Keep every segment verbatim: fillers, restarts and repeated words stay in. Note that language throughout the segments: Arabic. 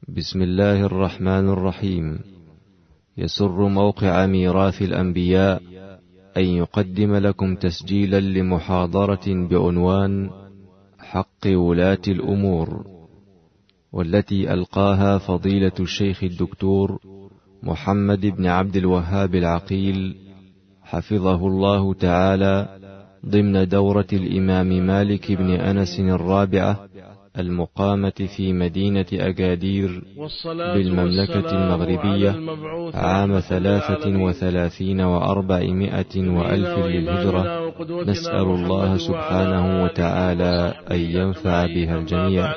بسم الله الرحمن الرحيم. يسر موقع ميراث الأنبياء أن يقدم لكم تسجيلا لمحاضرة بعنوان حق ولاة الأمور، والتي ألقاها فضيلة الشيخ الدكتور محمد بن عبد الوهاب العقيل حفظه الله تعالى ضمن دورة الإمام مالك بن أنس الرابعة المقامة في مدينة أكادير بالمملكة المغربية عام ثلاثة وثلاثين وأربعمائة وألف للهجرة. نسأل الله سبحانه وتعالى أن ينفع بها الجميع.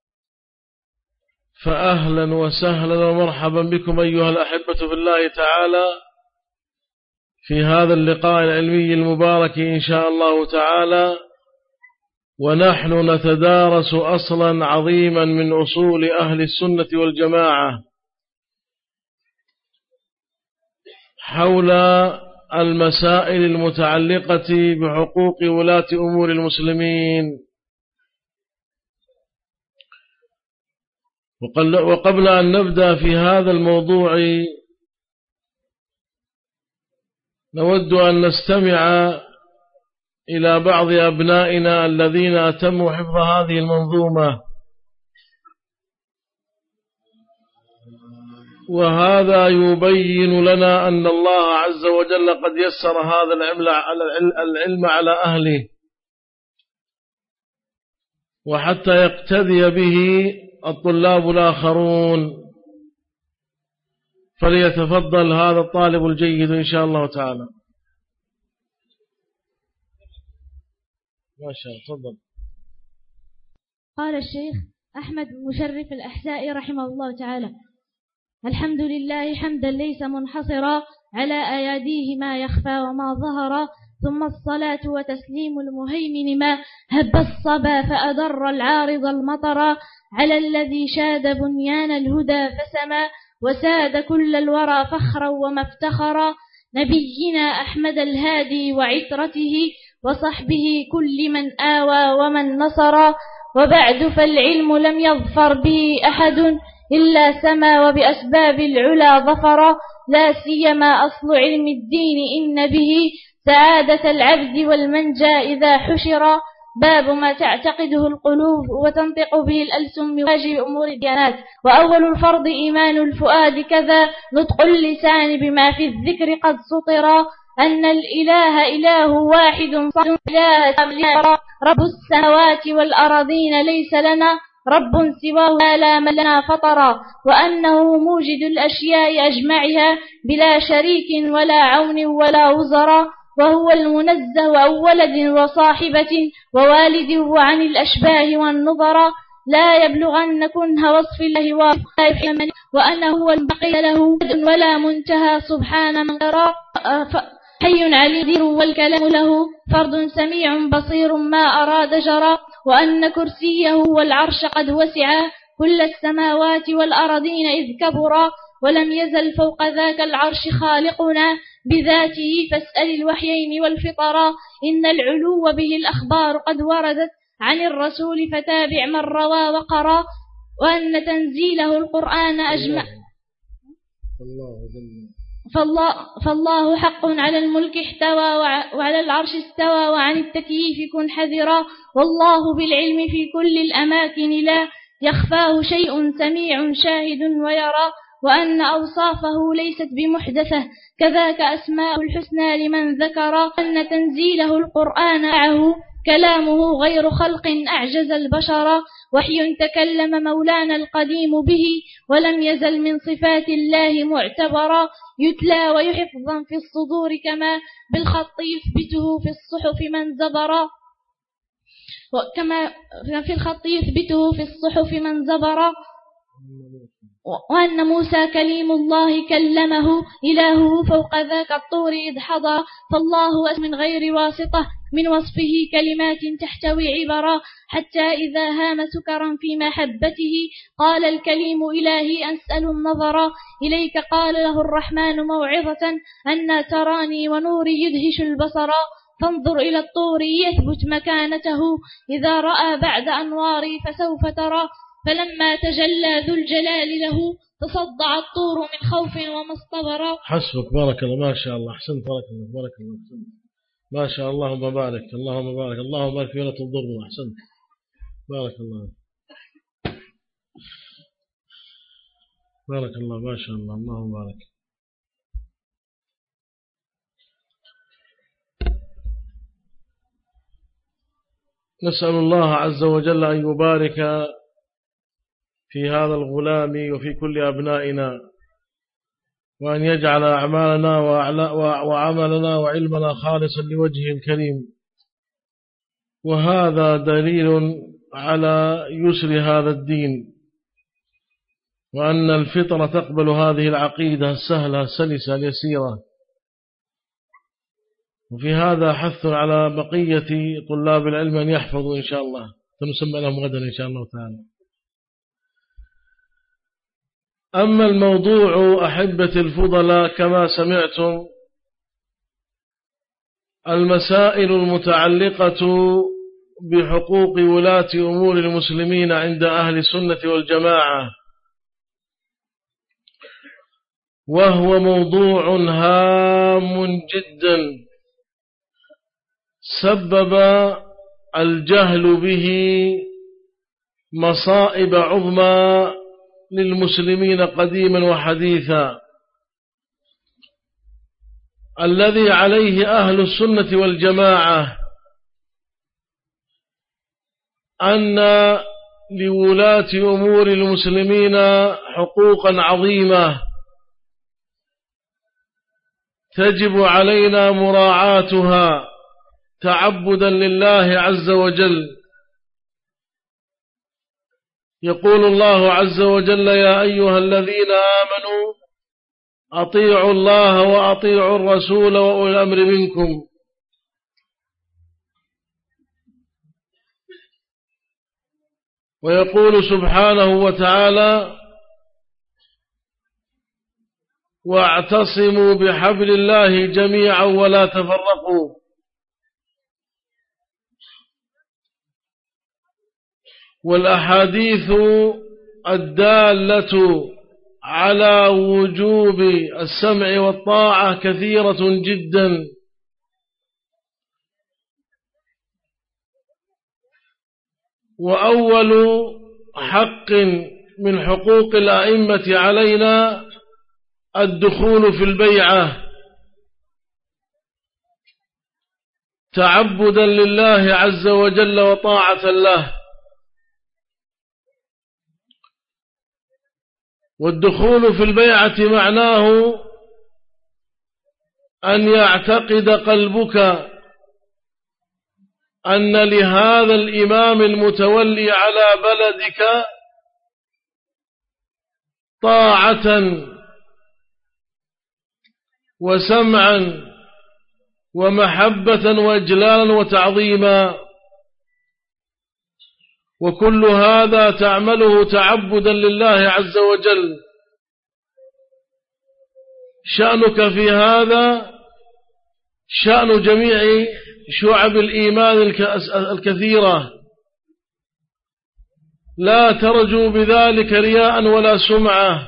فأهلا وسهلا ومرحبا بكم أيها الأحبة في الله تعالى في هذا اللقاء العلمي المبارك إن شاء الله تعالى، ونحن نتدارس أصلا عظيما من أصول أهل السنة والجماعة حول المسائل المتعلقة بحقوق ولاة أمور المسلمين. وقبل أن نبدأ في هذا الموضوع نود أن نستمع إلى بعض أبنائنا الذين أتموا حفظ هذه المنظومة، وهذا يبين لنا أن الله عز وجل قد يسر هذا العلم على أهله، وحتى يقتدي به الطلاب الآخرون. فليتفضل هذا الطالب الجيد إن شاء الله تعالى. ما شاء الله، تفضل. قال الشيخ أحمد مشرف الأحساء رحمه الله تعالى: الحمد لله حمدا ليس منحصرا على أياديه ما يخفى وما ظهر، ثم الصلاة وتسليم المهيمن ما هب الصبا فأدر العارض المطر، على الذي شاد بنيان الهدى فسما وساد كل الورى فخرا ومفتخرا، نبينا أحمد الهادي وعترته وصحبه كل من آوى ومن نصر. وبعد فالعلم لم يظفر به أحد إلا سما وبأسباب العلا ظفر، لا سيما أصل علم الدين إن به سعادة العبد والمنجى إذا حشر، باب ما تعتقده القلوب وتنطق به الألسن من واجب أمور الديانات. وأول الفرض إيمان الفؤاد، كذا نطق اللسان بما في الذكر قد سطر، أن الإله إله واحد صمد إله رب السماوات والأراضين ليس لنا رب سواه لا من لنا فطرا، وأنه موجد الأشياء أجمعها بلا شريك ولا عون ولا وزرا، وهو المنزه عن ولد وصاحبة ووالد وعن الأشباه والنظرا، لا يبلغن كنه وصف الله وصفه، وأنه هو البقي له ولا منتهى سبحان من قرى، حي عليم والكلام له فرد سميع بصير ما أراد جرى، وأن كرسيه والعرش قد وسع كل السماوات والأرضين إذ كبرا، ولم يزل فوق ذاك العرش خالقنا بذاته، فاسأل الوحيين والفطرا، إن العلو به الأخبار قد وردت عن الرسول فتابع من روى وقرا، وأن تنزيله القرآن أجمع فالله, فالله حق على الملك احتوى وعلى العرش استوى، وعن التكييف كن حذرا، والله بالعلم في كل الأماكن لا يخفاه شيء سميع شاهد ويرى، وأن أوصافه ليست بمحدثة كذاك أسماء الحسنى لمن ذكر، أن تنزيله القرآن معه كلامه غير خلق أعجز البشر، وحي تكلم مولانا القديم به ولم يزل من صفات الله معتبرا، يتلى ويحفظا في الصدور كما بالخط يثبته في الصحف من زبرا، كما في الخط يثبته في الصحف من زبرا، وأن موسى كليم الله كلمه إلهه فوق ذاك الطور إذ حضر، فالله أسم من غير واسطة من وصفه كلمات تحتوي عبرا، حتى إذا هام سكرا في محبته قال الكليم إلهي أسأل النظر إليك، قال له الرحمن موعظة أن تراني ونوري يدهش البصر، فانظر إلى الطور يثبت مكانته إذا رأى بعد أنواري فسوف ترى، فلما تجلى ذو الجلال له تصدع الطور من خوف وما اصطبر. حسبك، بارك الله، ما شاء الله، أحسنت، بارك الله، بارك الله، أحسنت، ما شاء الله، اللهم بارك، اللهم بارك، اللهم بارك في ولا تضر، أحسنت، بارك الله، بارك الله، ما شاء الله، اللهم بارك. نسأل الله عز وجل أن يبارك في هذا الغلام وفي كل أبنائنا، وأن يجعل أعمالنا وعملنا وعلمنا خالصا لوجهه الكريم. وهذا دليل على يسر هذا الدين، وأن الفطرة تقبل هذه العقيدة السهلة السلسة اليسيرة. وفي هذا حث على بقية طلاب العلم أن يحفظوا إن شاء الله، سنسمى لهم غدا إن شاء الله تعالى. أما الموضوع أحبة الفضلاء كما سمعتم، المسائل المتعلقة بحقوق ولاة أمور المسلمين عند أهل السنة والجماعة، وهو موضوع هام جدا سبب الجهل به مصائب عظمى للمسلمين قديما وحديثا. الذي عليه أهل السنة والجماعة أن لولاة أمور المسلمين حقوقا عظيمة تجب علينا مراعاتها تعبدا لله عز وجل. يقول الله عز وجل: يا أيها الذين آمنوا أطيعوا الله وأطيعوا الرسول وأولي الأمر منكم. ويقول سبحانه وتعالى: واعتصموا بحبل الله جميعا ولا تفرقوا. والأحاديث الدالة على وجوب السمع والطاعة كثيرة جدا، وأول حق من حقوق الأئمة علينا الدخول في البيعة تعبدا لله عز وجل وطاعة له. والدخول في البيعة معناه أن يعتقد قلبك أن لهذا الإمام المتولي على بلدك طاعة وسمعا ومحبة وإجلالا وتعظيما، وكل هذا تعمله تعبدا لله عز وجل. شأنك في هذا شأن جميع شعب الإيمان الكثيرة، لا ترجو بذلك رياء ولا سمعة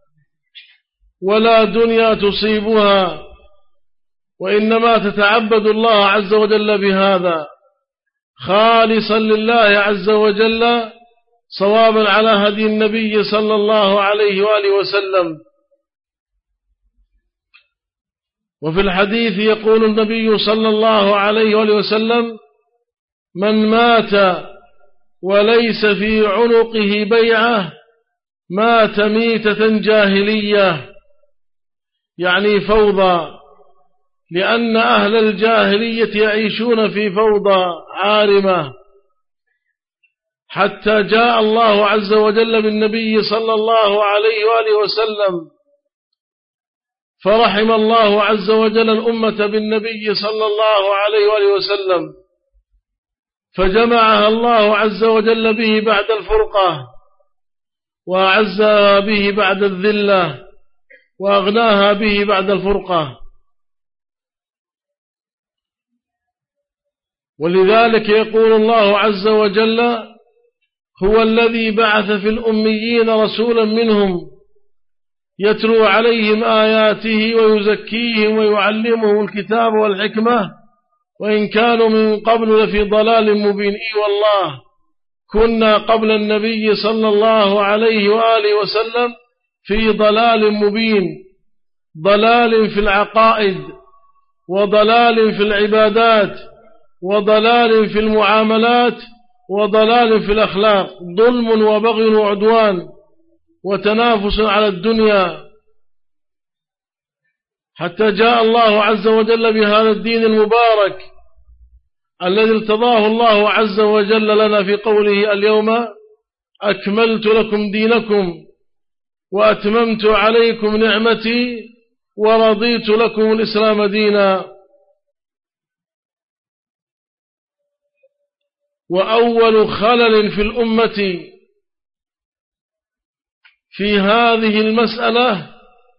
ولا دنيا تصيبها، وإنما تتعبد الله عز وجل بهذا خالصا لله عز وجل صوابا على هدي النبي صلى الله عليه وآله وسلم. وفي الحديث يقول النبي صلى الله عليه وآله وسلم: من مات وليس في عنقه بيعة مات ميتة جاهلية، يعني فوضى، لأن أهل الجاهلية يعيشون في فوضى عارمة، حتى جاء الله عز وجل بالنبي صلى الله عليه وآله وسلم، فرحم الله عز وجل الأمة بالنبي صلى الله عليه وآله وسلم، فجمعها الله عز وجل به بعد الفرقة، وأعزها به بعد الذلة، وأغناها به بعد الفرقة. ولذلك يقول الله عز وجل: هو الذي بعث في الأميين رسولا منهم يتلو عليهم آياته ويزكيهم ويعلمهم الكتاب والحكمة وإن كانوا من قبل لفي ضلال مبين. إي والله كنا قبل النبي صلى الله عليه وآله وسلم في ضلال مبين، ضلال في العقائد وضلال في العبادات وضلال في المعاملات وضلال في الأخلاق، ظلم وبغي وعدوان وتنافس على الدنيا، حتى جاء الله عز وجل بهذا الدين المبارك الذي ارتضاه الله عز وجل لنا في قوله اليوم أكملت لكم دينكم وأتممت عليكم نعمتي ورضيت لكم الإسلام دينا. وأول خلل في الأمة في هذه المسألة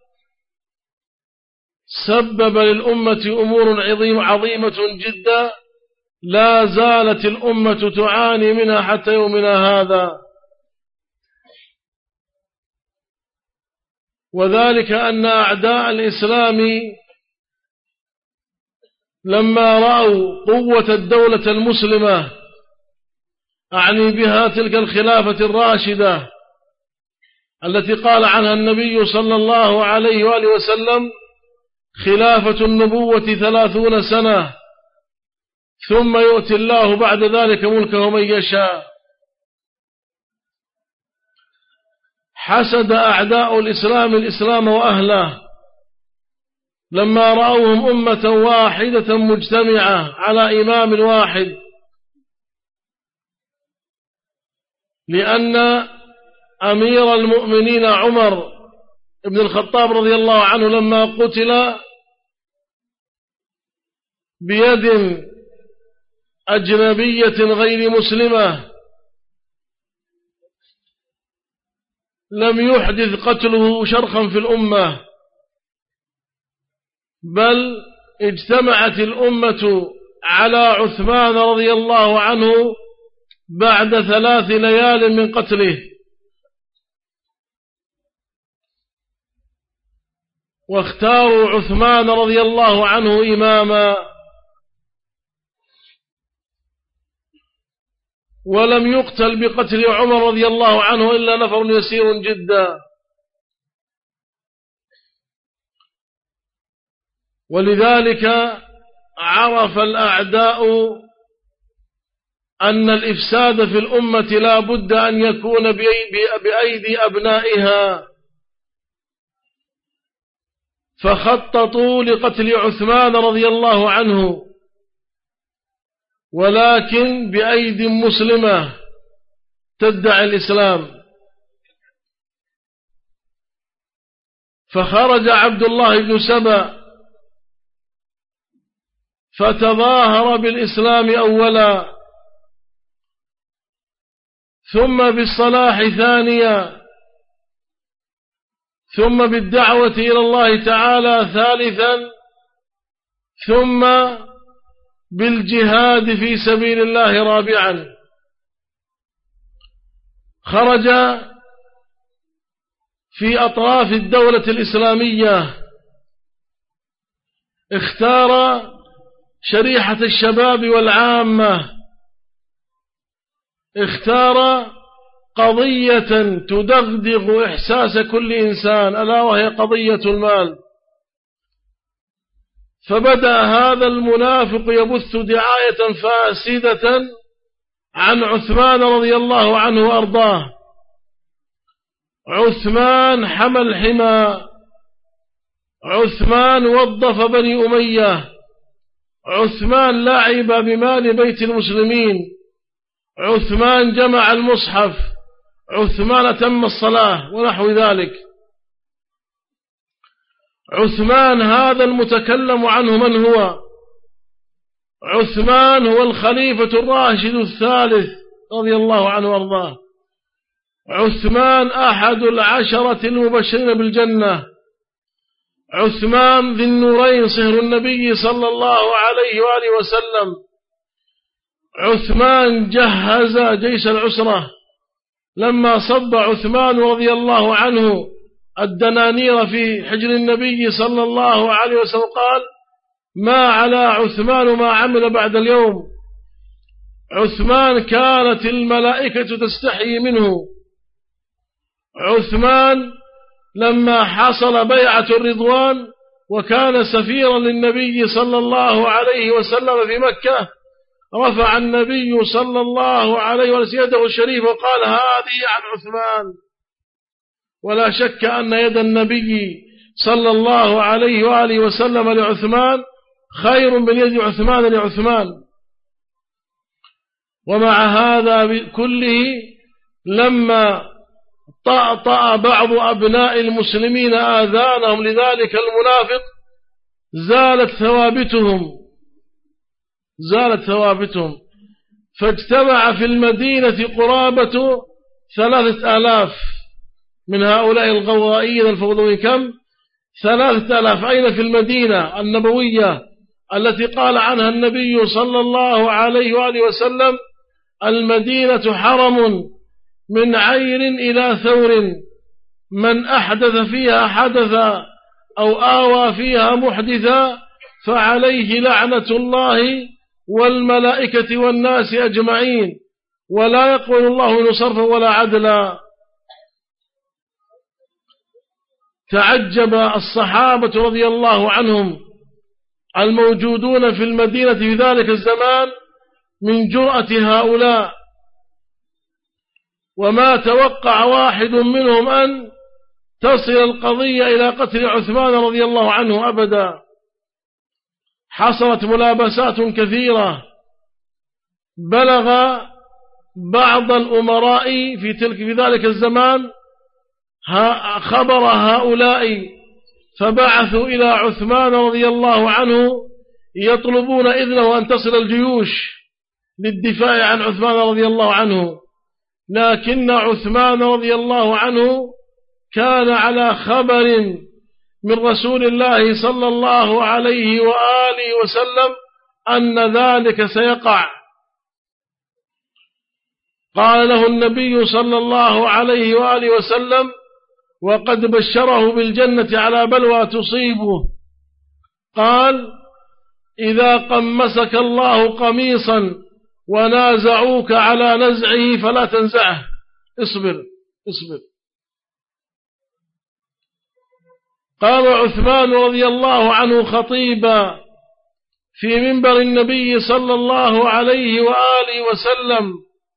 سبب للأمة أمور عظيمة جدا لا زالت الأمة تعاني منها حتى يومنا هذا، وذلك أن أعداء الإسلام لما رأوا قوة الدولة المسلمة، أعني بها تلك الخلافة الراشدة التي قال عنها النبي صلى الله عليه وآله وسلم خلافة النبوة ثلاثون سنة ثم يؤتي الله بعد ذلك ملكه من يشاء. حسد أعداء الإسلام الإسلام وأهله لما رأوهم أمة واحدة مجتمعة على إمام واحد، لأن أمير المؤمنين عمر بن الخطاب رضي الله عنه لما قتل بيد أجنبية غير مسلمة لم يحدث قتله شرخا في الأمة، بل اجتمعت الأمة على عثمان رضي الله عنه بعد ثلاث ليال من قتله، واختاروا عثمان رضي الله عنه إماما، ولم يقتل بقتل عمر رضي الله عنه إلا نفر يسير جدا. ولذلك عرف الأعداء أن الإفساد في الأمة لا بد أن يكون بأيدي أبنائها، فخططوا لقتل عثمان رضي الله عنه، ولكن بأيدي مسلمة تدعي الإسلام. فخرج عبد الله بن سبأ فتظاهر بالإسلام أولا، ثم بالصلاح ثانيا، ثم بالدعوة إلى الله تعالى ثالثا، ثم بالجهاد في سبيل الله رابعا. خرج في أطراف الدولة الإسلامية، اختار شريحة الشباب والعامة، اختار قضية تدغدغ إحساس كل إنسان ألا وهي قضية المال. فبدأ هذا المنافق يبث دعاية فاسدة عن عثمان رضي الله عنه وأرضاه. عثمان حمى الحمى، عثمان وظف بني أمية، عثمان لعب بمال بيت المسلمين، عثمان جمع المصحف، عثمان تم الصلاة ونحو ذلك. عثمان هذا المتكلم عنه من هو؟ عثمان هو الخليفة الراشد الثالث رضي الله عنه وارضاه، عثمان أحد العشرة المبشرين بالجنة، عثمان ذي النورين صهر النبي صلى الله عليه وآله وسلم، عثمان جهز جيش العسرة، لما صب عثمان رضي الله عنه الدنانير في حجر النبي صلى الله عليه وسلم قال: ما على عثمان ما عمل بعد اليوم. عثمان كانت الملائكة تستحي منه. عثمان لما حصل بيعة الرضوان وكان سفيرا للنبي صلى الله عليه وسلم في مكة، رفع النبي صلى الله عليه وسلم يده الشريف وقال: هذه عن عثمان. ولا شك أن يد النبي صلى الله عليه وآله وسلم لعثمان خير من يد عثمان لعثمان. ومع هذا كله لما طأطأ بعض أبناء المسلمين آذانهم لذلك المنافق زالت ثوابتهم زالت ثوابتهم فاجتمع في المدينة قرابة ثلاثة آلاف من هؤلاء الغوائيين الفوضويين. كم؟ ثلاثة آلاف. أين؟ في المدينة النبوية التي قال عنها النبي صلى الله عليه وآله وسلم: المدينة حرم من عير إلى ثور، من أحدث فيها حدثا أو آوى فيها محدثا فعليه لعنة الله والملائكة والناس أجمعين، ولا يقبل الله منه صرفا ولا عدلا. تعجب الصحابة رضي الله عنهم الموجودون في المدينة في ذلك الزمان من جرأة هؤلاء، وما توقع واحد منهم أن تصل القضية إلى قتل عثمان رضي الله عنه أبدا. حصلت ملابسات كثيرة، بلغ بعض الأمراء في تلك في ذلك الزمان خبر هؤلاء، فبعثوا إلى عثمان رضي الله عنه يطلبون إذنه أن تصل الجيوش للدفاع عن عثمان رضي الله عنه. لكن عثمان رضي الله عنه كان على خبر من رسول الله صلى الله عليه وآله وسلم أن ذلك سيقع. قال له النبي صلى الله عليه وآله وسلم وقد بشره بالجنة على بلوى تصيبه، قال: إذا قمسك الله قميصا ونازعوك على نزعه فلا تنزعه، اصبر اصبر. قام عثمان رضي الله عنه خطيبا في منبر النبي صلى الله عليه وآله وسلم،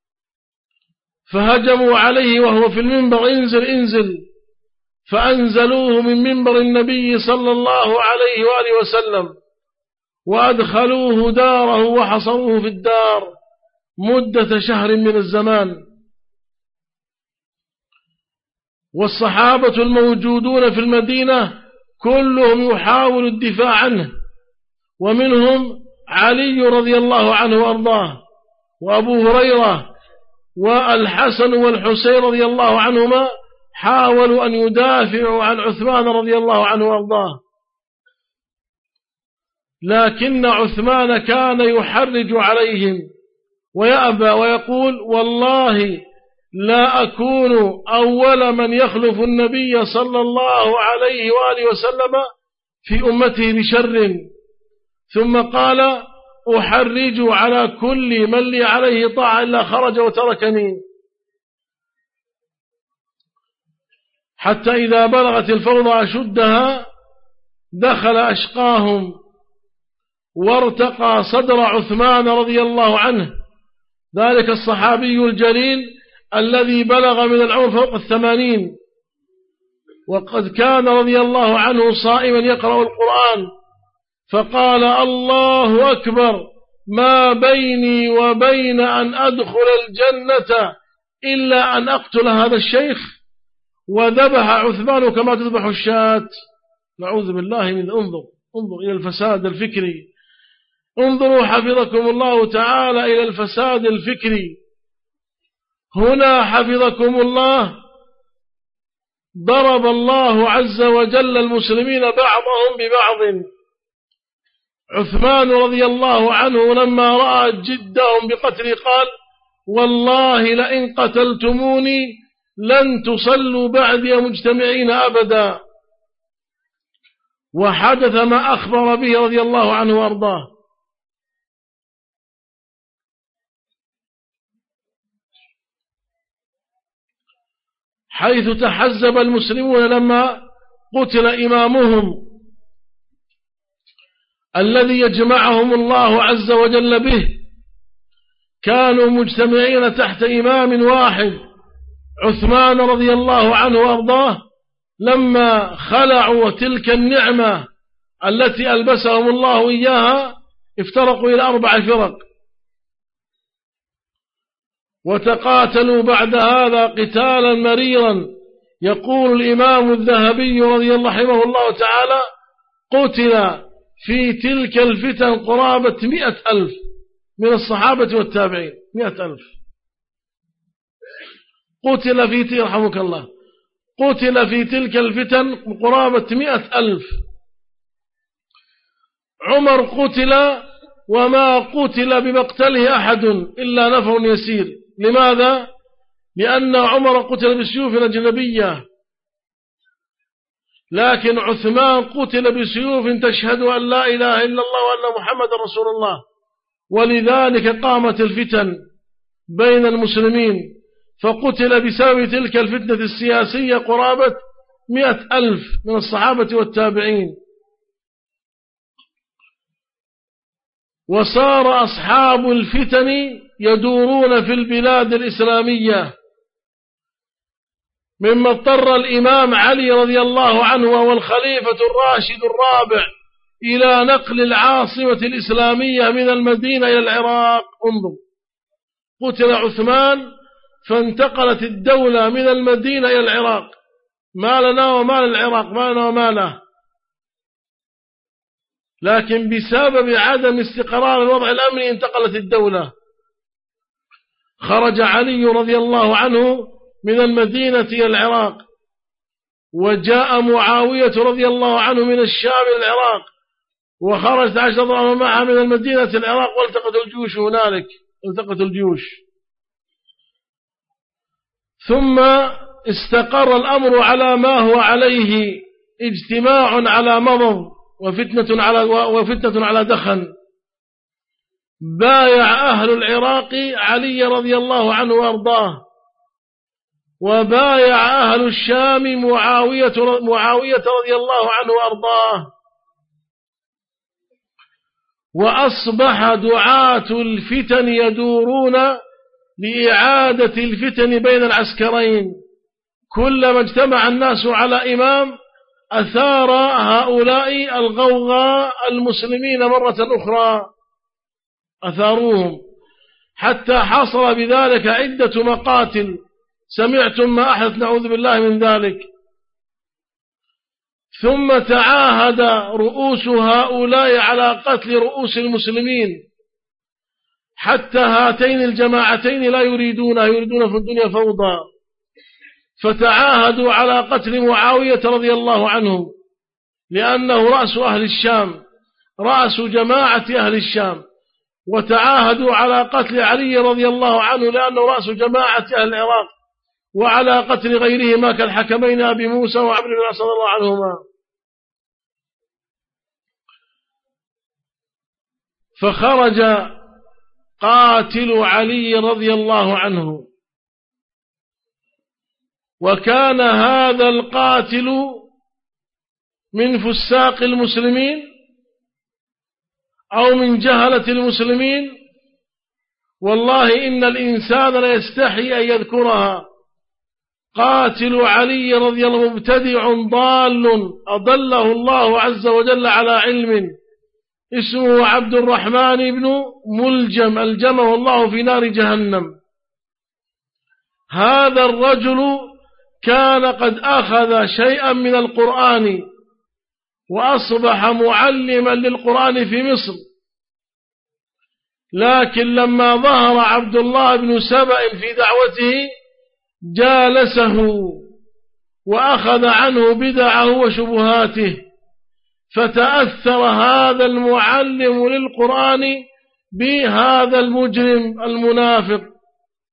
فهجموا عليه وهو في المنبر: انزل انزل. فأنزلوه من منبر النبي صلى الله عليه وآله وسلم وأدخلوه داره وحصروه في الدار مدة شهر من الزمان. والصحابة الموجودون في المدينة كلهم يحاول الدفاع عنه، ومنهم علي رضي الله عنه وأرضاه، وأبو هريرة والحسن والحسين رضي الله عنهما حاولوا أن يدافعوا عن عثمان رضي الله عنه وأرضاه. لكن عثمان كان يحرج عليهم ويأبى ويقول: والله لا أكون أول من يخلف النبي صلى الله عليه وآله وسلم في أمته بشر. ثم قال: أحرج على كل من لي عليه طاعة إلا خرج وتركني. حتى إذا بلغت الفوضى أشدها دخل أشقاهم وارتقى صدر عثمان رضي الله عنه، ذلك الصحابي الجليل الذي بلغ من العمر فوق الثمانين، وقد كان رضي الله عنه صائما يقرأ القرآن، فقال: الله أكبر، ما بيني وبين أن أدخل الجنة إلا أن أقتل هذا الشيخ. وذبح عثمان كما تذبح الشاة. نعوذ بالله من انظر انظر إلى الفساد الفكري. انظروا حفظكم الله تعالى إلى الفساد الفكري. هنا حفظكم الله ضرب الله عز وجل المسلمين بعضهم ببعض. عثمان رضي الله عنه لما رأى جدهم بقتل قال: والله لئن قتلتموني لن تصلوا بعدي مجتمعين أبدا. وحدث ما أخبر به رضي الله عنه وأرضاه. حيث تحزب المسلمون لما قتل إمامهم الذي يجمعهم الله عز وجل به، كانوا مجتمعين تحت إمام واحد عثمان رضي الله عنه وأرضاه، لما خلعوا تلك النعمة التي ألبسهم الله إياها افترقوا إلى أربع فرق، وتقاتلوا بعد هذا قتالا مريرا. يقول الإمام الذهبي رضي الله رحمه الله تعالى: قتل في تلك الفتن قرابة مئة ألف من الصحابة والتابعين. مئة ألف قتل في تلك رحمك الله قتل في تلك الفتن قرابة مئة ألف. عمر قتل وما قتل بمقتله أحد إلا نفر يسير. لماذا؟ لأن عمر قتل بسيوف أجنبية، لكن عثمان قتل بسيوف تشهد أن لا إله إلا الله وأن محمد رسول الله، ولذلك قامت الفتن بين المسلمين، فقتل بسبب تلك الفتنة السياسية قرابة مئة ألف من الصحابة والتابعين. وصار أصحاب الفتن يدورون في البلاد الإسلامية، مما اضطر الإمام علي رضي الله عنه وهو الخليفة الراشد الرابع إلى نقل العاصمة الإسلامية من المدينة إلى العراق. انظر، قتل عثمان فانتقلت الدولة من المدينة إلى العراق. ما لنا وما للعراق، ما لنا وما له، لكن بسبب عدم استقرار الوضع الأمني انتقلت الدولة. خرج علي رضي الله عنه من المدينة إلى العراق، وجاء معاوية رضي الله عنه من الشام إلى العراق، وخرجت عشرة معها من المدينة إلى العراق، والتقت الجيوش هنالك، التقت الجيوش. ثم استقر الأمر على ما هو عليه، اجتماع على مضض وفتنة على, وفتنة على دخن. بايع أهل العراق علي رضي الله عنه وأرضاه، وبايع أهل الشام معاوية, معاوية رضي الله عنه وأرضاه. وأصبح دعاة الفتن يدورون لإعادة الفتن بين العسكرين. كلما اجتمع الناس على إمام أثار هؤلاء الغوغاء المسلمين مرة أخرى، أثاروهم حتى حصل بذلك عدة مقاتل. سمعتم ما أحدث، نعوذ بالله من ذلك. ثم تعاهد رؤوس هؤلاء على قتل رؤوس المسلمين، حتى هاتين الجماعتين لا يريدون يريدون في الدنيا فوضى، فتعاهدوا على قتل معاوية رضي الله عنه، لأنه رأس أهل الشام، رأس جماعة أهل الشام. وتعاهدوا على قتل علي رضي الله عنه لأنه رأس جماعة أهل العراق، وعلى قتل غيرهما كالحكمين أبي موسى وعمرو بن العاص رضي الله عنهما. فخرج قاتل علي رضي الله عنه، وكان هذا القاتل من فساق المسلمين أو من جهلة المسلمين، والله إن الإنسان لا يستحي أن يذكرها. قاتل علي رضي الله عنه مبتدع ضال أضله الله عز وجل على علم، اسمه عبد الرحمن بن ملجم، ألجمه الله في نار جهنم. هذا الرجل كان قد أخذ شيئا من القرآن وأصبح معلما للقرآن في مصر، لكن لما ظهر عبد الله بن سبأ في دعوته جالسه وأخذ عنه بدعه وشبهاته، فتأثر هذا المعلم للقرآن بهذا المجرم المنافق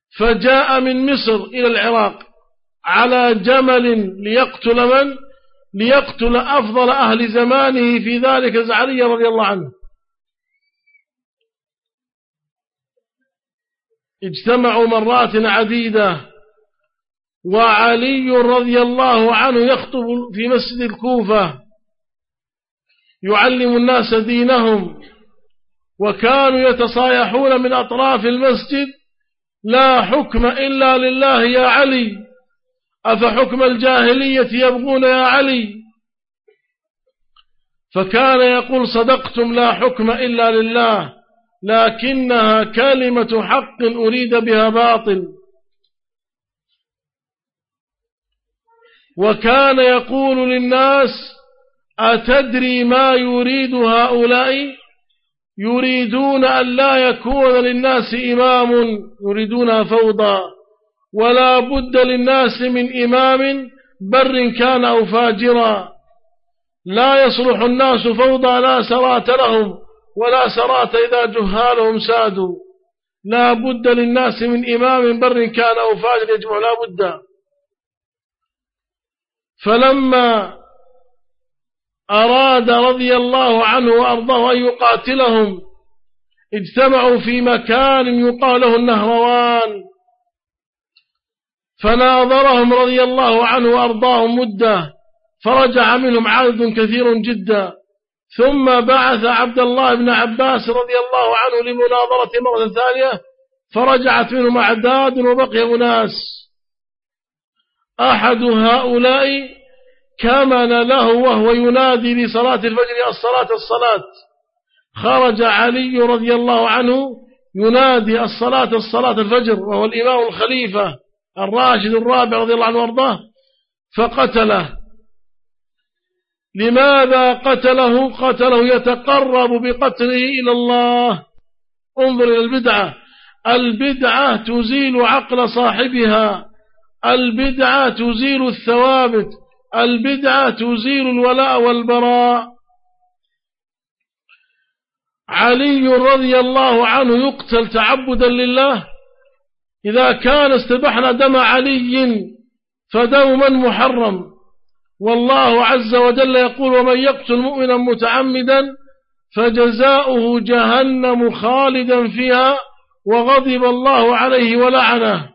فجاء من مصر إلى العراق على جمل ليقتل من؟ ليقتل أفضل أهل زمانه في ذلك زعلي رضي الله عنه. اجتمعوا مرات عديدة، وعلي رضي الله عنه يخطب في مسجد الكوفة يعلم الناس دينهم، وكانوا يتصايحون من أطراف المسجد: لا حكم إلا لله يا علي، أفحكم الجاهلية يبغون يا علي؟ فكان يقول: صدقتم، لا حكم إلا لله، لكنها كلمة حق أريد بها باطل. وكان يقول للناس: أتدري ما يريد هؤلاء؟ يريدون أن لا يكون للناس إمام، يريدون فوضى، ولا بد للناس من إمام بر كان أو فاجرا. لا يصلح الناس فوضى لا سرات لهم، ولا سرات إذا جهالهم سادوا. لا بد للناس من إمام بر كان أو فاجر، يجمع لا بد. فلما أراد رضي الله عنه وأرضاه أن يقاتلهم اجتمعوا في مكان يقال له النهروان، فناظرهم رضي الله عنه وأرضاهم مدة، فرجع منهم عدد كثير جدا، ثم بعث عبد الله بن عباس رضي الله عنه لمناظرة مرة ثانية، فرجعت منهم أعداد وبقي أناس. أحد هؤلاء كمن له وهو ينادي لصلاة الفجر: الصلاة الصلاة. خرج علي رضي الله عنه ينادي: الصلاة الصلاة الفجر، وهو الإمام الخليفة الراشد الرابع رضي الله عنه وارضاه، فقتله. لماذا قتله؟ قتله يتقرب بقتله إلى الله. انظر إلى البدعة. البدعة تزيل عقل صاحبها، البدعة تزيل الثوابت، البدعة تزيل الولاء والبراء. علي رضي الله عنه يقتل تعبدا لله. إذا كان استبحنا دم علي فدوما محرم، والله عز وجل يقول: ومن يقتل مؤمنا متعمدا فجزاؤه جهنم خالدا فيها وغضب الله عليه ولعنه.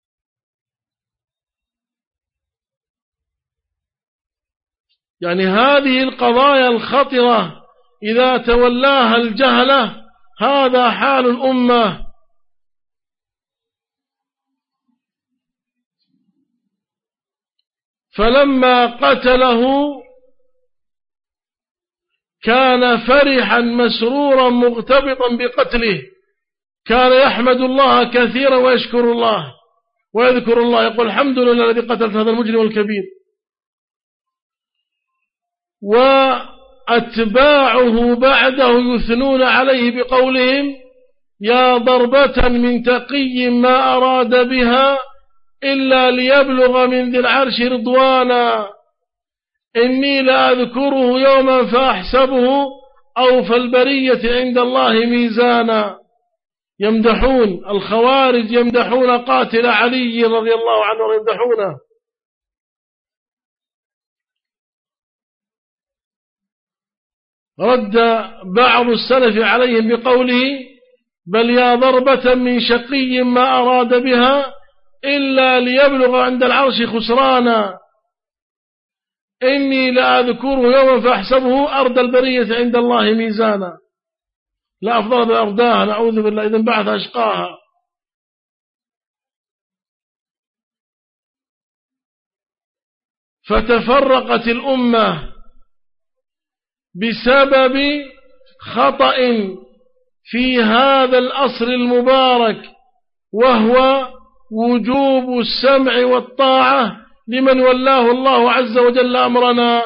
يعني هذه القضايا الخطرة إذا تولاها الجهلة هذا حال الأمة. فلما قتله كان فرحا مسرورا مغتبطا بقتله، كان يحمد الله كثيرا ويشكر الله ويذكر الله، يقول: الحمد لله الذي قتلت هذا المجرم الكبير. وأتباعه بعده يثنون عليه بقولهم: يا ضربة من تقي ما أراد بها إلا ليبلغ من ذي العرش رضوانا، إني لأذكره يوما فأحسبه أوفى البرية عند الله ميزانا. يمدحون الخوارج، يمدحون قاتل علي رضي الله عنه ويمدحونه. رد بعض السلف عليهم بقوله: بل يا ضربة من شقي ما أراد بها إلا ليبلغ عند العرش خسرانا، إني لأذكره يوما فأحسبه أرض البرية عند الله ميزانا. لا أفضل بأرداها، نعوذ بالله، إذن بعث أشقاها. فتفرقت الأمة بسبب خطأ في هذا الأصل المبارك، وهو وجوب السمع والطاعة لمن ولاه الله عز وجل أمرنا.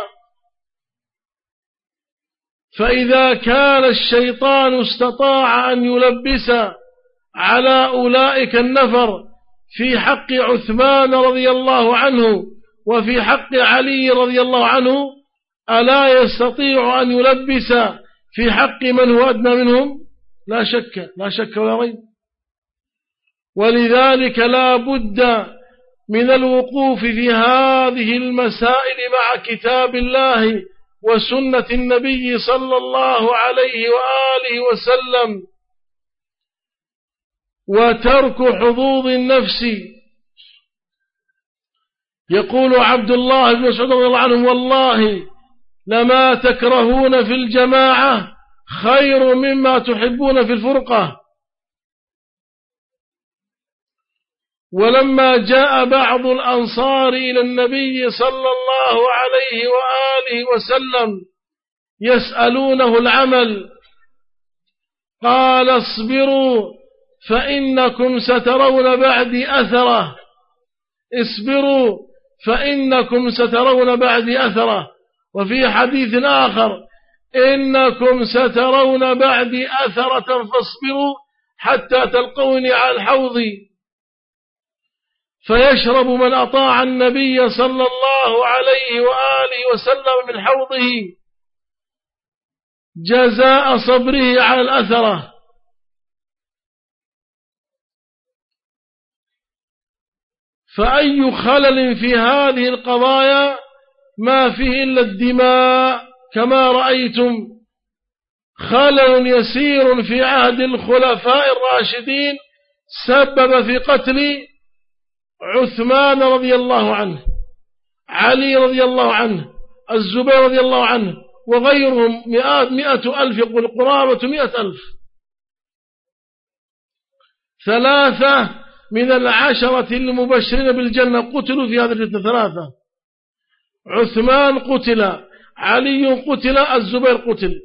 فإذا كان الشيطان استطاع أن يلبس على أولئك النفر في حق عثمان رضي الله عنه وفي حق علي رضي الله عنه، ألا يستطيع أن يلبس في حق من هو أدنى منهم؟ لا شك لا شك ولا ريب. ولذلك لا بد من الوقوف في هذه المسائل مع كتاب الله وسنة النبي صلى الله عليه وآله وسلم، وترك حظوظ النفس. يقول عبد الله بن مسعود رضي الله عنه: والله لما تكرهون في الجماعة خير مما تحبون في الفرقة. ولما جاء بعض الأنصار إلى النبي صلى الله عليه وآله وسلم يسألونه العمل، قال: اصبروا فإنكم سترون بعدي أثره، اصبروا فإنكم سترون بعدي أثره. وفي حديث آخر: إنكم سترون بعدي أثرة فاصبروا حتى تلقوني على الحوض. فيشرب من أطاع النبي صلى الله عليه وآله وسلم من حوضه جزاء صبره على الأثرة. فأي خلل في هذه القضايا ما فيه إلا الدماء، كما رأيتم خلل يسير في عهد الخلفاء الراشدين سبب في قتل عثمان رضي الله عنه، علي رضي الله عنه، الزبير رضي الله عنه، وغيرهم مئات مئة ألف، يقول قرابة مئة ألف. ثلاثة من العشرة المبشرين بالجنة قتلوا في هذه الفتنة، ثلاثة: عثمان قتل، علي قتل، الزبير قتل،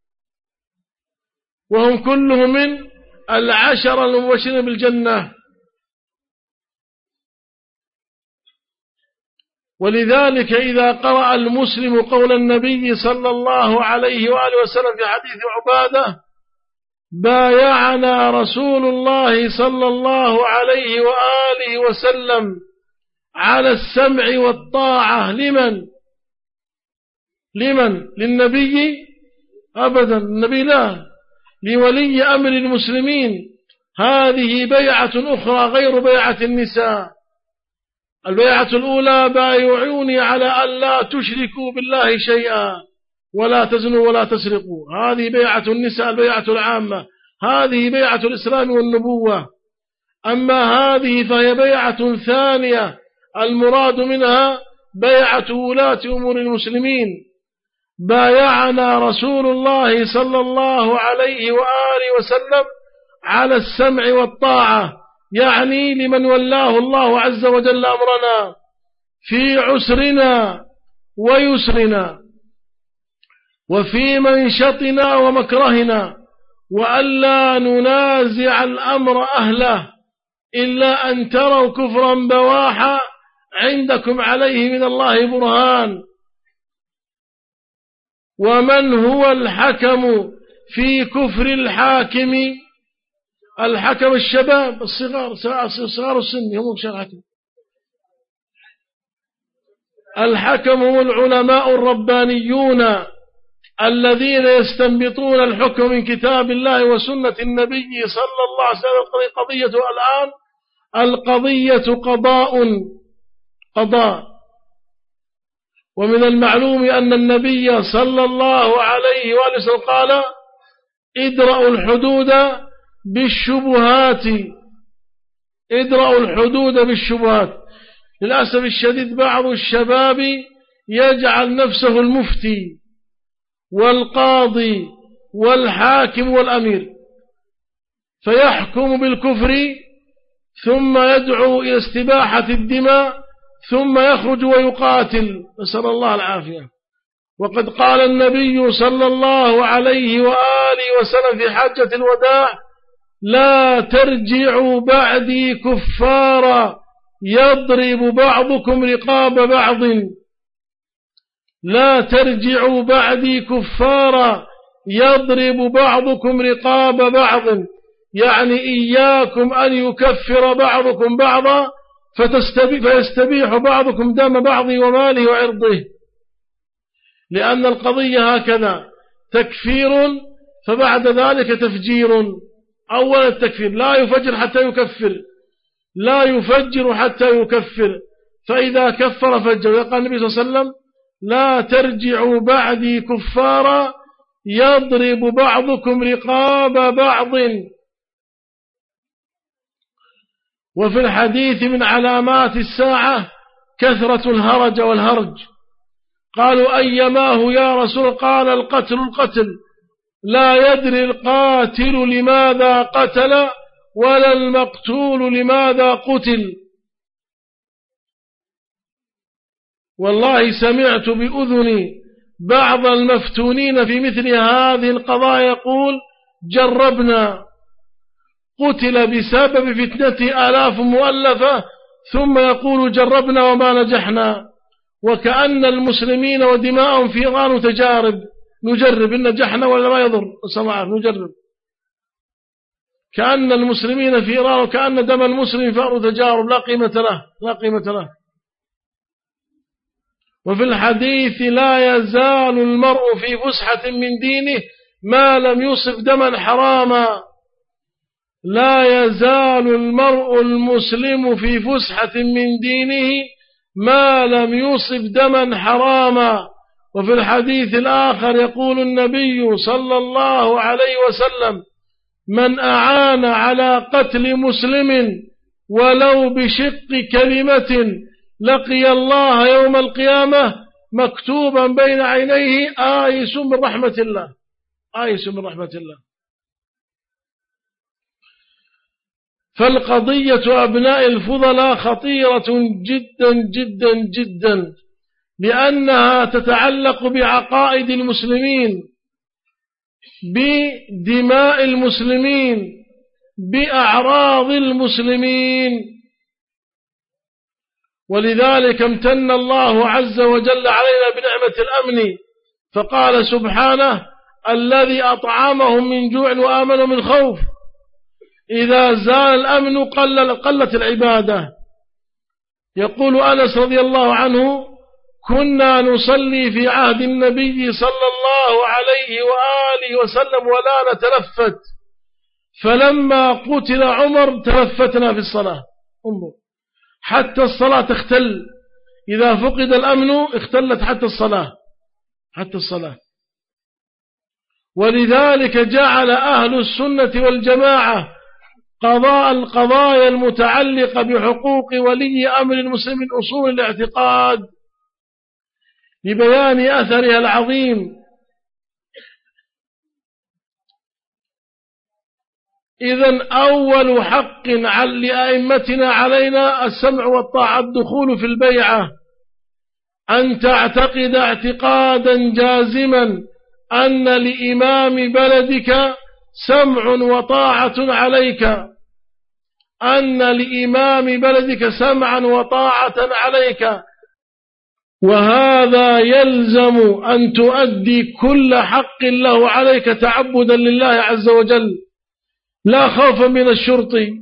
وهم كلهم من العشرة المبشرين بالجنة. ولذلك إذا قرأ المسلم قول النبي صلى الله عليه وآله وسلم في حديث عبادة: بايعنا رسول الله صلى الله عليه وآله وسلم على السمع والطاعة، لمن؟ لمن؟ للنبي؟ أبدا، النبي لا، لولي أمر المسلمين. هذه بيعة أخرى غير بيعة النساء. البيعة الأولى: بايعوني على أن لا تشركوا بالله شيئا ولا تزنوا ولا تسرقوا. هذه بيعة النساء، البيعة العامة. هذه بيعة الإسلام والنبوة. أما هذه فهي بيعة ثانية، المراد منها بيعة ولاة أمور المسلمين. بايعنا رسول الله صلى الله عليه وآله وسلم على السمع والطاعة، يعني لمن ولاه الله عز وجل أمرنا في عسرنا ويسرنا، وفي منشطنا ومكرهنا، وألا ننازع الأمر أهله إلا أن تروا كفرا بواحا عندكم عليه من الله برهان. ومن هو الحكم في كفر الحاكم؟ الحكم الشباب الصغار، صغار السن هم الحكم. الحكم هم العلماء الربانيون الذين يستنبطون الحكم من كتاب الله وسنة النبي صلى الله عليه وسلم. قضية الآن القضية قضاء قضاء ومن المعلوم أن النبي صلى الله عليه وآله وسلم قال: ادرأوا الحدود بالشبهات، ادرأوا الحدود بالشبهات. للأسف الشديد بعض الشباب يجعل نفسه المفتي والقاضي والحاكم والأمير، فيحكم بالكفر ثم يدعو إلى استباحة الدماء ثم يخرج ويقاتل، نسأل الله العافية. وقد قال النبي صلى الله عليه وآله وسلم في حجة الوداع: لا ترجعوا بعدي كفارا يضرب بعضكم رقاب بعض، لا ترجعوا بعدي كفارا يضرب بعضكم رقاب بعض، يعني إياكم أن يكفر بعضكم بعضا فيستبيح بعضكم دم بعض وماله وعرضه. لأن القضية هكذا: تكفير فبعد ذلك تفجير. أولا التكفير لا يفجر حتى يكفر، لا يفجر حتى يكفر، فإذا كفر فجر. وقال النبي صلى الله عليه وسلم: لا ترجعوا بعدي كفارا يضرب بعضكم رقاب بعض. وفي الحديث: من علامات الساعة كثرة الهرج والهرج. قالوا: أيماه يا رسول؟ قال: القتل القتل، لا يدري القاتل لماذا قتل ولا المقتول لماذا قتل. والله سمعت بأذني بعض المفتونين في مثل هذه القضايا يقول: جربنا، قتل بسبب فتنة آلاف مؤلفة، ثم يقول: جربنا وما نجحنا. وكأن المسلمين ودماءهم في إيران تجارب، نجرب إن نجحنا ولا ما يضر، سمعت نجرب. كأن المسلمين في إيران وكأن دم المسلم فأر تجارب لا قيمة له، لا قيمة له. وفي الحديث: لا يزال المرء في فسحة من دينه ما لم يصب دما حراما. لا يزال المرء المسلم في فسحة من دينه ما لم يصب دما حراما. وفي الحديث الآخر يقول النبي صلى الله عليه وسلم: من أعان على قتل مسلم ولو بشق كلمة لقي الله يوم القيامة مكتوبا بين عينيه آيس من رحمة الله، آيس من رحمة الله. فالقضية أبناء الفضلاء خطيرة جدا جدا جدا، لأنها تتعلق بعقائد المسلمين، بدماء المسلمين، بأعراض المسلمين. ولذلك امتن الله عز وجل علينا بنعمة الأمن، فقال سبحانه: الذي أطعمهم من جوع وآمنهم من خوف. إذا زال الأمن قل قلت العبادة. يقول أنس رضي الله عنه: كنا نصلي في عهد النبي صلى الله عليه وآله وسلم ولا نتلفت، فلما قتل عمر تلفتنا في الصلاة. انظر، حتى الصلاة تختل، إذا فقد الأمن اختلت حتى الصلاة، حتى الصلاة. ولذلك جعل أهل السنة والجماعة قضاء القضايا المتعلقة بحقوق ولي أمر المسلم من أصول الاعتقاد لبيان أثرها العظيم. إذن أول حق لأئمتنا علينا السمع والطاعة، الدخول في البيعة، أن تعتقد اعتقادا جازما أن لإمام بلدك سمع وطاعة عليك، أن لإمام بلدك سمعا وطاعة عليك. وهذا يلزم أن تؤدي كل حق له عليك تعبدا لله عز وجل، لا خوفا من الشرطي.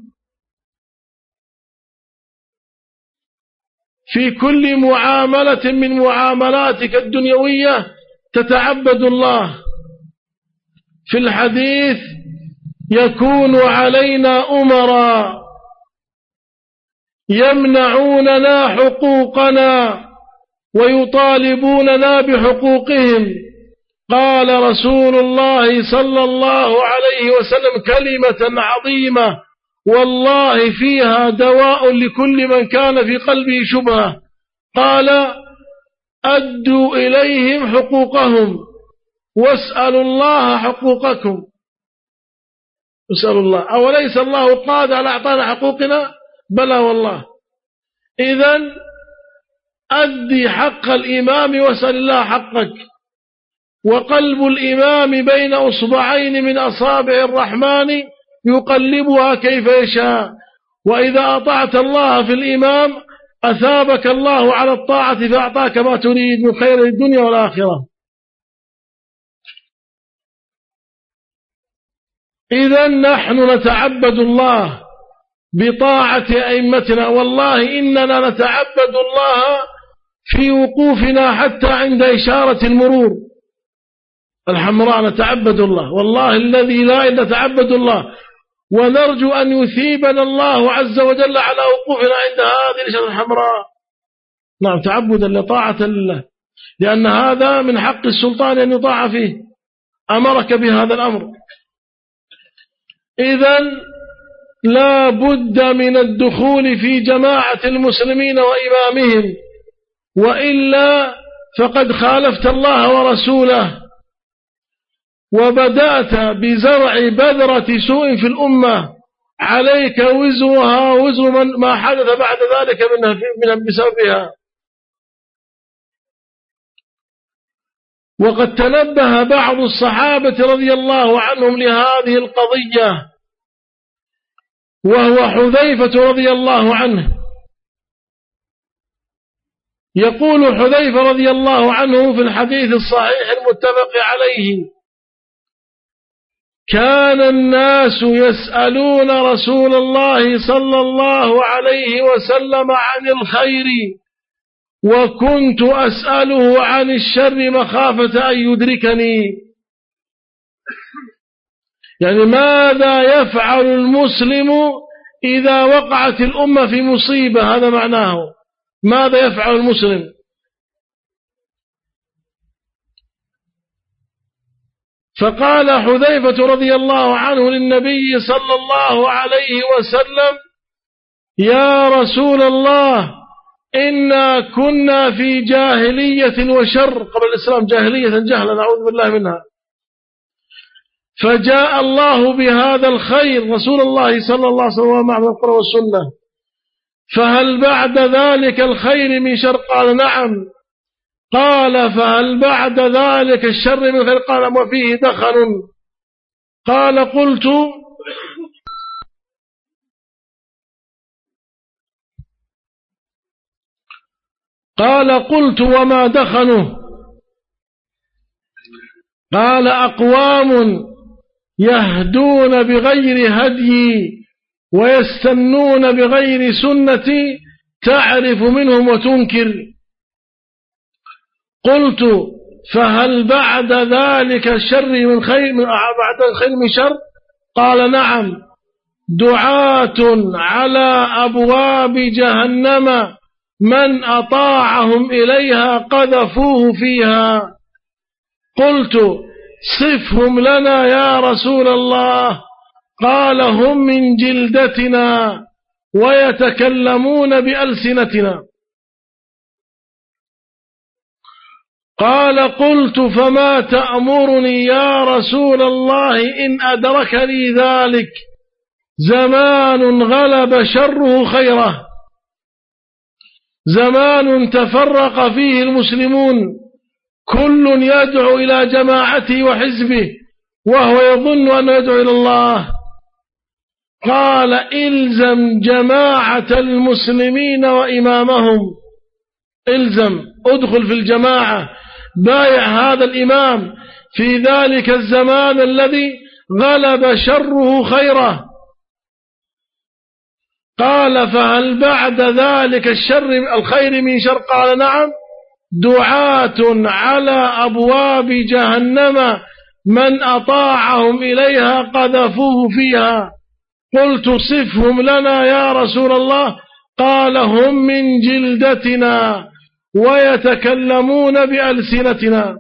في كل معاملة من معاملاتك الدنيوية تتعبد الله. في الحديث: يكون علينا أمراء يمنعوننا حقوقنا ويطالبوننا بحقوقهم. قال رسول الله صلى الله عليه وسلم كلمة عظيمة والله فيها دواء لكل من كان في قلبه شبهة. قال: أدوا إليهم حقوقهم واسألوا الله حقوقكم. اسألوا الله، أوليس الله قادر على أعطانا حقوقنا؟ بلى والله. إذن أدي حق الإمام واسأل الله حقك. وقلب الإمام بين أصبعين من أصابع الرحمن يقلبها كيف يشاء، وإذا أطعت الله في الإمام أثابك الله على الطاعة فأعطاك ما تريد من خير الدنيا والآخرة. إذن نحن نتعبد الله بطاعة أئمتنا، والله إننا نتعبد الله في وقوفنا حتى عند إشارة المرور الحمراء نتعبد الله، والله الذي لا إلا نتعبد الله. ونرجو أن يثيبنا الله عز وجل على وقوفنا عند هذه الشجرة الحمراء. نعم، تعبدا لطاعة الله، لأن هذا من حق السلطان أن يطاع فيه، أمرك بهذا الأمر. إذن لا بد من الدخول في جماعة المسلمين وإمامهم، وإلا فقد خالفت الله ورسوله، وبدأت بزرع بذرة سوء في الأمة، عليك وزرها وزر من ما حدث بعد ذلك من بسببها. وقد تنبه بعض الصحابة رضي الله عنهم لهذه القضية، وهو حذيفة رضي الله عنه. يقول حذيفة رضي الله عنه في الحديث الصحيح المتفق عليه: كان الناس يسألون رسول الله صلى الله عليه وسلم عن الخير، وكنت أسأله عن الشر مخافة أن يدركني. يعني ماذا يفعل المسلم إذا وقعت الأمة في مصيبة؟ هذا معناه، ماذا يفعل المسلم؟ فقال حذيفة رضي الله عنه للنبي صلى الله عليه وسلم: يا رسول الله، إنا كنا في جاهلية وشر، قبل الإسلام جاهلية جهلا نعوذ بالله منها، فجاء الله بهذا الخير، رسول الله صلى الله عليه وسلم مع القرآن والسنة، فهل بعد ذلك الخير من شر؟ قال: نعم. قال: فهل بعد ذلك الشر من خير؟ قال: وفيه دخن. قال: قلت قال قلت وما دخنه؟ قال: أقوام يهدون بغير هدي ويستنون بغير سنتي، تعرف منهم وتنكر. قلت: فهل بعد ذلك الشر من خير من بعد الخير من شر؟ قال: نعم، دعاة على أبواب جهنم من أطاعهم إليها قذفوه فيها. قلت: صفهم لنا يا رسول الله. قال: هم من جلدتنا ويتكلمون بألسنتنا. قال: قلت: فما تأمرني يا رسول الله إن أدركني ذلك؟ زمان غلب شره خيره، زمان تفرق فيه المسلمون، كل يدعو إلى جماعته وحزبه وهو يظن أنه يدعو إلى الله. قال: إلزم جماعة المسلمين وإمامهم، إلزم، أدخل في الجماعة، بايع هذا الإمام في ذلك الزمان الذي غلب شره خيره. قال: فهل بعد ذلك الشر الخير من شر؟ قال: نعم، دعاة على أبواب جهنم من أطاعهم إليها قذفوه فيها. قلت: صفهم لنا يا رسول الله. قال: هم من جلدتنا ويتكلمون بألسنتنا.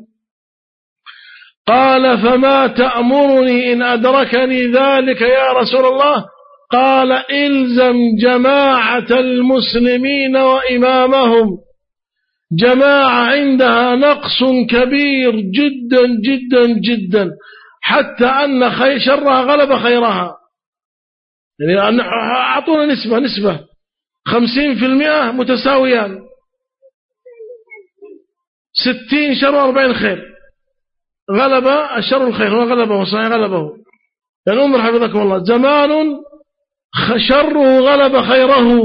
قال: فما تأمرني إن أدركني ذلك يا رسول الله؟ قال: إلزم جماعة المسلمين وإمامهم، جماعة عندها نقص كبير جدا جدا جدا، حتى أن شرها غلب خيرها. يعني أعطونا نسبة نسبة خمسين في المئة متساويان، ستين شر وأربعين خير، غلب الشر الخير، هو غلبه صحيح غلبه. يعني أمر حفظكم الله، زمان شره غلب خيره.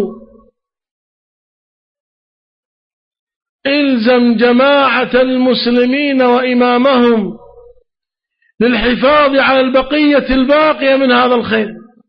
إلزم جماعة المسلمين وإمامهم للحفاظ على البقية الباقية من هذا الخير،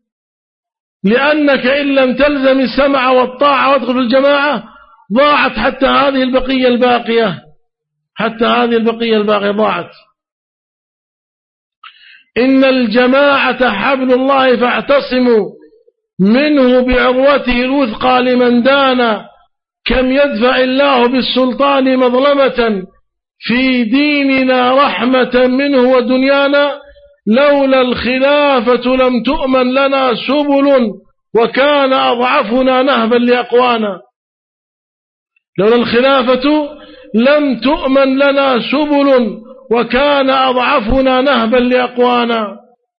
لأنك إن لم تلزم السمع والطاعة وادخل في الجماعة ضاعت حتى هذه البقية الباقية، حتى هذه البقية الباقية ضاعت. إن الجماعة حبل الله فاعتصموا منه بعروته الوثقى لمن دانا. كم يدفع الله بالسلطان مظلمة في ديننا رحمة منه ودنيانا. لولا الخلافة لم تؤمن لنا سبل وكان أضعفنا نهبا لأقوانا. لولا الخلافة لم تؤمن لنا سبل وكان أضعفنا نهبا لأقوانا.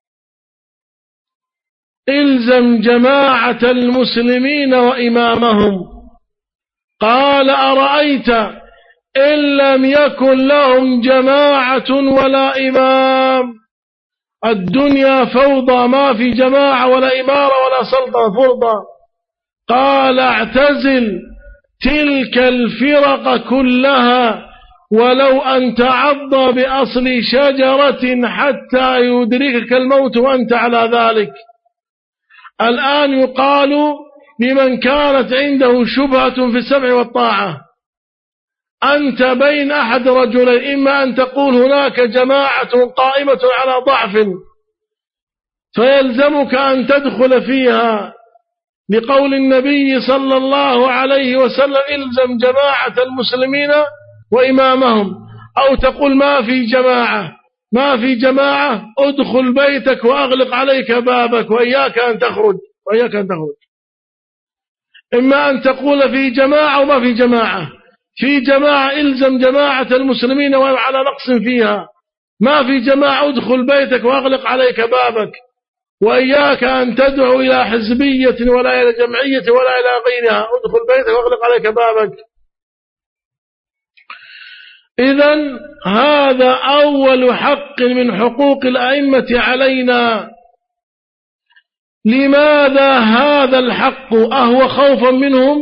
إلزم جماعة المسلمين وإمامهم. قال أرأيت إن لم يكن لهم جماعة ولا إمام. الدنيا فوضى، ما في جماعة ولا إمارة ولا سلطة، فرضى. قال اعتزل تلك الفرق كلها ولو أن تعض بأصل شجرة حتى يدركك الموت وأنت على ذلك. الآن يقال لمن كانت عنده شبهة في السمع والطاعة: أنت بين أحد رجلين، إما أن تقول هناك جماعة قائمة على ضعف فيلزمك أن تدخل فيها لقول النبي صلى الله عليه وسلم: إلزم جماعة المسلمين وإمامهم. أو تقول ما في جماعة، ما في جماعة، ادخل بيتك وأغلق عليك بابك وإياك أن تخرج وإياك أن تخرج. إما أن تقول في جماعة وما في جماعة. في جماعة إلزم جماعة المسلمين وعلى نقص فيها. ما في جماعة ادخل بيتك وأغلق عليك بابك وإياك أن تدعو إلى حزبية ولا إلى جمعية ولا إلى غيرها. ادخل بيتك وأغلق عليك بابك. إذن هذا أول حق من حقوق الأئمة علينا. لماذا هذا الحق؟ أهو خوفا منهم؟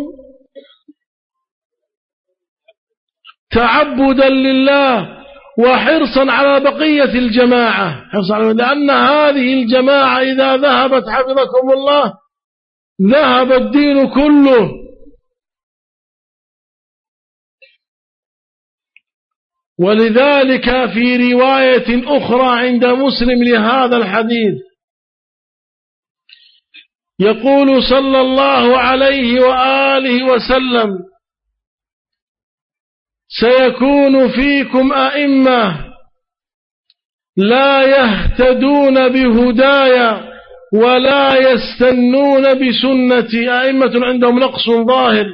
تعبدا لله وحرصا على بقية الجماعة. لأن هذه الجماعة إذا ذهبت حفظكم الله ذهب الدين كله. ولذلك في رواية أخرى عند مسلم لهذا الحديث يقول صلى الله عليه وآله وسلم: سيكون فيكم أئمة لا يهتدون بهدايا ولا يستنون بسنتي. أئمة عندهم نقص ظاهر.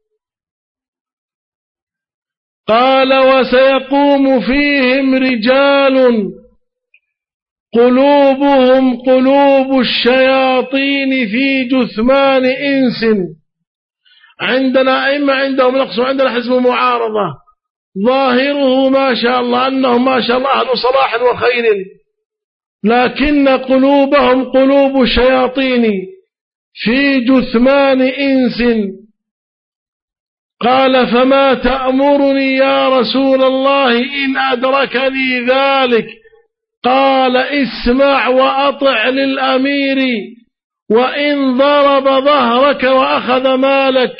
قال: وسيقوم فيهم رجال قلوبهم قلوب الشياطين في جثمان إنس. عندنا أئمة عندهم نقص، وعندنا حزب معارضة ظاهره ما شاء الله أنهم ما شاء الله أهل صلاح وخير، لكن قلوبهم قلوب الشياطين في جثمان إنس. قال: فما تأمرني يا رسول الله إن أدركني ذلك؟ قال: اسمع وأطع للأمير وإن ضرب ظهرك وأخذ مالك.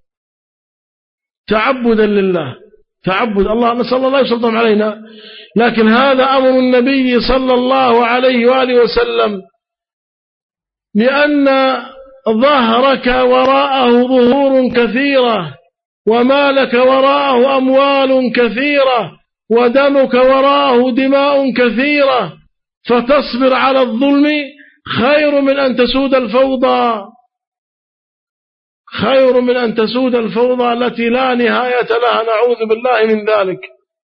تعبدا لله، تعبد الله، نسأل الله يسلطهم علينا. لكن هذا أمر النبي صلى الله عليه وآله وسلم، لأن ظهرك وراءه ظهور كثيرة، ومالك وراءه أموال كثيرة، ودمك وراءه دماء كثيرة، فتصبر على الظلم خير من أن تسود الفوضى، خير من أن تسود الفوضى التي لا نهاية لها، نعوذ بالله من ذلك.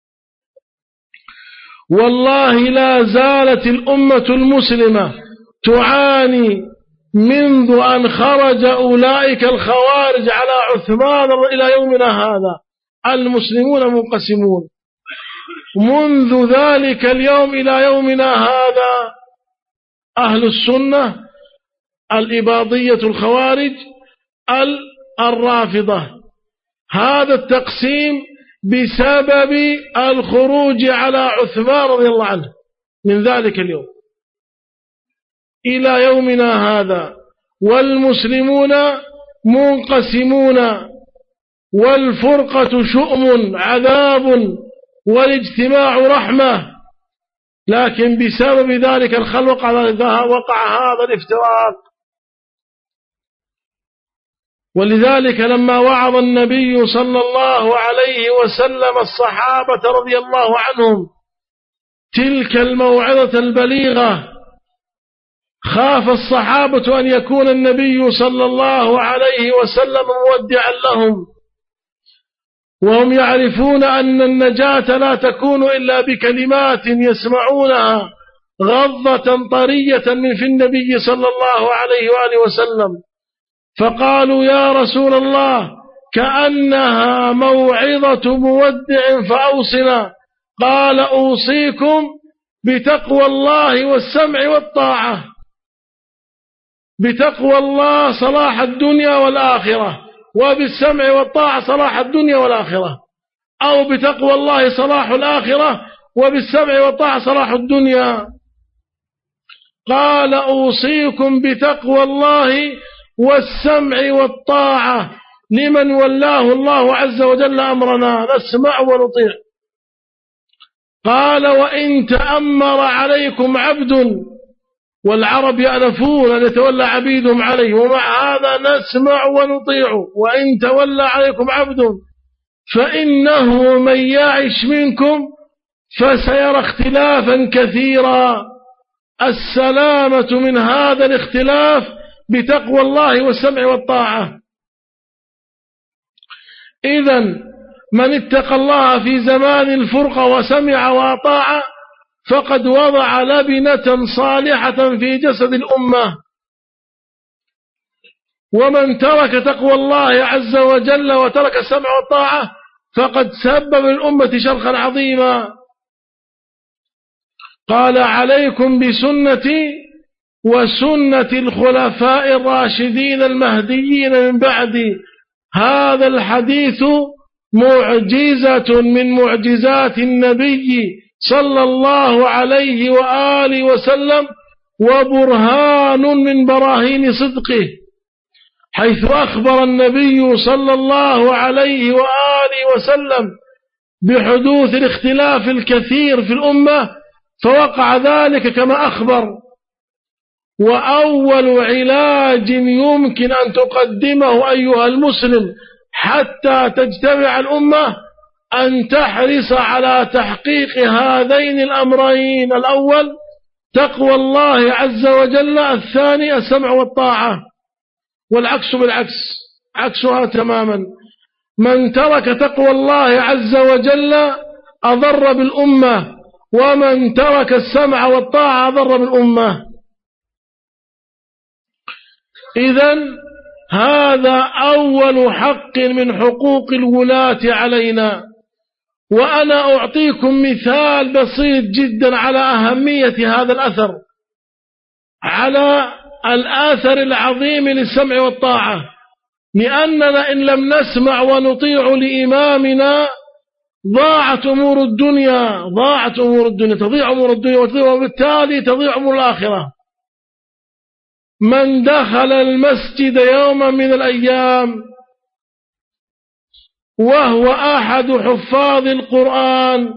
والله لا زالت الأمة المسلمة تعاني منذ أن خرج أولئك الخوارج على عثمان إلى يومنا هذا. المسلمون منقسمون منذ ذلك اليوم إلى يومنا هذا: أهل السنة، الإباضية الخوارج، الرافضة. هذا التقسيم بسبب الخروج على عثمان رضي الله عنه من ذلك اليوم إلى يومنا هذا. والمسلمون منقسمون، والفرقة شؤم عذاب والاجتماع رحمة. لكن بسبب ذلك الخلق وقع هذا الافتراق. ولذلك لما وعظ النبي صلى الله عليه وسلم الصحابة رضي الله عنهم تلك الموعظة البليغة، خاف الصحابة أن يكون النبي صلى الله عليه وسلم مودعا لهم، وهم يعرفون أن النجاة لا تكون إلا بكلمات يسمعونها غضة طرية من في النبي صلى الله عليه وآله وسلم، فقالوا يا رسول الله كأنها موعظة مودع فأوصنا. قال أوصيكم بتقوى الله والسمع والطاعة، بتقوى الله صلاح الدنيا والآخرة، وبالسمع والطاعة صلاح الدنيا والآخرة، أو بتقوى الله صلاح الآخرة وبالسمع والطاعة صلاح الدنيا. قال أوصيكم بتقوى الله والسمع والطاعة لمن ولاه الله عز وجل أمرنا، نسمع ونطيع. قال وإن تأمر عليكم عبد، والعرب يألفون أن يتولى عبيدهم عليه، ومع هذا نسمع ونطيع. وإن تولى عليكم عبد فإنه من يعش منكم فسيرى اختلافا كثيرا. السلامة من هذا الاختلاف بتقوى الله والسمع والطاعة. إذن من اتقى الله في زمان الفرقة وسمع وأطاع فقد وضع لبنة صالحة في جسد الأمة. ومن ترك تقوى الله عز وجل وترك السمع والطاعة فقد سبب للأمة شرخا عظيما. قال عليكم بسنتي وسنة الخلفاء الراشدين المهديين من بعدي. هذا الحديث معجزة من معجزات النبي صلى الله عليه وآله وسلم، وبرهان من براهين صدقه، حيث أخبر النبي صلى الله عليه وآله وسلم بحدوث الاختلاف الكثير في الأمة، فوقع ذلك كما أخبر. وأول علاج يمكن أن تقدمه أيها المسلم حتى تجتمع الأمة أن تحرص على تحقيق هذين الأمرين: الأول تقوى الله عز وجل، الثاني السمع والطاعة. والعكس بالعكس، عكسها تماما. من ترك تقوى الله عز وجل أضر بالأمة، ومن ترك السمع والطاعة أضر بالأمة. إذن هذا أول حق من حقوق الولاة علينا. وأنا أعطيكم مثال بسيط جدا على أهمية هذا الأثر، على الآثر العظيم للسمع والطاعة. لأننا إن لم نسمع ونطيع لإمامنا ضاعت أمور الدنيا، ضاعت أمور الدنيا، تضيع أمور الدنيا، وبالتالي تضيع أمور الآخرة. من دخل المسجد يوما من الأيام وهو أحد حفاظ القرآن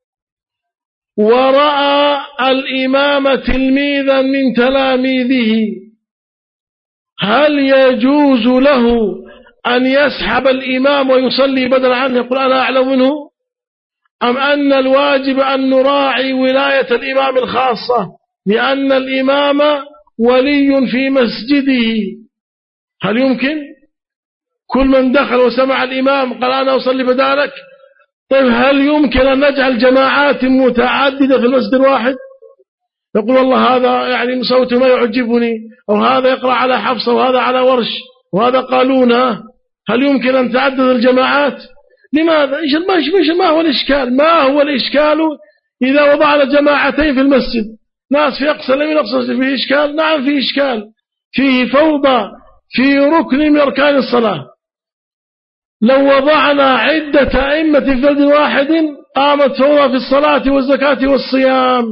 ورأى الإمام تلميذا من تلاميذه، هل يجوز له أن يسحب الإمام ويصلي بدلا عنه يقول أنا أعلم منه، أم أن الواجب أن نراعي ولاية الإمام الخاصة لأن الإمام ولي في مسجده؟ هل يمكن كل من دخل وسمع الإمام قال أنا أصلي بدالك؟ طيب هل يمكن أن نجعل جماعات متعددة في المسجد الواحد؟ يقول والله هذا يعني صوته ما يعجبني، أو هذا يقرأ على حفصة وهذا على ورش وهذا قالونا. هل يمكن أن تعدد الجماعات؟ لماذا؟ ما هو الإشكال؟ ما هو الإشكال إذا وضعنا جماعتين في المسجد، ناس في أقصى اليمين أقصى فيه إشكال؟ نعم فيه إشكال، فيه فوضى في ركن من أركان الصلاة. لو وضعنا عدة أئمة في بلد واحد قامت فوضى في الصلاة والزكاة والصيام.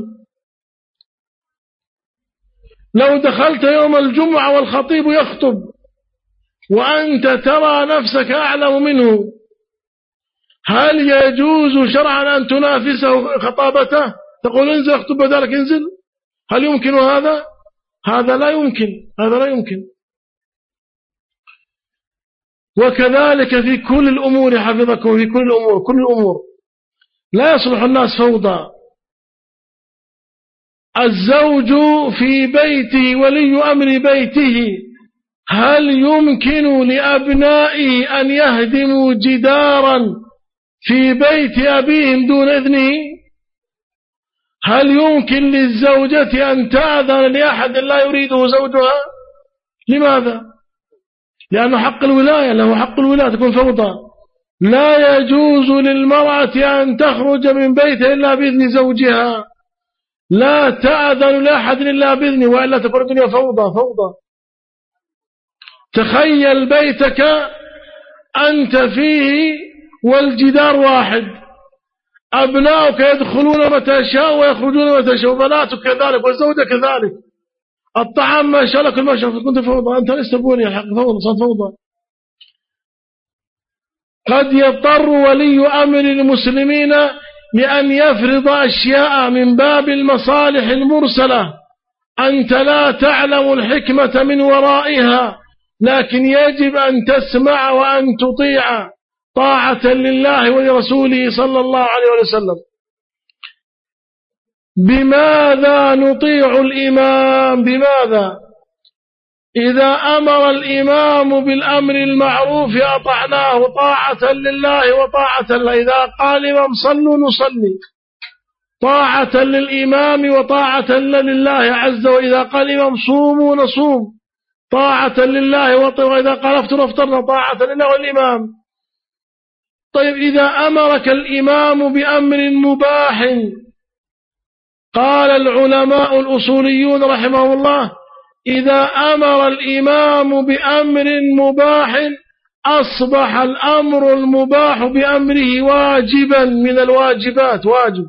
لو دخلت يوم الجمعة والخطيب يخطب وأنت ترى نفسك أعلم منه، هل يجوز شرعا أن تنافسه خطابته؟ تقول انزل اخطب بدالك انزل؟ هل يمكن هذا؟ هذا لا يمكن، هذا لا يمكن. وكذلك في كل الأمور حفظكم، في كل الأمور، كل الأمور لا يصلح الناس فوضى. الزوج في بيته ولي أمر بيته، هل يمكن لأبنائه أن يهدموا جدارا في بيت أبيهم دون إذنه؟ هل يمكن للزوجة أن تأذن لأحد لا يريده زوجها؟ لماذا؟ لأن حق الولاية، له حق الولاية، تكون فوضى. لا يجوز للمرأة أن تخرج من بيتها إلا بإذن زوجها، لا تأذن لأحد إلا بإذنه، وإلا تكون الدنيا فوضى فوضى. تخيل بيتك أنت فيه والجدار واحد، أبناؤك يدخلون متى شاء ويخرجون متى شاء، وبناتك كذلك والزوجة كذلك. الطعام ما شاء لك المشرف، كنت فوضى، أنت لست بوني الحق، فوضى، صار فوضى. قد يضطر ولي أمر المسلمين لأن يفرض أشياء من باب المصالح المرسلة أنت لا تعلم الحكمة من ورائها، لكن يجب أن تسمع وأن تطيع طاعة لله ولرسوله صلى الله عليه وسلم. بماذا نطيع الإمام؟ بماذا؟ إذا أمر الإمام بالأمر المعروف أطعناه طاعة لله وطاعة له. إذا قال الإمام صلوا نصلي طاعة للإمام وطاعة لله عز وجل. إذا قال الإمام صوموا نصوم طاعة لله، وإذا قال افطروا افطرنا طاعة لله والإمام. طيب إذا أمرك الإمام بأمر مباح، قال العلماء الأصوليون رحمه الله: إذا أمر الإمام بأمر مباح أصبح الأمر المباح بأمره واجبا من الواجبات، واجب.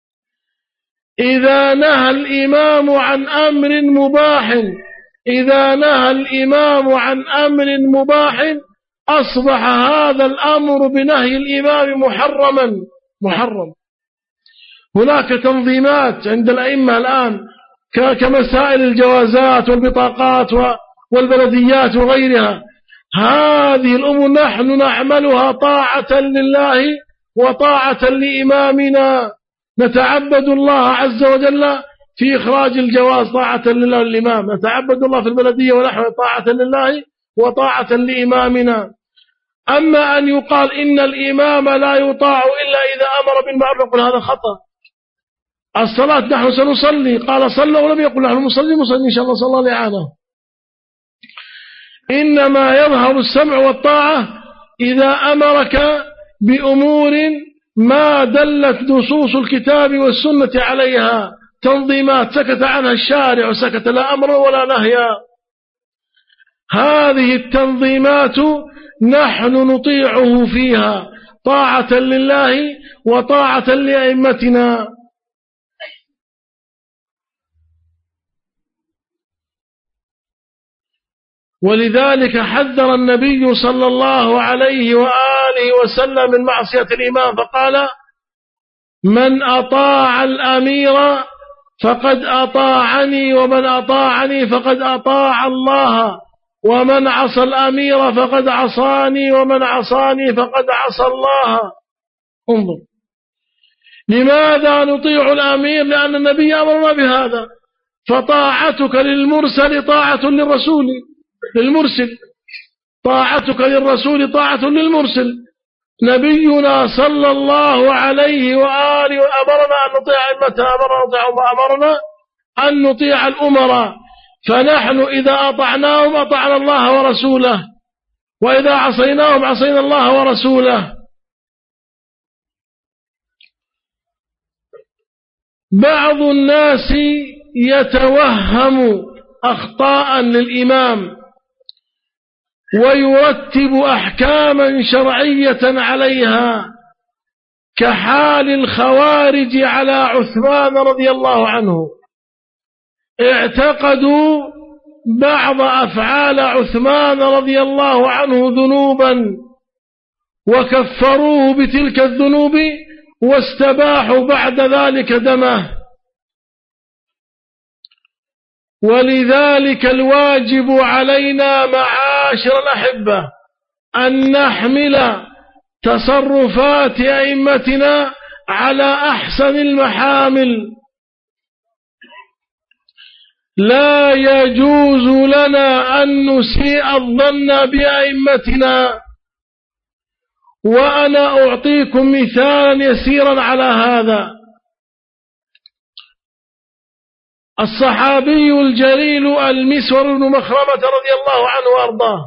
إذا نهى الإمام عن أمر مباح إذا نهى الإمام عن أمر مباح أصبح هذا الأمر بنهي الإمام محرما محرم. هناك تنظيمات عند الأئمة الآن كمسائل الجوازات والبطاقات والبلديات وغيرها. هذه الأمور نحن نعملها طاعة لله وطاعة لإمامنا، نتعبد الله عز وجل في إخراج الجواز طاعة لله والإمام، نتعبد الله في البلدية ونحن طاعة لله وطاعة لإمامنا. أما أن يقال إن الإمام لا يطاع إلا إذا أمر بالمعروف، نقول هذا خطأ. الصلاة نحن سنصلي، قال صلوا ولم يقل نحن نصلي نصلي إن شاء الله صلى الله عليه. إنما يظهر السمع والطاعة إذا أمرك بأمور ما دلت نصوص الكتاب والسنة عليها، تنظيمات سكت عنها الشارع وسكت لا أمر ولا نهي. هذه التنظيمات نحن نطيعه فيها طاعة لله وطاعة لأئمتنا. ولذلك حذر النبي صلى الله عليه وآله وسلم من معصية الإمام، فقال: من أطاع الأمير فقد أطاعني، ومن أطاعني فقد أطاع الله، ومن عصى الأمير فقد عصاني، ومن عصاني فقد عصى الله. انظر، لماذا نطيع الأمير؟ لأن النبي أمرنا بهذا. فطاعتك للمرسل طاعة للرسول للمرسل طاعتك للرسول طاعة للمرسل. نبينا صلى الله عليه وآله أمرنا أن نطيع أئمتنا، أمرنا أن نطيع الأمراء. فنحن إذا أطعناهم أطعنا الله ورسوله، وإذا عصيناهم عصينا الله ورسوله. بعض الناس يتوهم أخطاء للإمام ويرتب أحكاما شرعية عليها، كحال الخوارج على عثمان رضي الله عنه. اعتقدوا بعض أفعال عثمان رضي الله عنه ذنوبا وكفروه بتلك الذنوب واستباحوا بعد ذلك دمه. ولذلك الواجب علينا معاشر الأحبة أن نحمل تصرفات أئمتنا على أحسن المحامل. لا يجوز لنا أن نسيء الظن بأئمتنا. وأنا أعطيكم مثالا يسيرا على هذا. الصحابي الجليل المسور بن مخرمة رضي الله عنه وأرضاه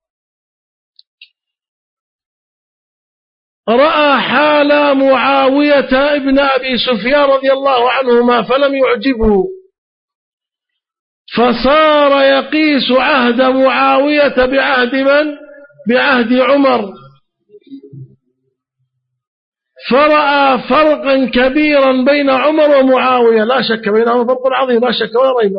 رأى حال معاوية ابن أبي سفيان رضي الله عنهما فلم يعجبه، فصار يقيس عهد معاوية بعهد من؟ بعهد عمر، فرأى فرقا كبيرا بين عمر ومعاوية، لا شك بينهما فرق عظيم لا شك ولا ريب،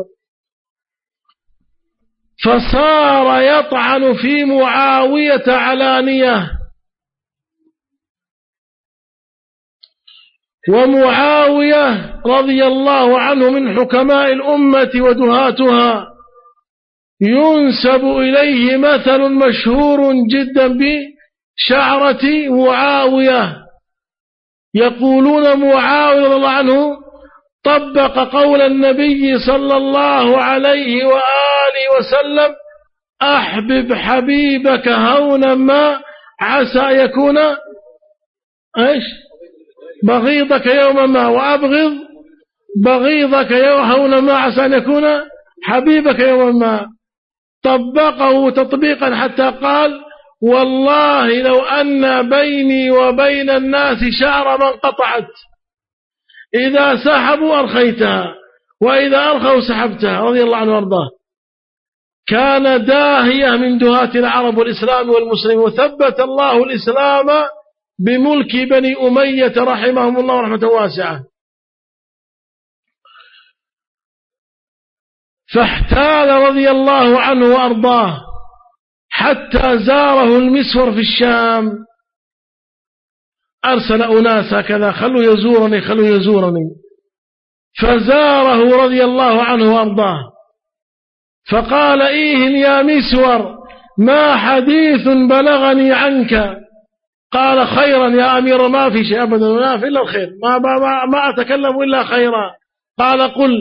فصار يطعن في معاوية علانية. ومعاوية رضي الله عنه من حكماء الأمة ودهاتها، ينسب إليه مثل مشهور جدا بشعرة معاوية. يقولون معاوية رضي الله عنه طبق قول النبي صلى الله عليه وآله وسلم: أحبب حبيبك هونا ما عسى يكون إيش بغيضك يوما ما، وأبغض بغيضك هونا ما عسى أن يكون حبيبك يوما ما. طبقه تطبيقا حتى قال: والله لو أن بيني وبين الناس شعر ما انقطعت، إذا سحبوا أرخيتها وإذا أرخوا سحبتها، رضي الله عنه وارضاه. كان داهية من دهاة العرب والإسلام والمسلمين، وثبت الله الإسلام بملك بني أمية رحمهم الله رحمة واسعة. فاحتال رضي الله عنه وأرضاه حتى زاره المسور في الشام، أرسل أناس هكذا: خلوا يزورني خلوا يزورني. فزاره رضي الله عنه وأرضاه، فقال: إيه يا مسور، ما حديث بلغني عنك؟ قال: خيرا يا أمير، ما في شيء أبدا، ما في إلا الخير، ما, ما, ما أتكلم إلا خيرا. قال: قل.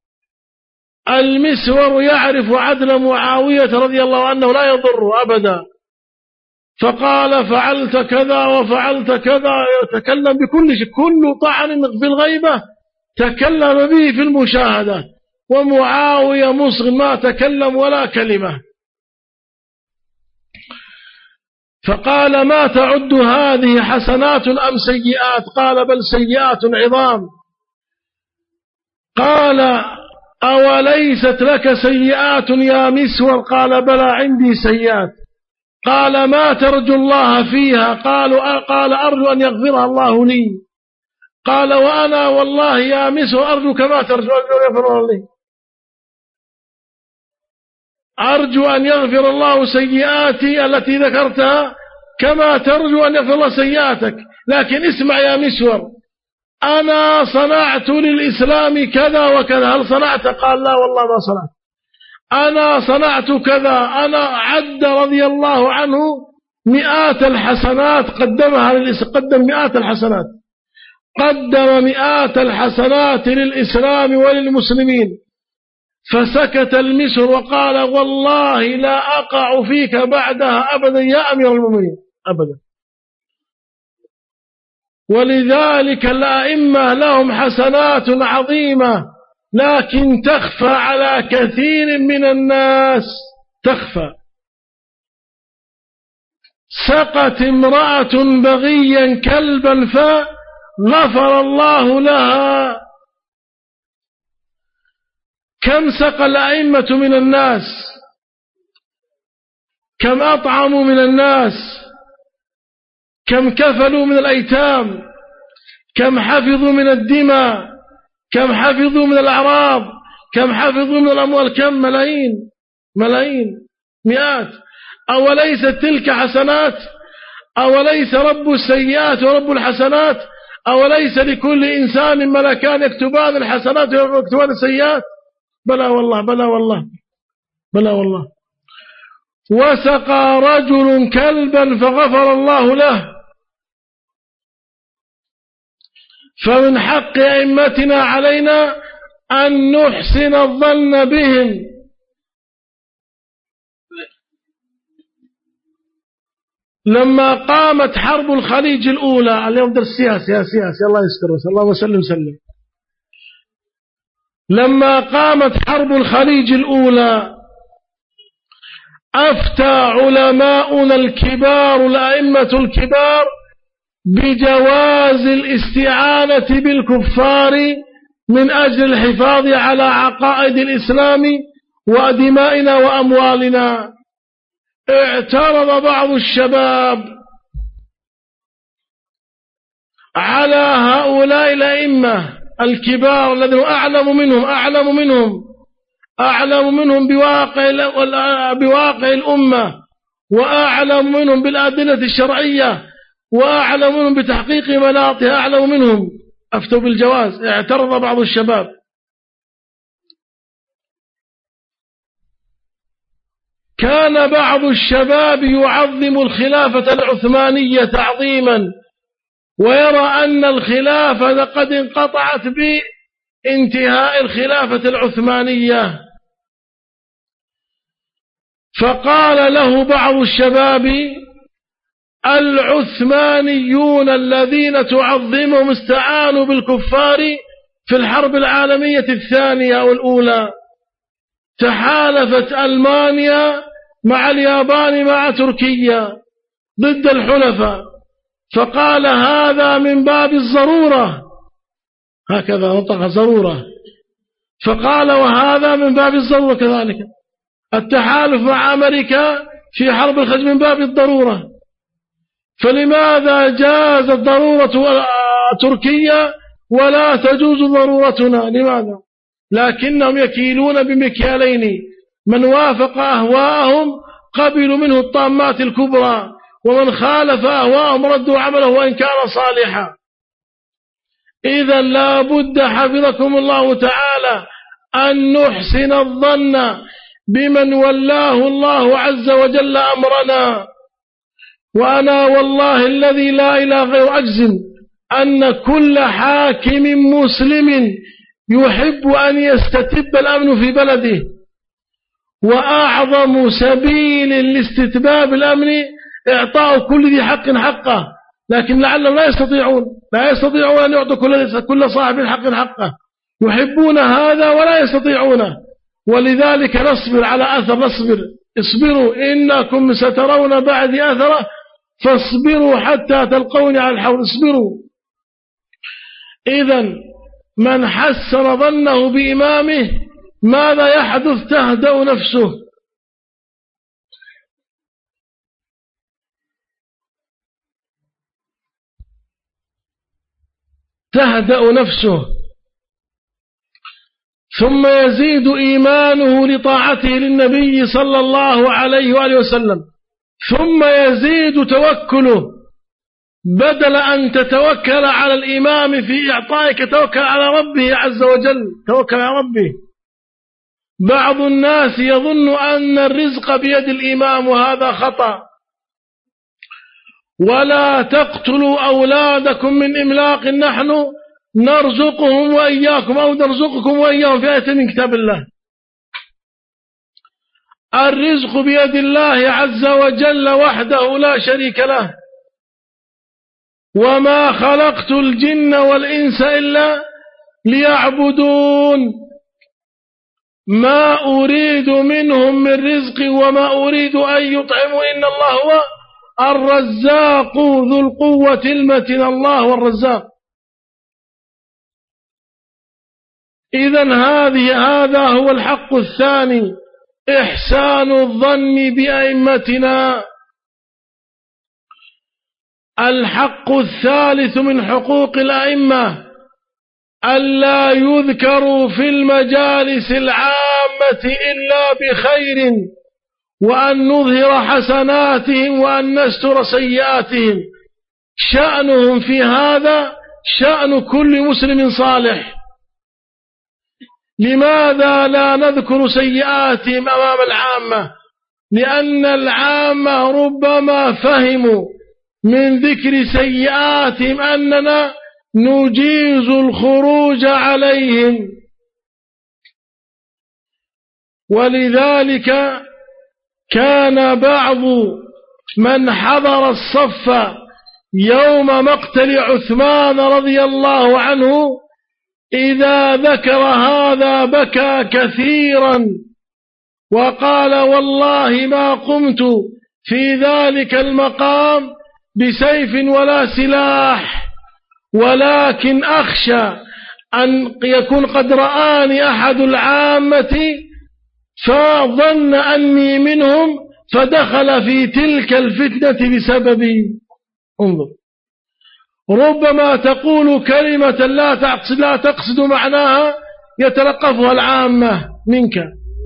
المسور يعرف عدل معاوية رضي الله عنه لا يضر أبدا. فقال: فعلت كذا وفعلت كذا، يتكلم بكل شيء، كل طعن في الغيبة تكلم به في المشاهدة، ومعاوية مصغ ما تكلم ولا كلمة. فقال: ما تعد هذه حسنات أم سيئات؟ قال: بل سيئات عظام. قال: أوليست لك سيئات يا مسور؟ قال: بلى عندي سيئات. قال: ما ترجو الله فيها؟ قالوا قال: أرجو أن يغفرها الله لي. قال: وأنا والله يا مسور أرجو كما ترجو أن يغفر لي، أرجو أن يغفر الله سيئاتي التي ذكرتها كما ترجو أن يغفر الله سيئاتك. لكن اسمع يا مسور، أنا صنعت للإسلام كذا وكذا، هل صنعت؟ قال: لا والله ما صنعت. أنا صنعت كذا. أنا عد رضي الله عنه مئات الحسنات قدمها للإسلام، قدم مئات الحسنات، قدم مئات الحسنات للإسلام وللمسلمين. فسكت المسور وقال: والله لا أقع فيك بعدها أبدا يا أمير المؤمنين، أبدا. ولذلك الأئمة لهم حسنات عظيمة، لكن تخفى على كثير من الناس، تخفى. سقت امرأة بغيا كلبا فغفر الله لها. كم سقى الأئمة من الناس، كم أطعموا من الناس، كم كفلوا من الأيتام، كم حفظوا من الدماء، كم حفظوا من الأعراض، كم حفظوا من الأموال، كم ملايين ملايين مئات. أوليست تلك حسنات؟ أوليس رب السيئات ورب الحسنات؟ أوليس لكل إنسان ملكان يكتبان الحسنات ويكتبان السيئات؟ بلى والله بلى والله بلى والله. وسقى رجل كلبا فغفر الله له. فمن حق أئمتنا علينا أن نحسن الظن بهم. لما قامت حرب الخليج الأولى، اليوم درس سياسي يا سياسي الله يستر، اللهم سلم سلم. لما قامت حرب الخليج الأولى أفتى علماؤنا الكبار الأئمة الكبار بجواز الاستعانة بالكفار من أجل الحفاظ على عقائد الإسلام ودمائنا وأموالنا. اعترض بعض الشباب على هؤلاء الأئمة الكبار الذين أعلم منهم أعلم منهم أعلم منهم بواقع بواقع الأمة، وأعلم منهم بالأدلة الشرعية، وأعلم منهم بتحقيق مناطها، أعلم منهم، أفتوا بالجواز. اعترض بعض الشباب. كان بعض الشباب يعظم الخلافة العثمانية تعظيما، ويرى أن الخلافة قد انقطعت بانتهاء الخلافة العثمانية. فقال له بعض الشباب: العثمانيون الذين تعظمهم استعانوا بالكفار في الحرب العالمية الثانية والأولى. تحالفت ألمانيا مع اليابان مع تركيا ضد الحلفاء، فقال هذا من باب الضرورة، هكذا نطق ضرورة، فقال وهذا من باب الضرورة كذلك. التحالف مع أمريكا في حرب الخليج من باب الضرورة، فلماذا جازت ضرورة تركيا ولا تجوز ضرورتنا؟ لماذا؟ لكنهم يكيلون بمكيالين، من وافق أهواءهم قبلوا منه الطامات الكبرى، ومن خالف أهواءهم ردوا عمله وإن كان صالحا. إذا لا بد حفظكم الله تعالى أن نحسن الظن بمن ولاه الله عز وجل أمرنا. وأنا والله الذي لا إله غير أجزم أن كل حاكم مسلم يحب أن يستتب الأمن في بلده، وأعظم سبيل لاستتباب الأمن إعطاء كل ذي حق حقه، لكن لعلهم لا يستطيعون لا يستطيعون أن يعطوا كل كل صاحب حق حقه، يحبون هذا ولا يستطيعونه. ولذلك نصبر على أثر، نصبر، اصبروا إنكم سترون بعد أثره فاصبروا حتى تلقوني على الحوض، اصبروا. إذن من حسن ظنه بإمامه ماذا يحدث؟ تهدأ نفسه. تهدأ نفسه ثم يزيد إيمانه لطاعته للنبي صلى الله عليه وآله وسلم، ثم يزيد توكله، بدل أن تتوكل على الإمام في إعطائك توكل على ربه عز وجل، توكل على ربه. بعض الناس يظن أن الرزق بيد الإمام، وهذا خطأ. ولا تقتلوا أولادكم من إملاق، نحن نرزقهم وإياكم أو نرزقكم وإياهم، في آية من كتاب الله. الرزق بيد الله عز وجل وحده لا شريك له. وما خلقت الجن والإنس إلا ليعبدون، ما أريد منهم من رزق وما أريد أن يطعموا، إن الله هو الرزاق ذو القوة المتين، الله والرزاق. إذن هذه هذا هو الحق الثاني، إحسان الظن بأئمتنا. الحق الثالث من حقوق الأئمة ألا يذكروا في المجالس العامة إلا بخير، وأن نظهر حسناتهم وأن نستر سيئاتهم. شأنهم في هذا شأن كل مسلم صالح. لماذا لا نذكر سيئاتهم أمام العامة؟ لأن العامة ربما فهموا من ذكر سيئاتهم أننا نجيز الخروج عليهم، ولذلك كان بعض من حضر الصف يوم مقتل عثمان رضي الله عنه إذا ذكر هذا بكى كثيرا وقال والله ما قمت في ذلك المقام بسيف ولا سلاح، ولكن أخشى أن يكون قد رآني أحد العامة فظن أني منهم فدخل في تلك الفتنة بسببي. انظر، ربما تقول كلمة لا تقصد, لا تقصد معناها يتلقفها العامة منك،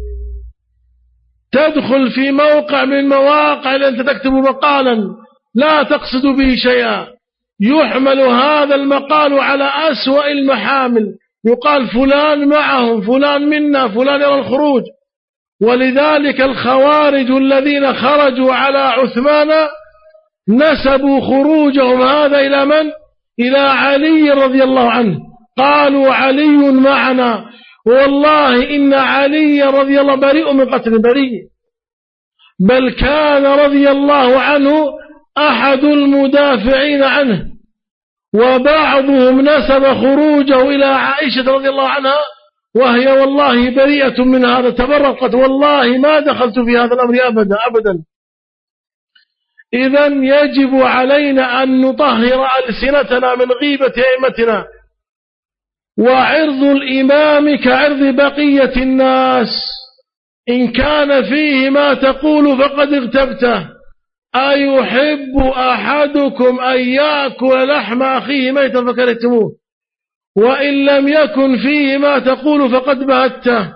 تدخل في موقع من مواقع أنت تكتب مقالا لا تقصد به شيئا، يحمل هذا المقال على أسوأ المحامل، يقال فلان معهم، فلان منا، فلان يرى الخروج. ولذلك الخوارج الذين خرجوا على عثمان نسبوا خروجهم هذا إلى من؟ إلى علي رضي الله عنه، قالوا علي معنا، والله إن علي رضي الله بريء من قتل بريء، بل كان رضي الله عنه أحد المدافعين عنه. وبعضهم نسب خروجه إلى عائشة رضي الله عنها وهي والله بريئة من هذا، تبرقت والله ما دخلت في هذا الأمر أبدا أبدا. إذن يجب علينا أن نطهر ألسنتنا من غيبة أئمتنا، وعرض الإمام كعرض بقية الناس، إن كان فيه ما تقول فقد اغتبته. أيحب أحدكم أن يأكل لحم أخيه ميتا فكرهتموه، وإن لم يكن فيه ما تقول فقد بهته.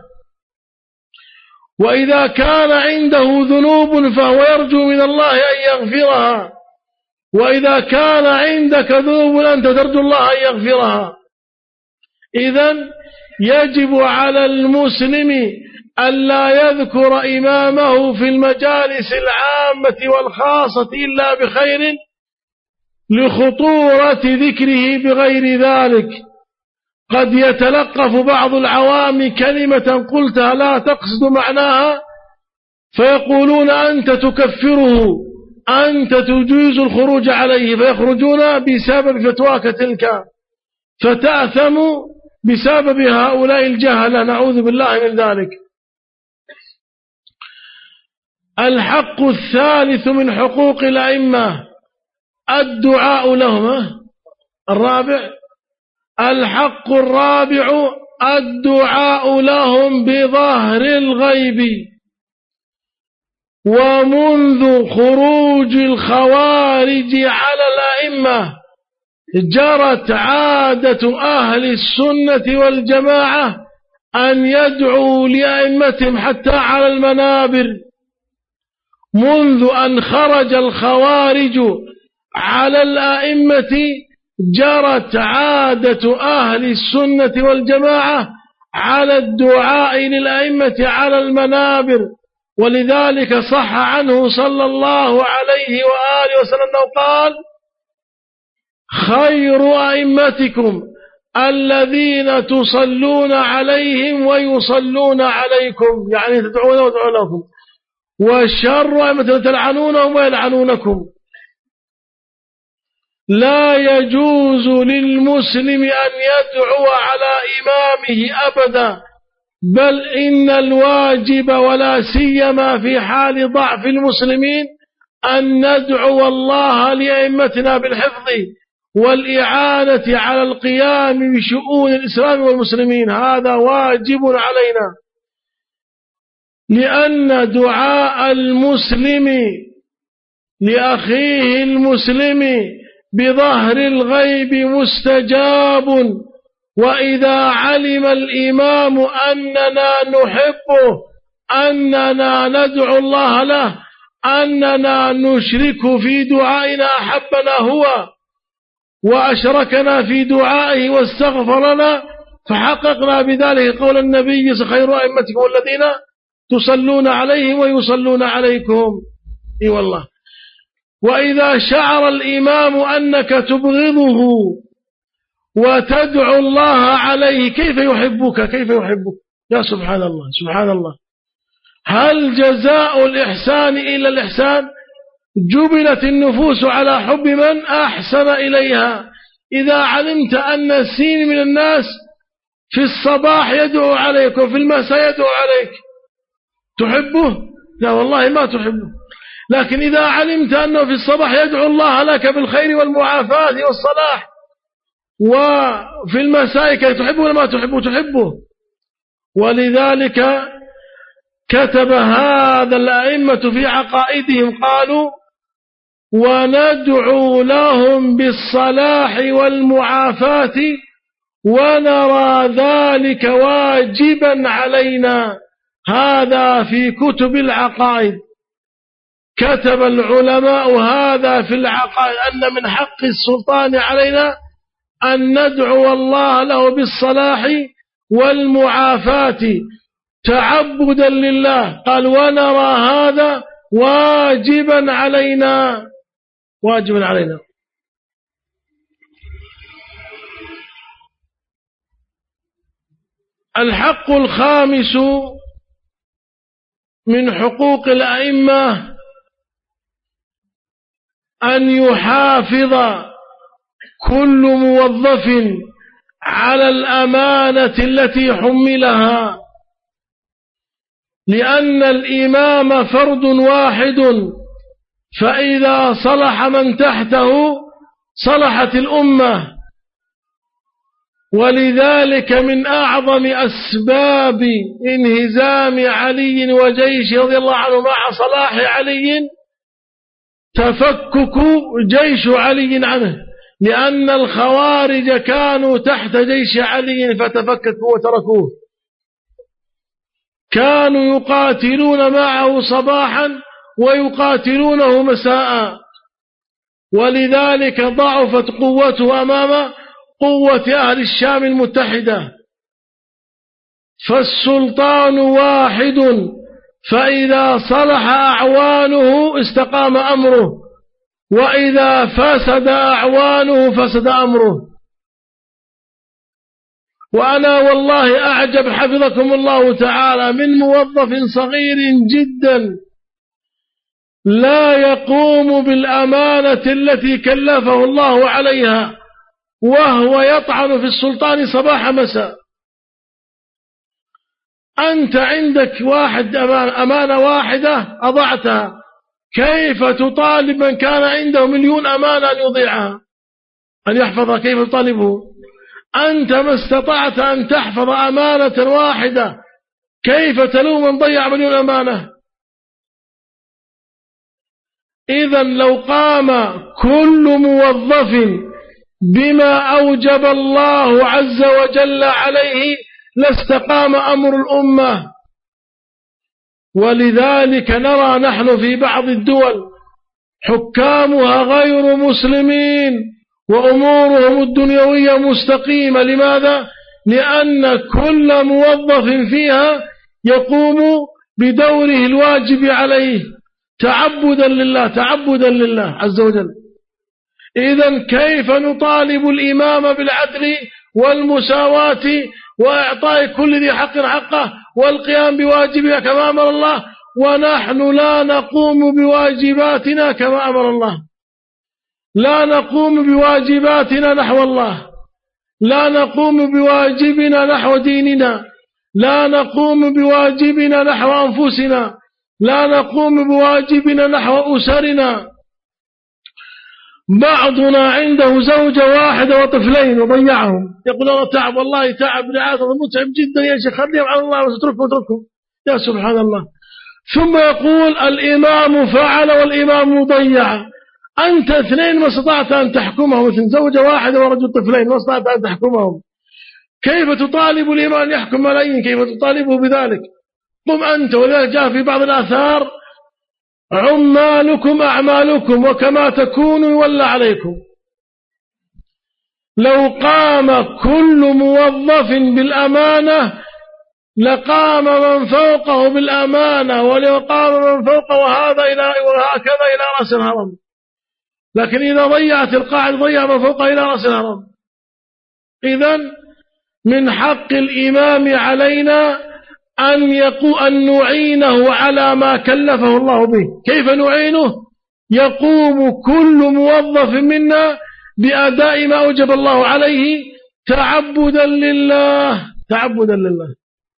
وإذا كان عنده ذنوب فهو يرجو من الله أن يغفرها، وإذا كان عندك ذنوب أنت ترجو الله أن يغفرها. إذن يجب على المسلم ألا يذكر إمامه في المجالس العامة والخاصة إلا بخير لخطورة ذكره بغير ذلك. قد يتلقف بعض العوام كلمة قلتها لا تقصد معناها فيقولون أنت تكفره، أنت تجوز الخروج عليه، فيخرجون بسبب فتواك تلك، فتأثم بسبب هؤلاء الجهلة، نعوذ بالله من ذلك. الحق الثالث من حقوق الأئمة الدعاء لهم. الرابع الحق الرابع الدعاء لهم بظهر الغيب. ومنذ خروج الخوارج على الأئمة جرت عادة أهل السنة والجماعة أن يدعوا لأئمتهم حتى على المنابر. منذ أن خرج الخوارج على الأئمة جرت عادة أهل السنة والجماعة على الدعاء للأئمة على المنابر. ولذلك صح عنه صلى الله عليه وآله وسلم أنه قال: خير أئمتكم الذين تصلون عليهم ويصلون عليكم، يعني تدعون ويدعون لكم، والشر أئمة تلعنونهم ويلعنونكم. لا يجوز للمسلم أن يدعو على إمامه أبدا، بل إن الواجب ولا سيما في حال ضعف المسلمين أن ندعو الله لأئمتنا بالحفظ والإعانة على القيام بشؤون الإسلام والمسلمين، هذا واجب علينا، لأن دعاء المسلم لأخيه المسلم بظهر الغيب مستجاب. وإذا علم الإمام أننا نحبه، أننا ندعو الله له، أننا نشرك في دعائنا، أحبنا هو وأشركنا في دعائه واستغفر لنا، فحققنا بذلك قول النبي خير أئمتكم الذين تصلون عليهم ويصلون عليكم. اي والله. وإذا شعر الإمام أنك تبغضه وتدعو الله عليه كيف يحبك كيف يحبك يا سبحان الله سبحان الله. هل جزاء الإحسان إلا الإحسان؟ جبلت النفوس على حب من أحسن إليها. إذا علمت أن السين من الناس في الصباح يدعو عليك وفي المساء يدعو عليك تحبه؟ لا والله ما تحبه. لكن إذا علمت أنه في الصباح يدعو الله لك بالخير والمعافاة والصلاح وفي المساء كيف تحبه ولا ما تحبه؟ تحبه. ولذلك كتب هذا الأئمة في عقائدهم قالوا وندعو لهم بالصلاح والمعافاة ونرى ذلك واجبا علينا. هذا في كتب العقائد. كتب العلماء هذا في العقائد أن من حق السلطان علينا أن ندعو الله له بالصلاح والمعافاة تعبدا لله. قال ونرى هذا واجبا علينا واجبا علينا. الحق الخامس من حقوق الأئمة أن يحافظ كل موظف على الأمانة التي حملها، لأن الإمام فرد واحد، فإذا صلح من تحته صلحت الأمة. ولذلك من أعظم أسباب انهزام علي وجيش رضي الله عنه مع صلاح علي تفكك جيش علي عنه، لأن الخوارج كانوا تحت جيش علي فتفككوا وتركوه. كانوا يقاتلون معه صباحا ويقاتلونه مساء، ولذلك ضعفت قوته أمام قوة أهل الشام المتحدة. فالسلطان واحد، فإذا صلح أعوانه استقام أمره، وإذا فسد أعوانه فسد أمره. وأنا والله أعجب حفظكم الله تعالى من موظف صغير جدا لا يقوم بالأمانة التي كلفه الله عليها، وهو يطعن في السلطان صباح مساء. أنت عندك واحد أمانة واحدة أضعتها، كيف تطالب من كان عنده مليون أمانة أن يضيعها أن يحفظها؟ كيف تطالبه؟ أنت ما استطعت أن تحفظ أمانة واحدة، كيف تلوم من ضيع مليون أمانة؟ إذن لو قام كل موظف بما أوجب الله عز وجل عليه لاستقام أمر الأمة. ولذلك نرى نحن في بعض الدول حكامها غير مسلمين وأمورهم الدنيوية مستقيمة. لماذا؟ لأن كل موظف فيها يقوم بدوره الواجب عليه تعبدا لله تعبدا لله عز وجل. إذن كيف نطالب الإمام بالعدل والمساواة وإعطاء كل ذي حق حقه والقيام بواجبها كما أمر الله، ونحن لا نقوم بواجباتنا كما أمر الله؟ لا نقوم بواجباتنا نحو الله، لا نقوم بواجبنا نحو ديننا، لا نقوم بواجبنا نحو أنفسنا، لا نقوم بواجبنا نحو أسرنا. بعضنا عنده زوجة واحدة وطفلين وضيعهم، يقول الله تعب والله تعب رعاية متعب جدا يا شيخ، خليهم على الله وتتركهم وتتركهم. يا سبحان الله. ثم يقول الإمام فعل والإمام ضيع. أنت اثنين ما استطعت أن تحكمهم، مثل زوجة واحدة ورجل طفلين ما استطعت أن تحكمهم، كيف تطالب الإمام أن يحكم ملايين؟ كيف تطالبه بذلك؟ قم أنت. ولذلك جاء في بعض الآثار عمالكم أعمالكم وكما تكونوا يولى عليكم. لو قام كل موظف بالأمانة لقام من فوقه بالأمانة، ولو قام من فوقه وهذا إلى وهكذا إلى رأس الهرم. لكن إذا ضيعت القاعدة ضيع من فوقه إلى رأس الهرم. إذن من حق الإمام علينا أن يقو أن نعينه على ما كلفه الله به. كيف نعينه؟ يقوم كل موظف منا بأداء ما أوجب الله عليه تعبدا لله، تعبدا لله.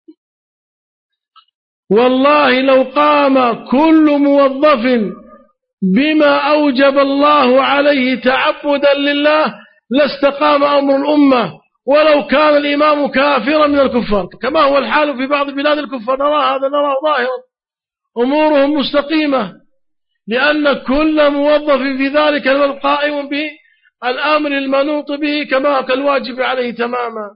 والله لو قام كل موظف بما أوجب الله عليه تعبدا لله لاستقام أمر الأمة، ولو كان الإمام كافرا من الكفار، كما هو الحال في بعض بلاد الكفار. نرى هذا، نرى ظاهرا أمورهم مستقيمة، لأن كل موظف في ذلك القائم بالأمر المنوط به كما كالواجب عليه تماما.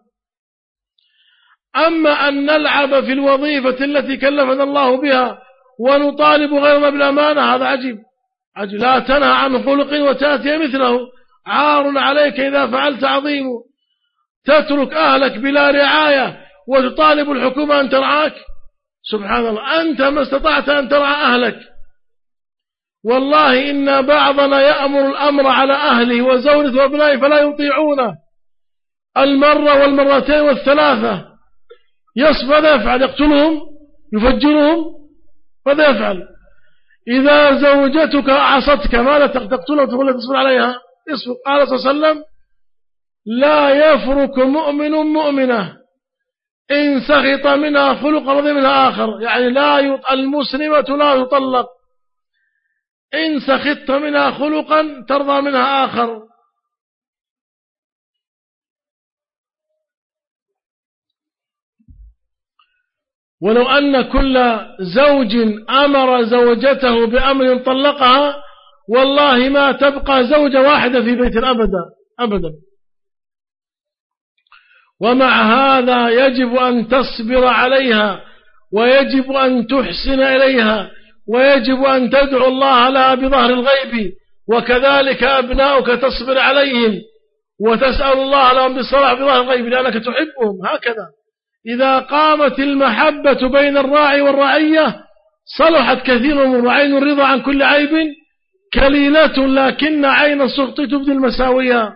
أما أن نلعب في الوظيفة التي كلفنا الله بها ونطالب غيرنا بالأمانة، هذا عجيب عجيب. لا تنهى عن خلق وتأتي مثله، عار عليك إذا فعلت عظيم. تترك أهلك بلا رعاية وتطالب الحكومة أن ترعاك، سبحان الله. أنت ما استطعت أن ترعى أهلك. والله إن بعضنا يأمر الأمر على أهله وزوجته وابنائه فلا يطيعونه المرة والمرتين والثلاثة، يصف ماذا يفعل؟ يقتلهم، يفجرهم، ماذا يفعل؟ إذا زوجتك عصتك ماذا تقتلها وتقول لها تصبر عليها؟ اصبر. قال صلى الله عليه وسلم: لا يفرك مؤمن مؤمنة إن سخط منها خلق رضي منها آخر. يعني لا يط... المسلمة لا يطلق إن سخطت منها خلقا ترضى منها آخر. ولو أن كل زوج أمر زوجته بأمر طلقها والله ما تبقى زوجة واحدة في بيت أبدا أبدا. ومع هذا يجب أن تصبر عليها، ويجب أن تحسن إليها، ويجب أن تدعو الله لها بظهر الغيب، وكذلك أبناؤك تصبر عليهم وتسأل الله لهم بالصلاح بظهر الغيب لأنك تحبهم. هكذا إذا قامت المحبة بين الراعي والرعية صلحت كثير من عين الرضا عن كل عيب كليلة، لكن عين السخط تبدي المساوية.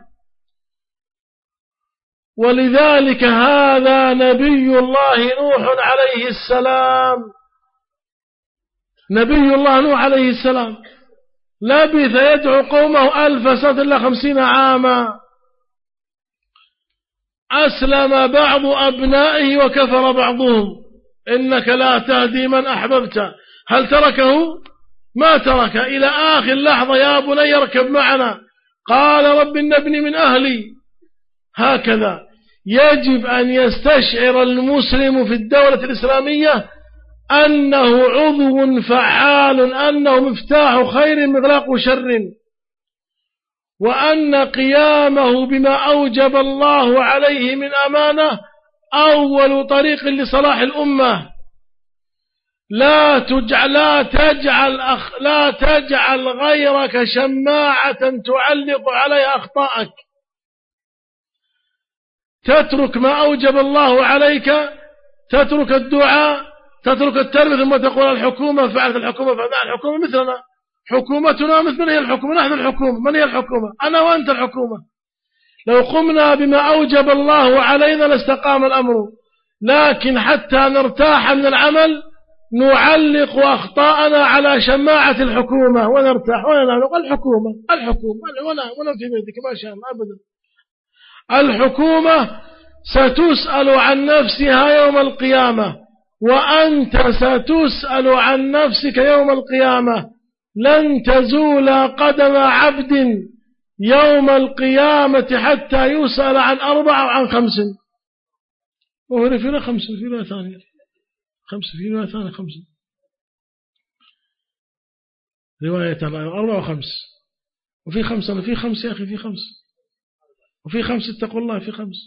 ولذلك هذا نبي الله نوح عليه السلام، نبي الله نوح عليه السلام لبث يدعو قومه ألف سنة إلا خمسين عاما، أسلم بعض أبنائه وكفر بعضهم. إنك لا تهدي من أحببت. هل تركه؟ ما ترك إلى آخر لحظة: يا بني اركب معنا، قال رب إن ابني من أهلي. هكذا يجب أن يستشعر المسلم في الدولة الإسلامية أنه عضو فعال، أنه مفتاح خير مغلاق شر، وأن قيامه بما أوجب الله عليه من أمانة أول طريق لصلاح الأمة. لا تجعل لا تجعل أخ لا تجعل غيرك شماعة تعلق عليها أخطاءك. تترك ما أوجب الله عليك، تترك الدعاء، تترك التربية، ثم تقول الحكومة فعلت، الحكومة فعلت. الحكومة مثلنا، حكومتنا مثل من هي الحكومة؟ نحن الحكومة. من هي الحكومة؟ أنا وأنت الحكومة. لو قمنا بما أوجب الله علينا لاستقام الأمر، لكن حتى نرتاح من العمل نعلق أخطاءنا على شماعة الحكومة ونرتاح ونقول الحكومة الحكومة ولا في بيتك ما شاء الله أبدا. الحكومة ستسأل عن نفسها يوم القيامة، وأنت ستسأل عن نفسك يوم القيامة. لن تزول قدم عبد يوم القيامة حتى يسأل عن أربع أو عن خمس. وهنا فينا خمس، فينا ثانية خمس، فينا ثانية خمس، رواية أربع وخمس، وفي خمسة، في خمس يا أخي، في خمس، وفي خمس اتقوا الله، في خمس،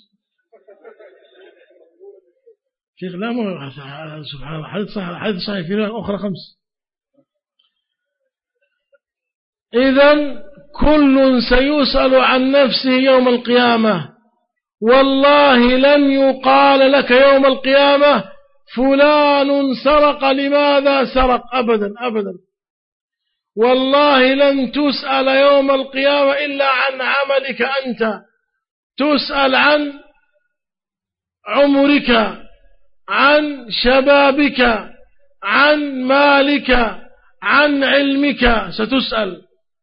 في لا ما سبحان الله حديث صحيح، حديث صحيح في رواية أخرى خمس. إذن كل سيسأل عن نفسه يوم القيامة. والله لن يقال لك يوم القيامة فلان سرق لماذا سرق، أبدا أبدا. والله لن تسأل يوم القيامة إلا عن عملك أنت، تسأل عن عمرك، عن شبابك، عن مالك، عن علمك، ستسأل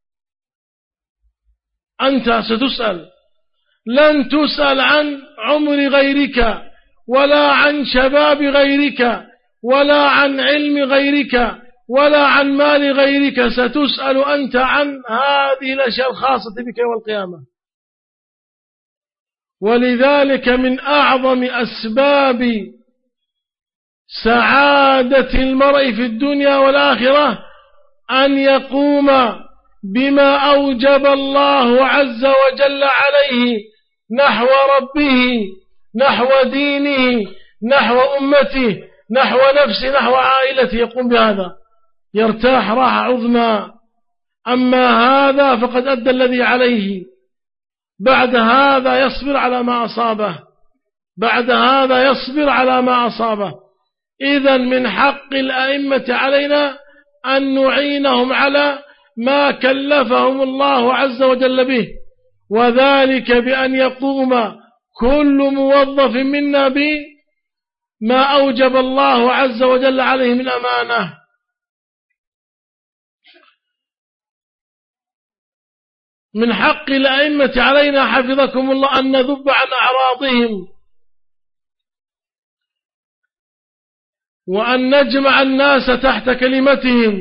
أنت، ستسأل. لن تسأل عن عمر غيرك ولا عن شباب غيرك ولا عن علم غيرك ولا عن مال غيرك، ستسأل أنت عن هذه الأشياء الخاصة بك يوم القيامة. ولذلك من أعظم أسباب سعادة المرء في الدنيا والآخرة أن يقوم بما أوجب الله عز وجل عليه نحو ربه، نحو دينه، نحو أمته، نحو نفسه، نحو عائلته، يقوم بهذا يرتاح راحة عظمى. أما هذا فقد أدى الذي عليه، بعد هذا يصبر على ما أصابه، بعد هذا يصبر على ما أصابه. إذن من حق الأئمة علينا أن نعينهم على ما كلفهم الله عز وجل به، وذلك بأن يقوم كل موظف منا بما أوجب الله عز وجل عليه من أمانة. من حق الأئمة علينا حفظكم الله أن نذب عن أعراضهم، وأن نجمع الناس تحت كلمتهم،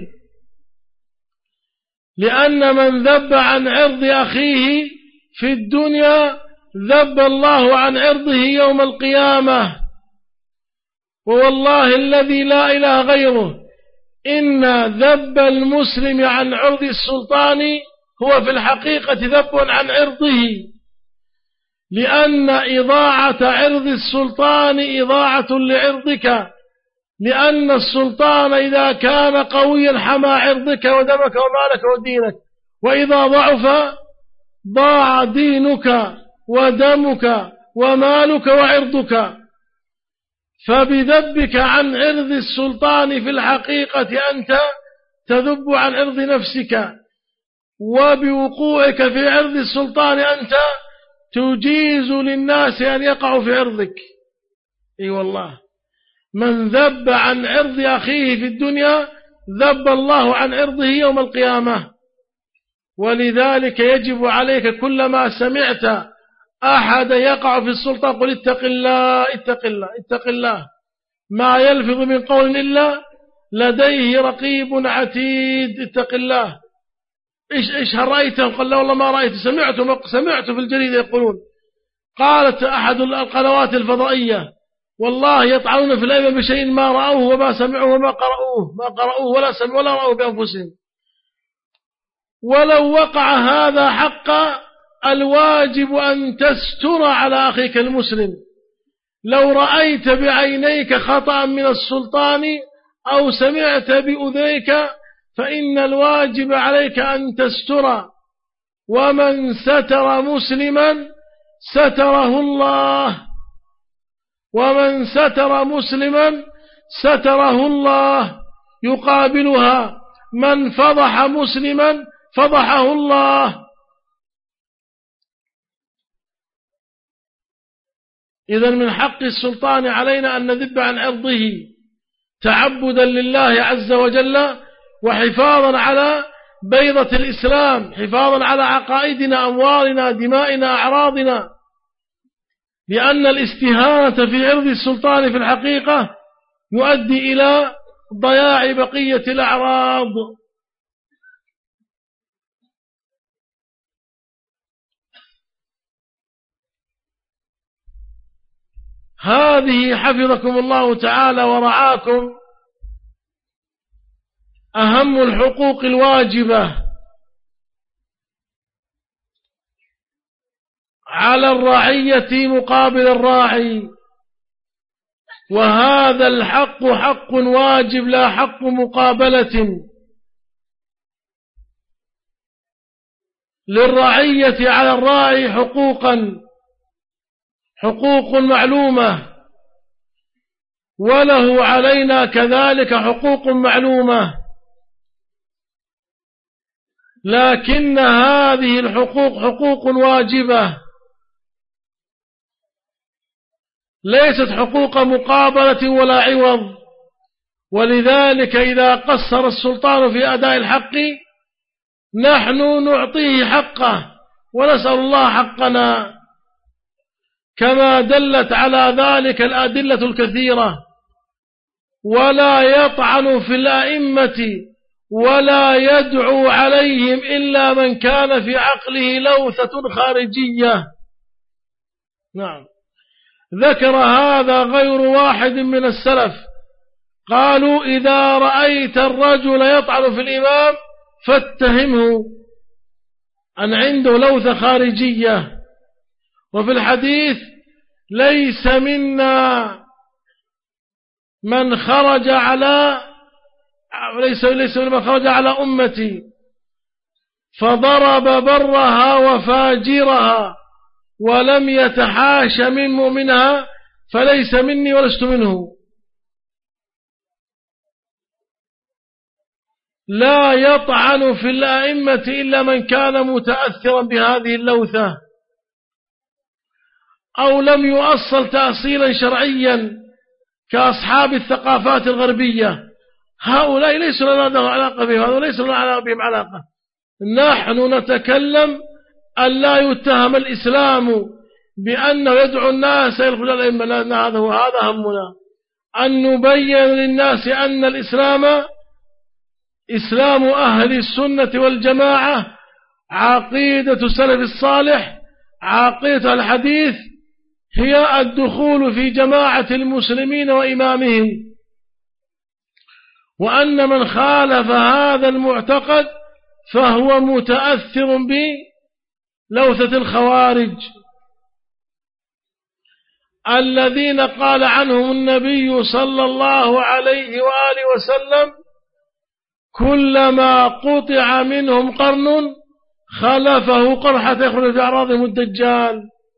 لأن من ذب عن عرض أخيه في الدنيا ذب الله عن عرضه يوم القيامة. ووالله الذي لا إله غيره إن ذب المسلم عن عرض السلطان هو في الحقيقة ذب عن عرضه، لأن إضاعة عرض السلطان إضاعة لعرضك، لأن السلطان إذا كان قويا حمى عرضك ودمك ومالك ودينك، وإذا ضعف ضاع دينك ودمك ومالك وعرضك. فبذبك عن عرض السلطان في الحقيقة أنت تذب عن عرض نفسك، وبوقوعك في عرض السلطان أنت تجيز للناس أن يقعوا في عرضك. أي والله، من ذب عن عرض أخيه في الدنيا ذب الله عن عرضه يوم القيامة. ولذلك يجب عليك كلما سمعت أحد يقع في السلطة قل اتق الله اتق الله اتق الله، ما يلفظ من قول إلا لديه رقيب عتيد. اتق الله. إيش إيش هل رأيته؟ قال لا والله ما رأيت، سمعت سمعت في الجريدة يقولون. قالت أحد القنوات الفضائية والله يطعنون في الأئمة بشيء ما رأوه وما سمعوه وما قرأوه، ما قرأوه ولا سمعوا ولا رأوه بأنفسهم. ولو وقع هذا حقا الواجب أن تستر على أخيك المسلم. لو رأيت بعينيك خطأ من السلطان أو سمعت بأذنيك فإن الواجب عليك أن تستر. ومن ستر مسلما ستره الله، ومن ستر مسلما ستره الله. يقابلها من فضح مسلما فضحه الله. إذن من حق السلطان علينا أن نذب عن عرضه تعبدا لله عز وجل، وحفاظا على بيضة الإسلام، حفاظا على عقائدنا، أموالنا، دمائنا، أعراضنا. لأن الاستهانة في عرض السلطان في الحقيقة يؤدي إلى ضياع بقية الأعراض. هذه حفظكم الله تعالى ورعاكم أهم الحقوق الواجبة على الرعية مقابل الراعي، وهذا الحق حق واجب لا حق مقابلة. للرعية على الراعي حقوقا حقوق معلومة، وله علينا كذلك حقوق معلومة، لكن هذه الحقوق حقوق واجبة، ليست حقوق مقابلة ولا عوض. ولذلك إذا قصر السلطان في أداء الحق نحن نعطيه حقه ونسأل الله حقنا، كما دلت على ذلك الأدلة الكثيرة. ولا يطعن في الأئمة ولا يدعو عليهم إلا من كان في عقله لوثة خارجية. نعم، ذكر هذا غير واحد من السلف، قالوا إذا رأيت الرجل يطعن في الإمام فاتهمه أن عنده لوثة خارجية. وفي الحديث ليس منا من خرج على ليس ليس من خرج على أمتي فضرب برها وفاجرها ولم يتحاش من مؤمنها فليس مني ولست منه. لا يطعن في الأئمة إلا من كان متأثرا بهذه اللوثة أو لم يؤصل تأصيلا شرعيا كأصحاب الثقافات الغربية. هؤلاء ليس لنا علاقة بهم، هؤلاء ليس لنا بهم علاقة. نحن نتكلم أن لا يتهم الإسلام بأنه يدعو الناس إلى الأئمة، لأن هذا هو هذا همنا، أن نبين للناس أن الإسلام إسلام أهل السنة والجماعة، عقيدة السلف الصالح، عقيدة الحديث هي الدخول في جماعة المسلمين وإمامهم، وأن من خالف هذا المعتقد فهو متأثر بلوثة الخوارج الذين قال عنهم النبي صلى الله عليه وآله وسلم كلما قطع منهم قرن خلفه قرن حتى يخرج في أعراضهم الدجال.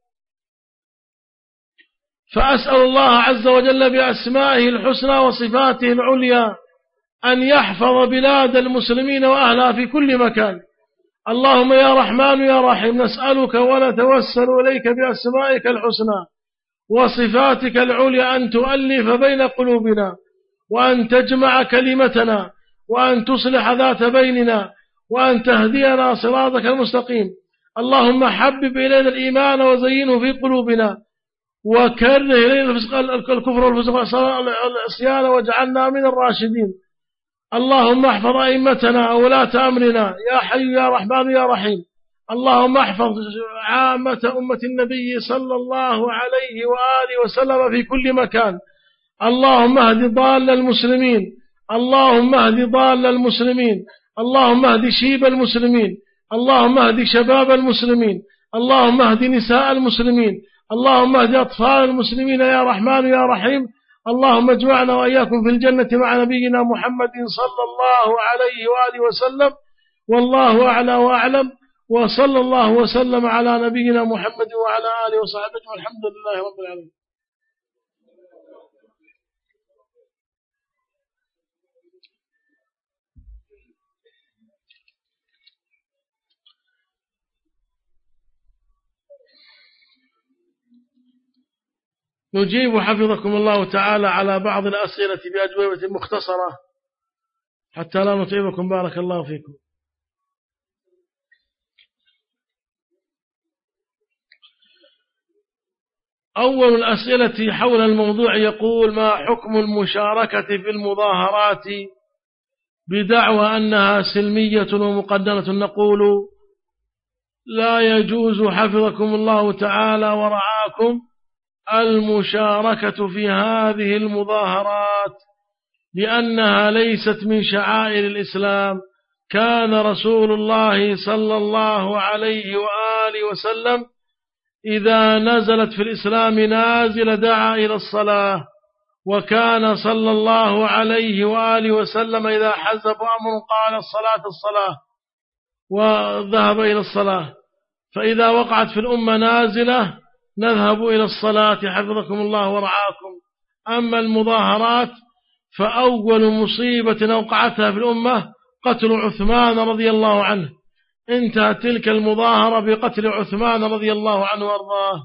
فأسأل الله عز وجل بأسمائه الحسنى وصفاته العليا أن يحفظ بلاد المسلمين وأهلها في كل مكان. اللهم يا رحمن يا رحيم نسألك ونتوسل إليك بأسمائك الحسنى وصفاتك العليا أن تؤلف بين قلوبنا وأن تجمع كلمتنا وأن تصلح ذات بيننا وأن تهدينا صراطك المستقيم. اللهم حبب إلينا الإيمان وزينه في قلوبنا وكره إلينا الكفر والفسق والعصيان واجعلنا من الراشدين. اللهم احفظ أئمتنا وولاة أمرنا يا حي يا رحمن يا رحيم. اللهم احفظ عامة أمة النبي صلى الله عليه وآله وسلم في كل مكان. اللهم اهد ضال المسلمين، اللهم اهد ضال المسلمين، اللهم اهد شيب المسلمين، اللهم اهد شباب المسلمين، اللهم اهد نساء المسلمين، اللهم اهد أطفال المسلمين يا رحمن يا رحيم. اللهم اجمعنا وإياكم في الجنة مع نبينا محمد صلى الله عليه وآله وسلم، والله أعلى وأعلم، وصلى الله وسلم على نبينا محمد وعلى آله وصحبه والحمد لله رب العالمين. نجيب حفظكم الله تعالى على بعض الأسئلة بأجوبة مختصرة حتى لا نطيبكم بارك الله فيكم. أول الأسئلة حول الموضوع يقول: ما حكم المشاركة في المظاهرات بدعوى أنها سلمية ومقدمة؟ نقول: لا يجوز حفظكم الله تعالى ورعاكم المشاركة في هذه المظاهرات لأنها ليست من شعائر الإسلام. كان رسول الله صلى الله عليه وآله وسلم إذا نزلت في الإسلام نازل دعا إلى الصلاة، وكان صلى الله عليه وآله وسلم إذا حزب أمر قال الصلاة الصلاة. وذهب إلى الصلاة. فإذا وقعت في الأمة نازلة نذهب إلى الصلاة حفظكم الله ورعاكم. أما المظاهرات فأول مصيبة أوقعتها في الأمة قتل عثمان رضي الله عنه، انتهت تلك المظاهرة بقتل عثمان رضي الله عنه وارضاه.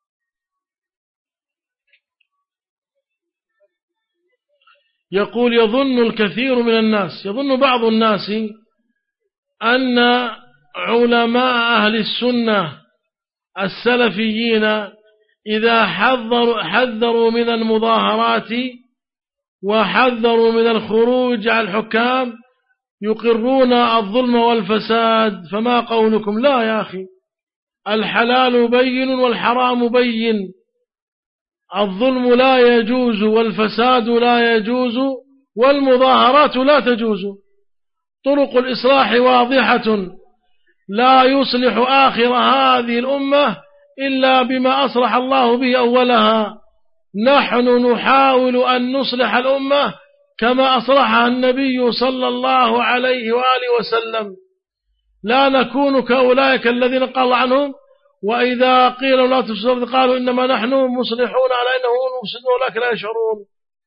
يقول يظن الكثير من الناس، يظن بعض الناس أن علماء أهل السنة السلفيين إذا حذروا, حذروا من المظاهرات وحذروا من الخروج على الحكام يقرون الظلم والفساد. فما قولكم؟ لا يا أخي، الحلال بين والحرام بين، الظلم لا يجوز والفساد لا يجوز والمظاهرات لا تجوز. طرق الإصلاح واضحة، لا يصلح آخر هذه الأمة إلا بما أصلح الله به أولها. نحن نحاول أن نصلح الأمة كما أصلحها النبي صلى الله عليه وآله وسلم، لا نكون كأولئك الذين قال عنهم وإذا قيل لا تفسدوا قالوا إنما نحن مصلحون على أنه مفسدون ولكن لا يشعرون.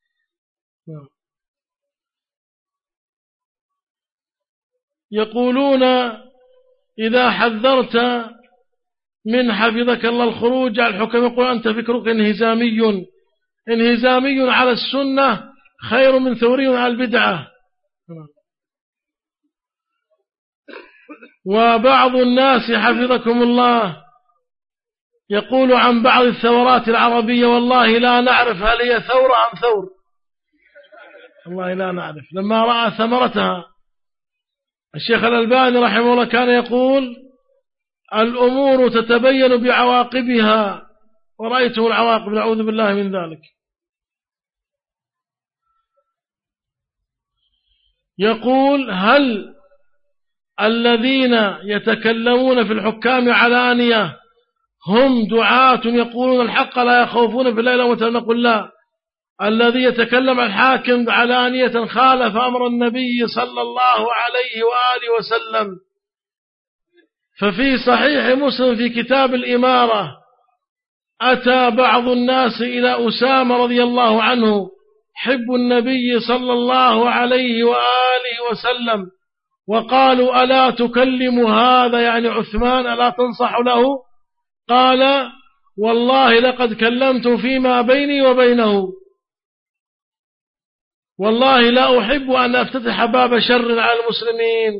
يقولون إذا حذرت من حفظك الله الخروج على الحكم يقول أنت فكرك انهزامي، انهزامي على السنة خير من ثوري على البدعة. وبعض الناس حفظكم الله يقول عن بعض الثورات العربية والله لا نعرف هل هي ثورة أم ثور، والله لا نعرف. لما رأى ثمرتها الشيخ الألباني رحمه الله كان يقول الأمور تتبين بعواقبها، ورأيته العواقب، نعوذ بالله من ذلك. يقول هل الذين يتكلمون في الحكام علانية هم دعاة يقولون الحق لا يخوفون في الليل ومتى؟ نقول لا، الذي يتكلم الحاكم علانية خالف أمر النبي صلى الله عليه وآله وسلم. ففي صحيح مسلم في كتاب الإمارة أتى بعض الناس إلى أسامة رضي الله عنه حب النبي صلى الله عليه وآله وسلم وقالوا ألا تكلم هذا يعني عثمان ألا تنصح له؟ قال والله لقد كلمت فيما بيني وبينه، والله لا أحب أن أفتتح باب شر على المسلمين.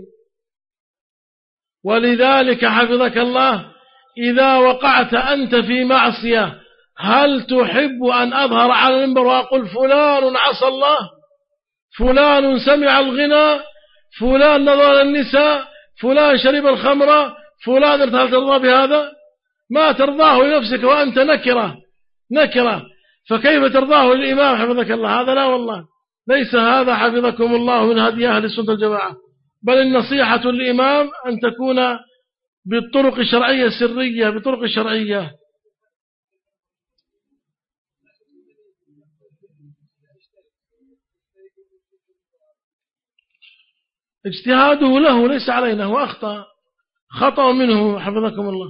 ولذلك حفظك الله إذا وقعت أنت في معصية هل تحب أن أظهر على المنبر وأقول فلان عصى الله، فلان سمع الغنى، فلان نظر النساء، فلان شرب الخمر، فلان هل ترضى بهذا؟ ما ترضاه لنفسك وأنت نكرة نكرة، فكيف ترضاه للإمام حفظك الله؟ هذا لا والله، ليس هذا حفظكم الله من هدي أهل السنة والجماعة، بل النصيحة للإمام أن تكون بالطرق الشرعية السرية، بطرق الشرعية. اجتهاده له ليس علينا، هو أخطأ، خطأ منه حفظكم الله.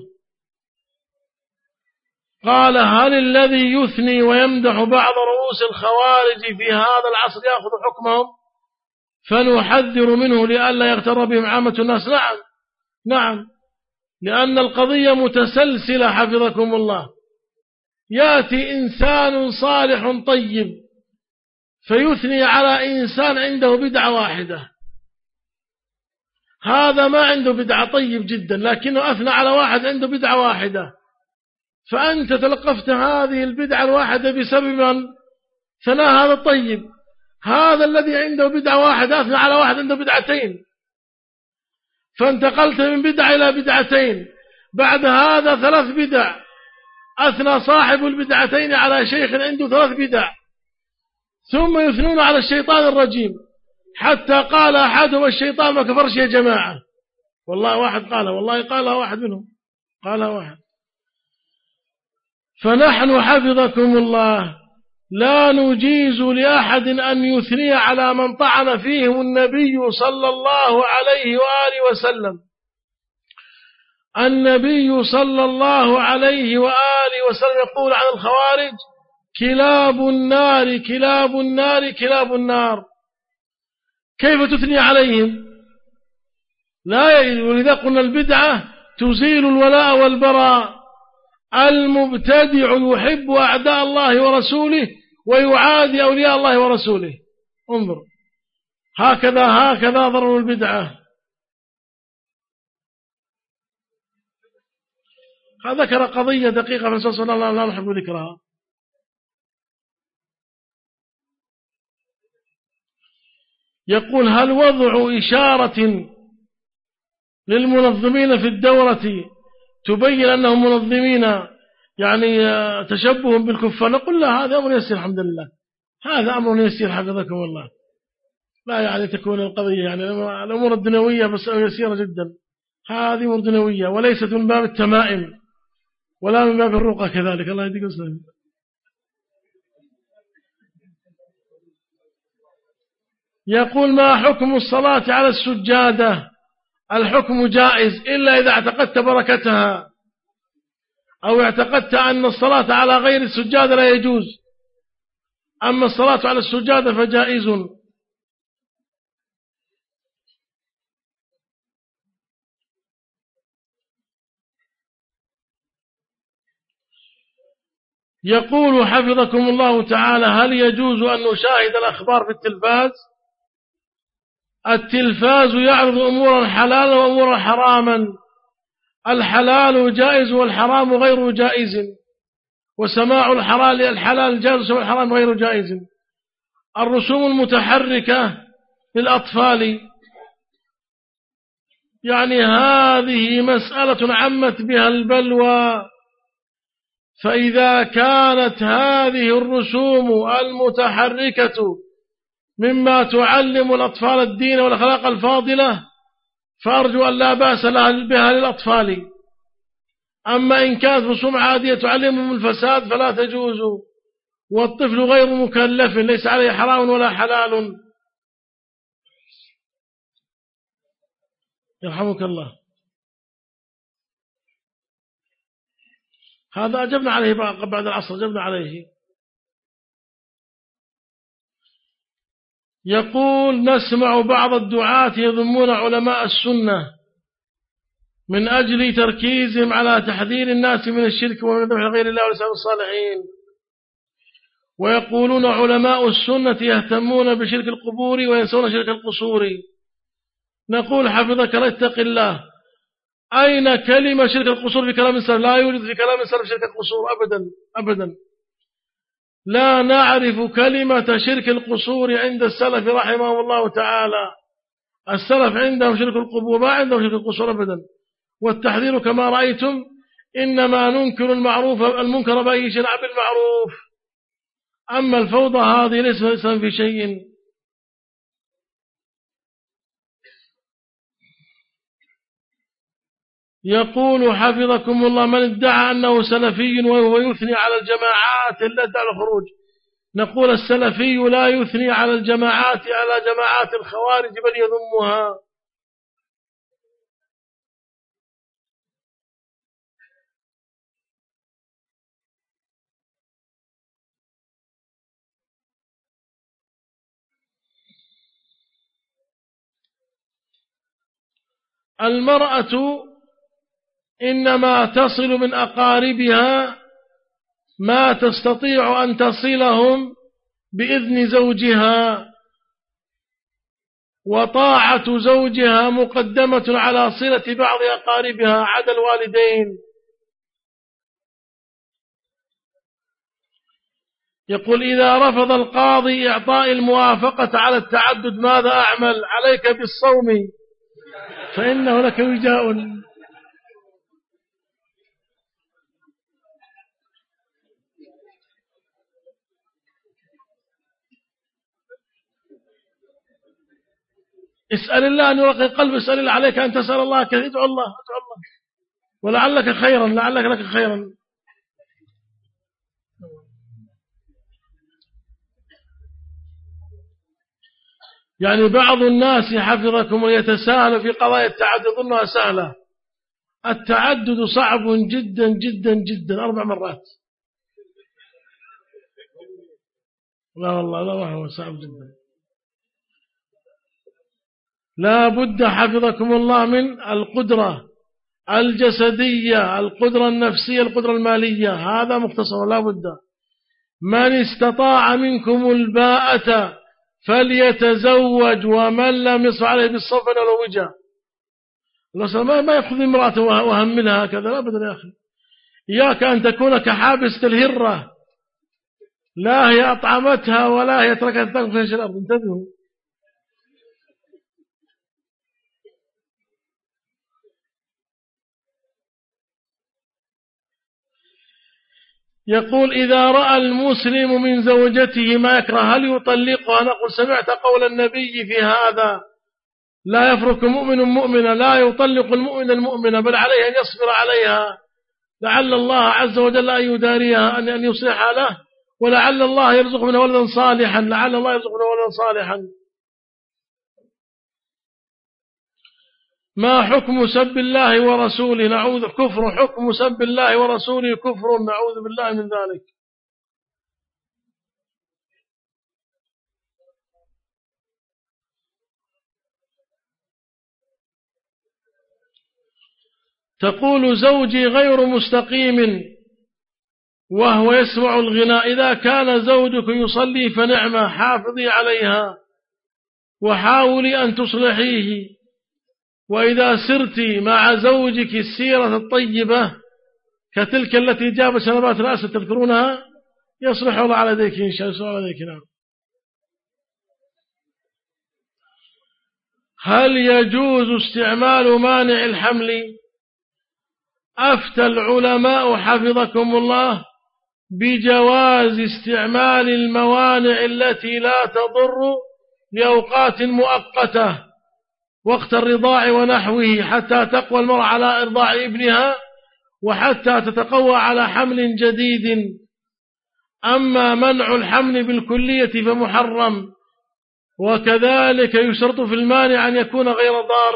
قال هل الذي يثني ويمدح بعض رؤوس الخوارج في هذا العصر يأخذ حكمهم فنحذر منه لئلا يغتر بهم عامة الناس؟ نعم نعم، لأن القضية متسلسلة حفظكم الله. يأتي إنسان صالح طيب فيثني على إنسان عنده بدعة واحدة، هذا ما عنده بدعة طيب جدا لكنه أثنى على واحد عنده بدعة واحدة، فأنت تلقفت هذه البدعة الواحدة بسبب من ثناء هذا الطيب. هذا الذي عنده بدعة واحدة أثنى على واحد عنده بدعتين، فانتقلت من بدعة إلى بدعتين، بعد هذا ثلاث بدع، أثنى صاحب البدعتين على شيخ عنده ثلاث بدع، ثم يثنون على الشيطان الرجيم حتى قال أحدهم الشيطان ما كفرش يا جماعة، والله واحد قال، والله قالها واحد منهم، قالها واحد. فنحن حفظكم الله لا نجيز لأحد أن يثني على من طعن فيهم النبي صلى الله عليه وآله وسلم، النبي صلى الله عليه وآله وسلم يقول عن الخوارج كلاب النار كلاب النار كلاب النار. كيف تثني عليهم؟ لا يجوز. ولذا قلنا البدعة تزيل الولاء والبراء. المبتدع يحب أعداء الله ورسوله ويعادي أولياء الله ورسوله. انظر، هكذا هكذا ضرر البدعة. ذكر قضية دقيقة فنسأل الله لا نحب ذكرها. يقول هل وضع إشارة للمنظمين في الدورة تبين أنهم منظمين يعني تشبه بالكفار؟ نقول لا، هذا أمر يسير الحمد لله، هذا أمر يسير حفظكم الله. لا يعني تكون القضية يعني الأمور الدنيوية بس يسيرة جدا، هذه أمور دنيوية وليست من باب التمائم ولا من باب الرقى كذلك. الله يهديك ويسلمك. يقول ما حكم الصلاة على السجادة؟ الحكم جائز إلا إذا اعتقدت بركتها أو اعتقدت أن الصلاة على غير السجادة لا يجوز، أما الصلاة على السجادة فجائز. يقول حفظكم الله تعالى هل يجوز أن نشاهد الأخبار في التلفاز؟ التلفاز يعرض أمورا حلالا وأمورا حراما، الحلال جائز والحرام غير جائز، وسماع الحلال الحلال جائز وسماع الحرام غير جائز. الرسوم المتحركة للأطفال يعني هذه مسألة عمت بها البلوى، فإذا كانت هذه الرسوم المتحركة مما تعلم الأطفال الدين والأخلاق الفاضلة فأرجو أن لا بأس بها للأطفال. أما إن كانت رسوم عادية تعلمهم الفساد فلا تجوز، والطفل غير مكلف ليس عليه حرام ولا حلال. يرحمك الله. هذا أجبنا عليه بعد العصر، أجبنا عليه. يقول نسمع بعض الدعاة يذمون علماء السنة من أجل تركيزهم على تحذير الناس من الشرك ومن ذبح غير الله ولسان الصالحين، ويقولون علماء السنة يهتمون بشرك القبور وينسون شرك القصور. نقول حفظك الله اتق الله، أين كلمة شرك القصور في كلام السلف؟ لا يوجد في كلام السلف شرك القصور أبدا أبدا. لا نعرف كلمة شرك القصور عند السلف رحمه الله تعالى. السلف عندهم شرك القبور، ما عندهم شرك القصور أبدا. والتحذير كما رأيتم إنما ننكر المعروف المنكر بأي شيء بالمعروف، أما الفوضى هذه ليس في شيء. يقول حفظكم الله من ادعى أنه سلفي وهو يثني على الجماعات التي على الخروج؟ نقول السلفي لا يثني على الجماعات على جماعات الخوارج بل يذمها. المرأة إنما تصل من أقاربها ما تستطيع أن تصلهم بإذن زوجها، وطاعة زوجها مقدمة على صلة بعض أقاربها عدا الوالدين. يقول إذا رفض القاضي إعطاء الموافقة على التعدد ماذا أعمل؟ عليك بالصوم فإنه لك وجاء. اسأل الله أن يرقي القلب، اسأل الله عليك أن تسأل الله كذا، ادعو الله ادعو الله ولعلك خيرا، لعلك لك خيرا. يعني بعض الناس حفظكم يتساهل في قضايا التعدد، ظنها سهلة. التعدد صعب جدا جدا جدا، أربع مرات. لا والله لا هو صعب جدا. لا بد حفظكم الله من القدرة الجسدية، القدرة النفسية، القدرة المالية، هذا مختصر لا بد. من استطاع منكم الباءة فليتزوج، ومن لم يصف عليه بالصف ولا وجه. ما ما يأخذ امرأة وهملها هكذا، لا أبدا يا أخي. إياك أن تكون كحابسة الهرة، لا هي أطعمتها ولا هي تركت تنفش الأرض. انتبهوا. يقول إذا رأى المسلم من زوجته ما يكره هل يطلقها؟ نقول سمعت قول النبي في هذا: لا يفرق مؤمن مؤمنة، لا يطلق المؤمن المؤمنة، بل عليه أن يصبر عليها، لعل الله عز وجل أن يداريها، أن يصلح له، ولعل الله يرزق منه ولدا صالحا، لعل الله يرزق منه ولدا صالحا. ما حكم سب الله ورسوله؟ نعوذ كفر. حكم سب الله ورسوله كفر، نعوذ بالله من ذلك. تقول زوجي غير مستقيم وهو يسمع الغناء، إذا كان زوجك يصلي فنعمة، حافظي عليها وحاولي أن تصلحيه، وإذا سرت مع زوجك السيرة الطيبة كتلك التي جاب سنبات الأسد تذكرونها، يصلح الله على ذلك إن شاء الله على ذلك. نعم. هل يجوز استعمال مانع الحمل؟ أفتى العلماء حفظكم الله بجواز استعمال الموانع التي لا تضر لأوقات مؤقتة وقت الرضاع ونحوه، حتى تقوى المرأة على إرضاع ابنها وحتى تتقوى على حمل جديد. أما منع الحمل بالكلية فمحرم، وكذلك يشرط في المانع أن يكون غير ضار.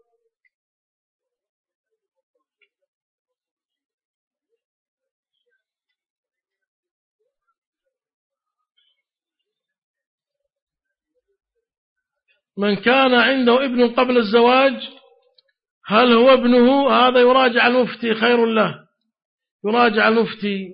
من كان عنده ابن قبل الزواج هل هو ابنه؟ هذا يراجع المفتي، خير له، يراجع المفتي.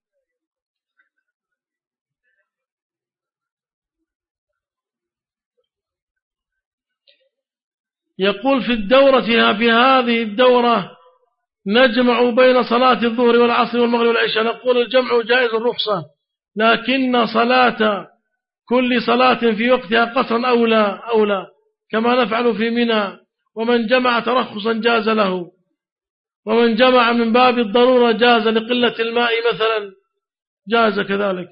يقول في الدورة في هذه الدورة نجمع بين صلاة الظهر والعصر والمغرب والعشاء. نقول الجمع جائز الرخصة، لكن صلاة كل صلاة في وقتها قصرا أولى أولى كما نفعل في منى. ومن جمع ترخصا جاز له، ومن جمع من باب الضرورة جاز، لقلة الماء مثلا جاز كذلك.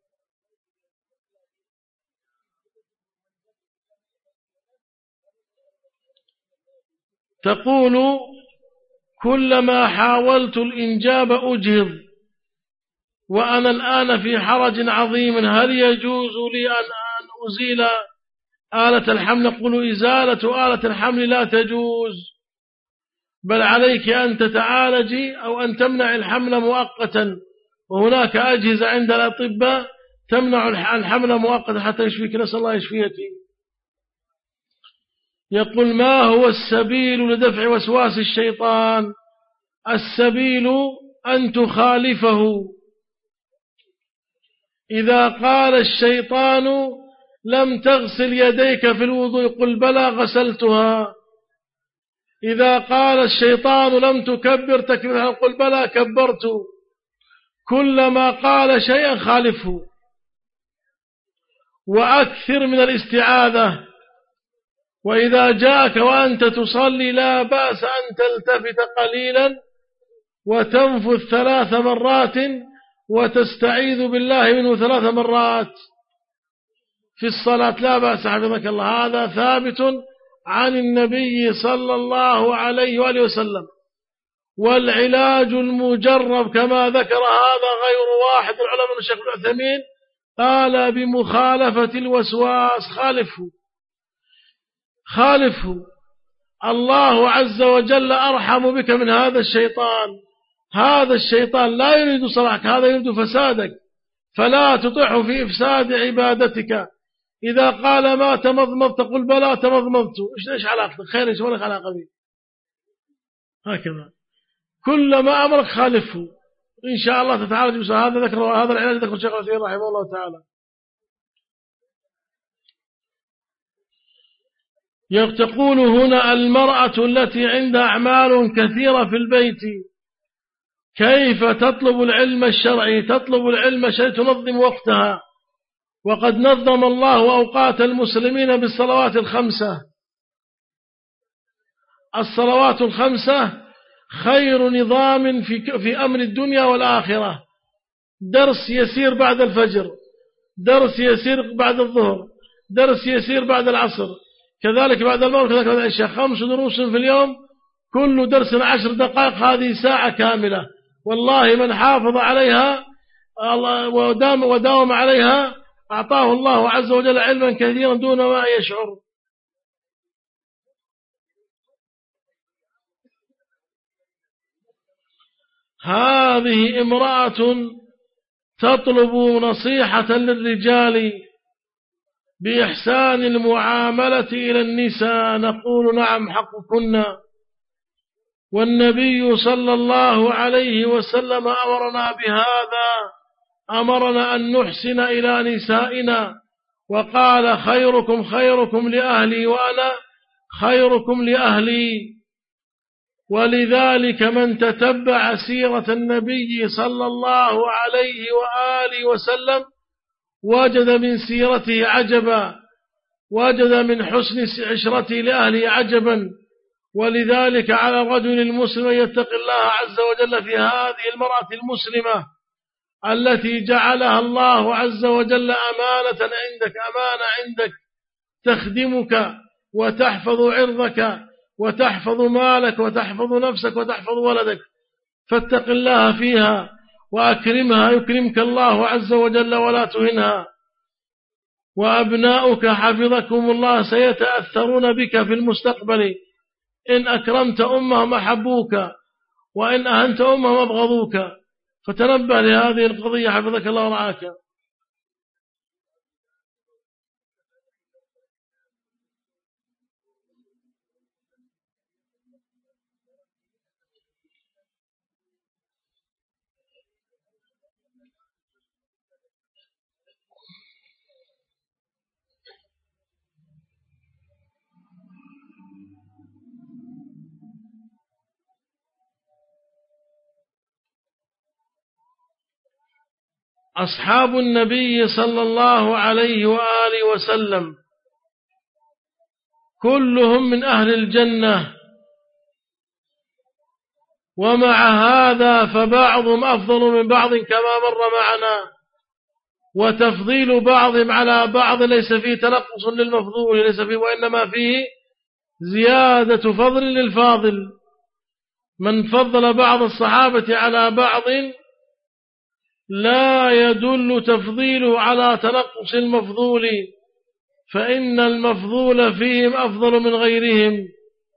تقول كلما حاولت الإنجاب أجهض وأنا الآن في حرج عظيم، هل يجوز لي أن أزيل آلة الحمل؟ نقول إزالة آلة الحمل لا تجوز، بل عليك أن تتعالجي أو أن تمنع الحمل مؤقتا، وهناك أجهزة عند الأطباء تمنع الحمل مؤقتا حتى يشفيك، نسأل الله يشفيك. يقول ما هو السبيل لدفع وسواس الشيطان؟ السبيل أن تخالفه. إذا قال الشيطان لم تغسل يديك في الوضوء قل بلى غسلتها. إذا قال الشيطان لم تكبر تكبيرا قل بلى كبرت. كلما قال شيئا خالفه، وأكثر من الاستعاذة. وإذا جاءك وأنت تصلي لا بأس أن تلتفت قليلا وتنفث ثلاث مرات وتستعيذ بالله منه ثلاث مرات في الصلاة، لا بأس حفظك الله. هذا ثابت عن النبي صلى الله عليه وآله وسلم. والعلاج المجرب كما ذكر هذا غير واحد العلماء، الشيخ العثيمين قال بمخالفة الوسواس، خالفه خالفه الله عز وجل أرحم بك من هذا الشيطان. هذا الشيطان لا يريد صلاحك، هذا يريد فسادك، فلا تطعه في إفساد عبادتك. إذا قال ما تمضمضت قل بلى تمضمضت، إيش علاقتك؟ خير إيش ولا علاقة به؟ هكذا كلما أمرك خالفه إن شاء الله تتعالج بس. هذا ذكر هذا العلاج ذكر الشيخ العثيمين رحمه الله تعالى. تقول هنا المرأة التي عندها أعمال كثيرة في البيت كيف تطلب العلم الشرعي؟ تطلب العلم الشرعي تنظم وقتها، وقد نظم الله أوقات المسلمين بالصلوات الخمسة. الصلوات الخمسة خير نظام في في أمر الدنيا والآخرة. درس يسير بعد الفجر، درس يسير بعد الظهر، درس يسير بعد العصر، كذلك بعد المغرب، كذلك بعد العشاء. خمس دروس في اليوم، كل درس عشر دقائق، هذه ساعة كاملة. والله من حافظ عليها ودام وداوم عليها أعطاه الله عز وجل علما كثيرا دون ما يشعر. هذه امرأة تطلب نصيحة للرجال بإحسان المعاملة إلى النساء. نقول نعم حقكن، والنبي صلى الله عليه وسلم أمرنا بهذا، أمرنا أن نحسن إلى نسائنا، وقال خيركم خيركم لأهلي وأنا خيركم لأهلي. ولذلك من تتبع سيرة النبي صلى الله عليه وآله وسلم وجد من سيرته عجبا، وجد من حسن عشرته لأهله عجبا. ولذلك على الرجل المسلم يتقي الله عز وجل في هذه المرأة المسلمة التي جعلها الله عز وجل أمانة عندك، أمانة عندك تخدمك وتحفظ عرضك وتحفظ مالك وتحفظ نفسك وتحفظ ولدك. فاتق الله فيها وأكرمها يكرمك الله عز وجل ولا تهنها. وأبناؤك حفظكم الله سيتأثرون بك في المستقبل. إن أكرمت أمهم أحبوك، وإن أهنت أمهم أبغضوك. فتنبه لهذه القضية حفظك الله ورعاك. أصحاب النبي صلى الله عليه وآله وسلم كلهم من أهل الجنة، ومع هذا فبعضهم أفضل من بعض كما مر معنا. وتفضيل بعضهم على بعض ليس فيه تنقص للمفضول، ليس فيه، وإنما فيه زيادة فضل للفاضل. من فضل بعض الصحابة على بعض لا يدل تفضيله على تنقص المفضول، فإن المفضول فيهم أفضل من غيرهم.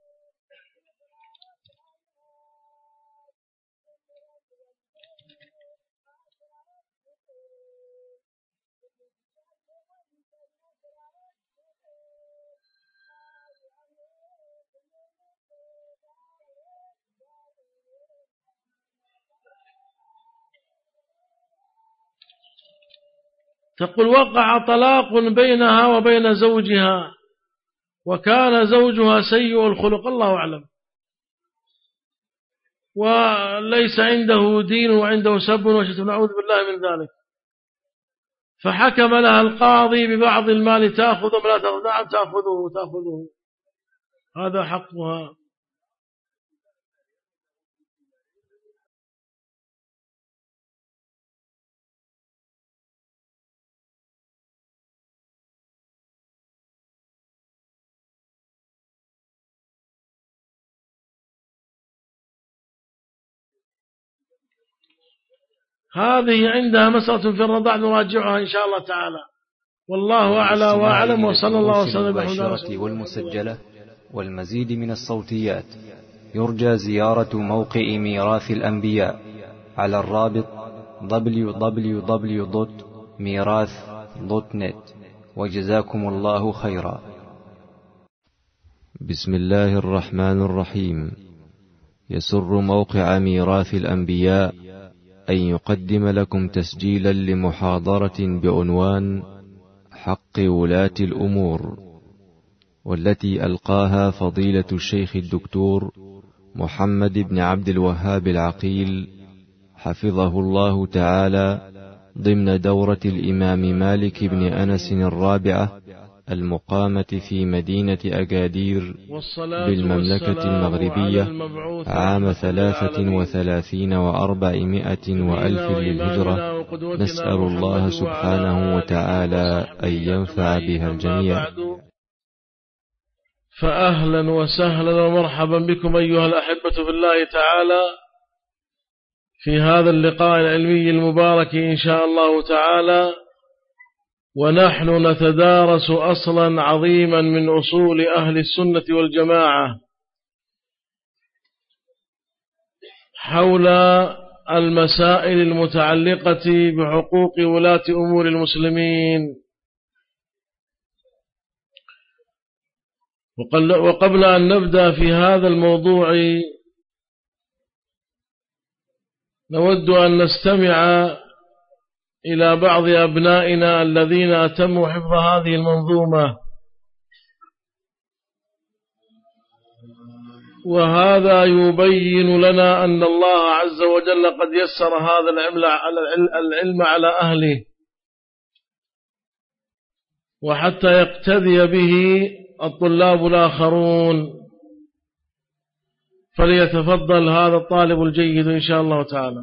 تقول وقع طلاق بينها وبين زوجها وكان زوجها سيء الخلق، الله أعلم، وليس عنده دين وعنده سب وشتم، نعوذ بالله من ذلك. فحكم لها القاضي ببعض المال تأخذ ولا تأخذ. نعم تأخذه تأخذه، هذا حقها. هذه عندها مسألة في الرضاع نراجعها إن شاء الله تعالى، والله أعلى وأعلم. وصلى الله وسلم على المباشرة والمسجلة والمزيد من الصوتيات يرجى زيارة موقع ميراث الأنبياء على الرابط دبليو دبليو دبليو دوت ميراث دوت نت. وجزاكم الله خيرا. بسم الله الرحمن الرحيم. يسر موقع ميراث الأنبياء أن يقدم لكم تسجيلا لمحاضرة بعنوان حق ولاة الأمور، والتي ألقاها فضيلة الشيخ الدكتور محمد بن عبد الوهاب العقيل حفظه الله تعالى ضمن دورة الإمام مالك بن أنس الرابعة المقامة في مدينة أكادير بالمملكة المغربية عام ثلاثة وثلاثين وأربعمائة وألف للهجرة. نسأل الله سبحانه وتعالى أن ينفع بها الجميع. فأهلا وسهلا ومرحبا بكم أيها الأحبة في الله تعالى في هذا اللقاء العلمي المبارك إن شاء الله تعالى، ونحن نتدارس أصلا عظيما من أصول أهل السنة والجماعة حول المسائل المتعلقة بحقوق ولاة أمور المسلمين. وقبل أن نبدأ في هذا الموضوع نود أن نستمع إلى بعض أبنائنا الذين أتموا حفظ هذه المنظومة، وهذا يبين لنا أن الله عز وجل قد يسر هذا العلم على أهله، وحتى يقتدي به الطلاب الآخرون. فليتفضل هذا الطالب الجيد إن شاء الله تعالى.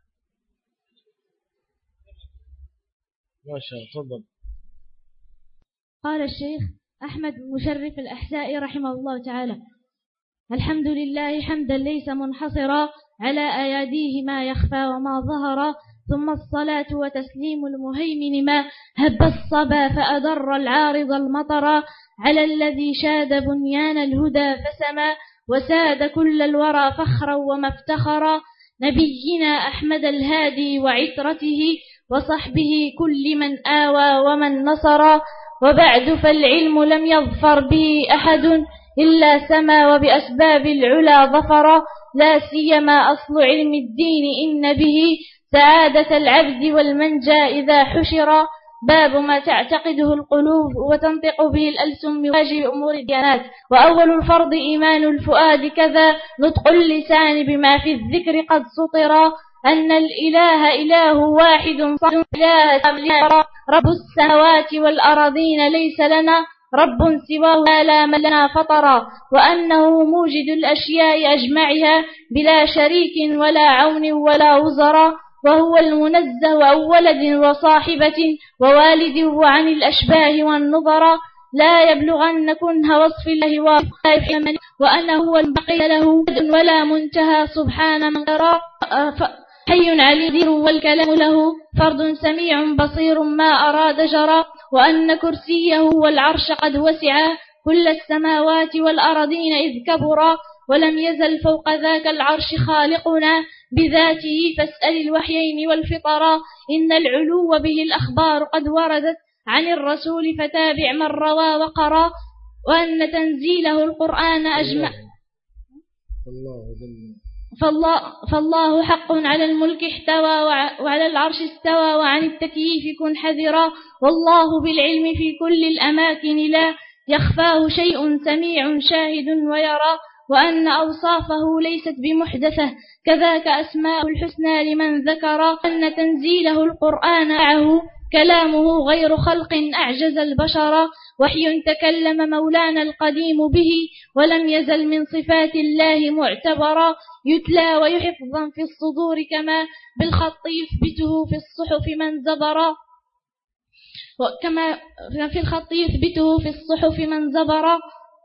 ما شاء الله، تفضل. قال الشيخ أحمد مشرف الأحساء رحمه الله تعالى: الحمد لله حمدا ليس منحصرا على أياديه ما يخفى وما ظهر، ثم الصلاة وتسليم المهيمن ما هب الصبا فأدر العارض المطر، على الذي شاد بنيان الهدى فسما وساد كل الورى فخرا ومفتخرا، نبينا أحمد الهادي وعترته وصحبه كل من آوى ومن نصر. وبعد فالعلم لم يظفر به أحد إلا سما وبأسباب العلا ظفر، لا سيما أصل علم الدين إن به سعادة العبد والمنجى إذا حشر، باب ما تعتقده القلوب وتنطق به الألسن من واجب أمور الديانات. وأول الفرض إيمان الفؤاد، كذا نطق اللسان بما في الذكر قد سطر، أن الإله إله واحد صمد إله رب السماوات والأرضين ليس لنا رب سواه لا من لنا فطرا، وأنه موجد الأشياء أجمعها بلا شريك ولا عون ولا وزرا، وهو المنزه عن ولد وصاحبة ووالد وعن الأشباه والنظرا، لا يبلغن كنه وصف الله واضح، وأنه هو البقي له ولا منتهى سبحان من قرى، حي عليم والكلام له فرد سميع بصير ما أراد جرى، وأن كرسيه والعرش قد وسع كل السماوات والأرضين إذ كبرا، ولم يزل فوق ذاك العرش خالقنا بذاته، فاسأل الوحيين والفطرا، إن العلو به الأخبار قد وردت عن الرسول فتابع من روى وقرا، وأن تنزيله القرآن أجمع فالله, فالله حق على الملك احتوى وعلى العرش استوى، وعن التكييف كن حذرا، والله بالعلم في كل الأماكن لا يخفاه شيء سميع شاهد ويرى، وأن أوصافه ليست بمحدثة كذاك أسماء الحسنى لمن ذكر، أن تنزيله القرآن معه كلامه غير خلق أعجز البشر، وحي تكلم مولانا القديم به ولم يزل من صفات الله معتبرا، يتلى ويحفظا في الصدور كما بالخط يثبته في الصحف من زبرا، وكما في الخط يثبته في الصحف من زبرا،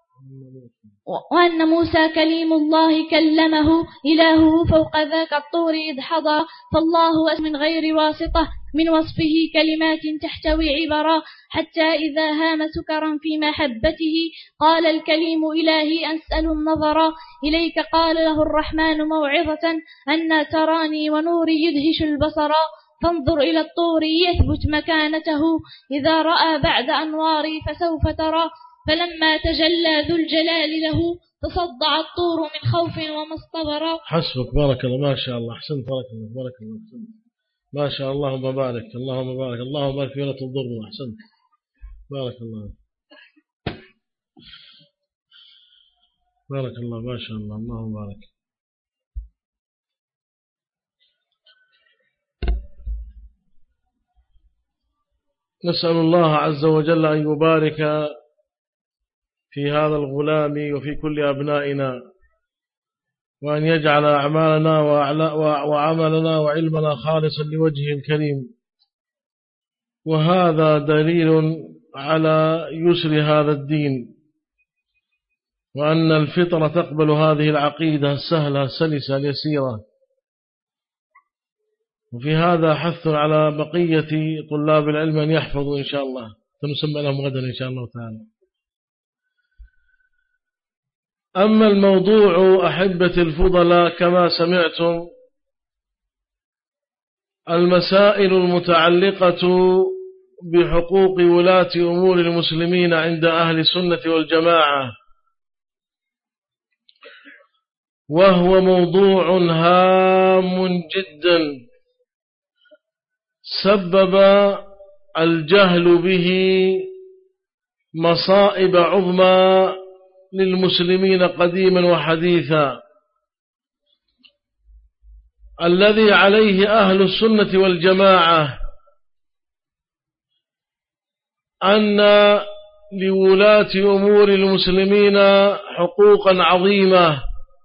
وأن موسى كليم الله كلمه إلهه فوق ذاك الطور إذ حضر، فالله من غير واسطة من وصفه كلمات تحتوي عبرا حتى إذا هام سكرا في محبته قال الكليم إلهي أسأل النظر إليك قال له الرحمن موعظة أن تراني ونوري يدهش البصر فانظر إلى الطور يثبت مكانته إذا رأى بعد أنواري فسوف ترى فلما تجلى ذو الجلال له تصدع الطور من خوف وما اصطبر. حسبك بارك الله ما شاء الله أحسنت بارك الله بارك الله أحسنت ما شاء الله اللهم بارك اللهم بارك اللهم بارك ولا تضر أحسنت بارك الله بارك الله ما شاء الله اللهم بارك. نسأل الله عز وجل أن يبارك في هذا الغلام وفي كل أبنائنا وأن يجعل أعمالنا وعملنا وعلمنا خالصا لوجهه الكريم. وهذا دليل على يسر هذا الدين وأن الفطرة تقبل هذه العقيدة السهلة السلسة اليسيرة. وفي هذا حث على بقية طلاب العلم أن يحفظوا إن شاء الله سنسمى لهم غدا إن شاء الله تعالى. أما الموضوع أحبة الفضلاء كما سمعتم المسائل المتعلقة بحقوق ولاة أمور المسلمين عند أهل السنة والجماعة، وهو موضوع هام جدا سبب الجهل به مصائب عظمى للمسلمين قديما وحديثا. الذي عليه أهل السنة والجماعة أن لولاة أمور المسلمين حقوقا عظيمة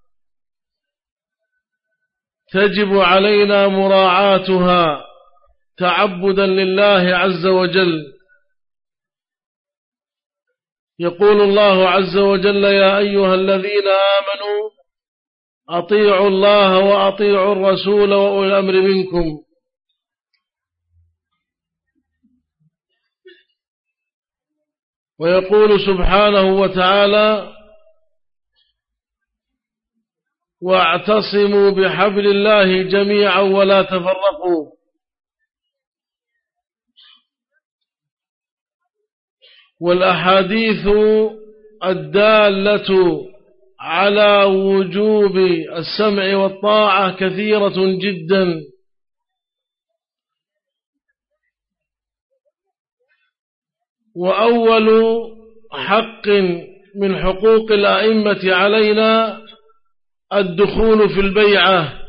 تجب علينا مراعاتها تعبدا لله عز وجل. يقول الله عز وجل يا أيها الذين آمنوا أطيعوا الله وأطيعوا الرسول وأولي الأمر منكم. ويقول سبحانه وتعالى واعتصموا بحبل الله جميعا ولا تفرقوا. والأحاديث الدالة على وجوب السمع والطاعة كثيرة جدا، وأول حق من حقوق الأئمة علينا الدخول في البيعة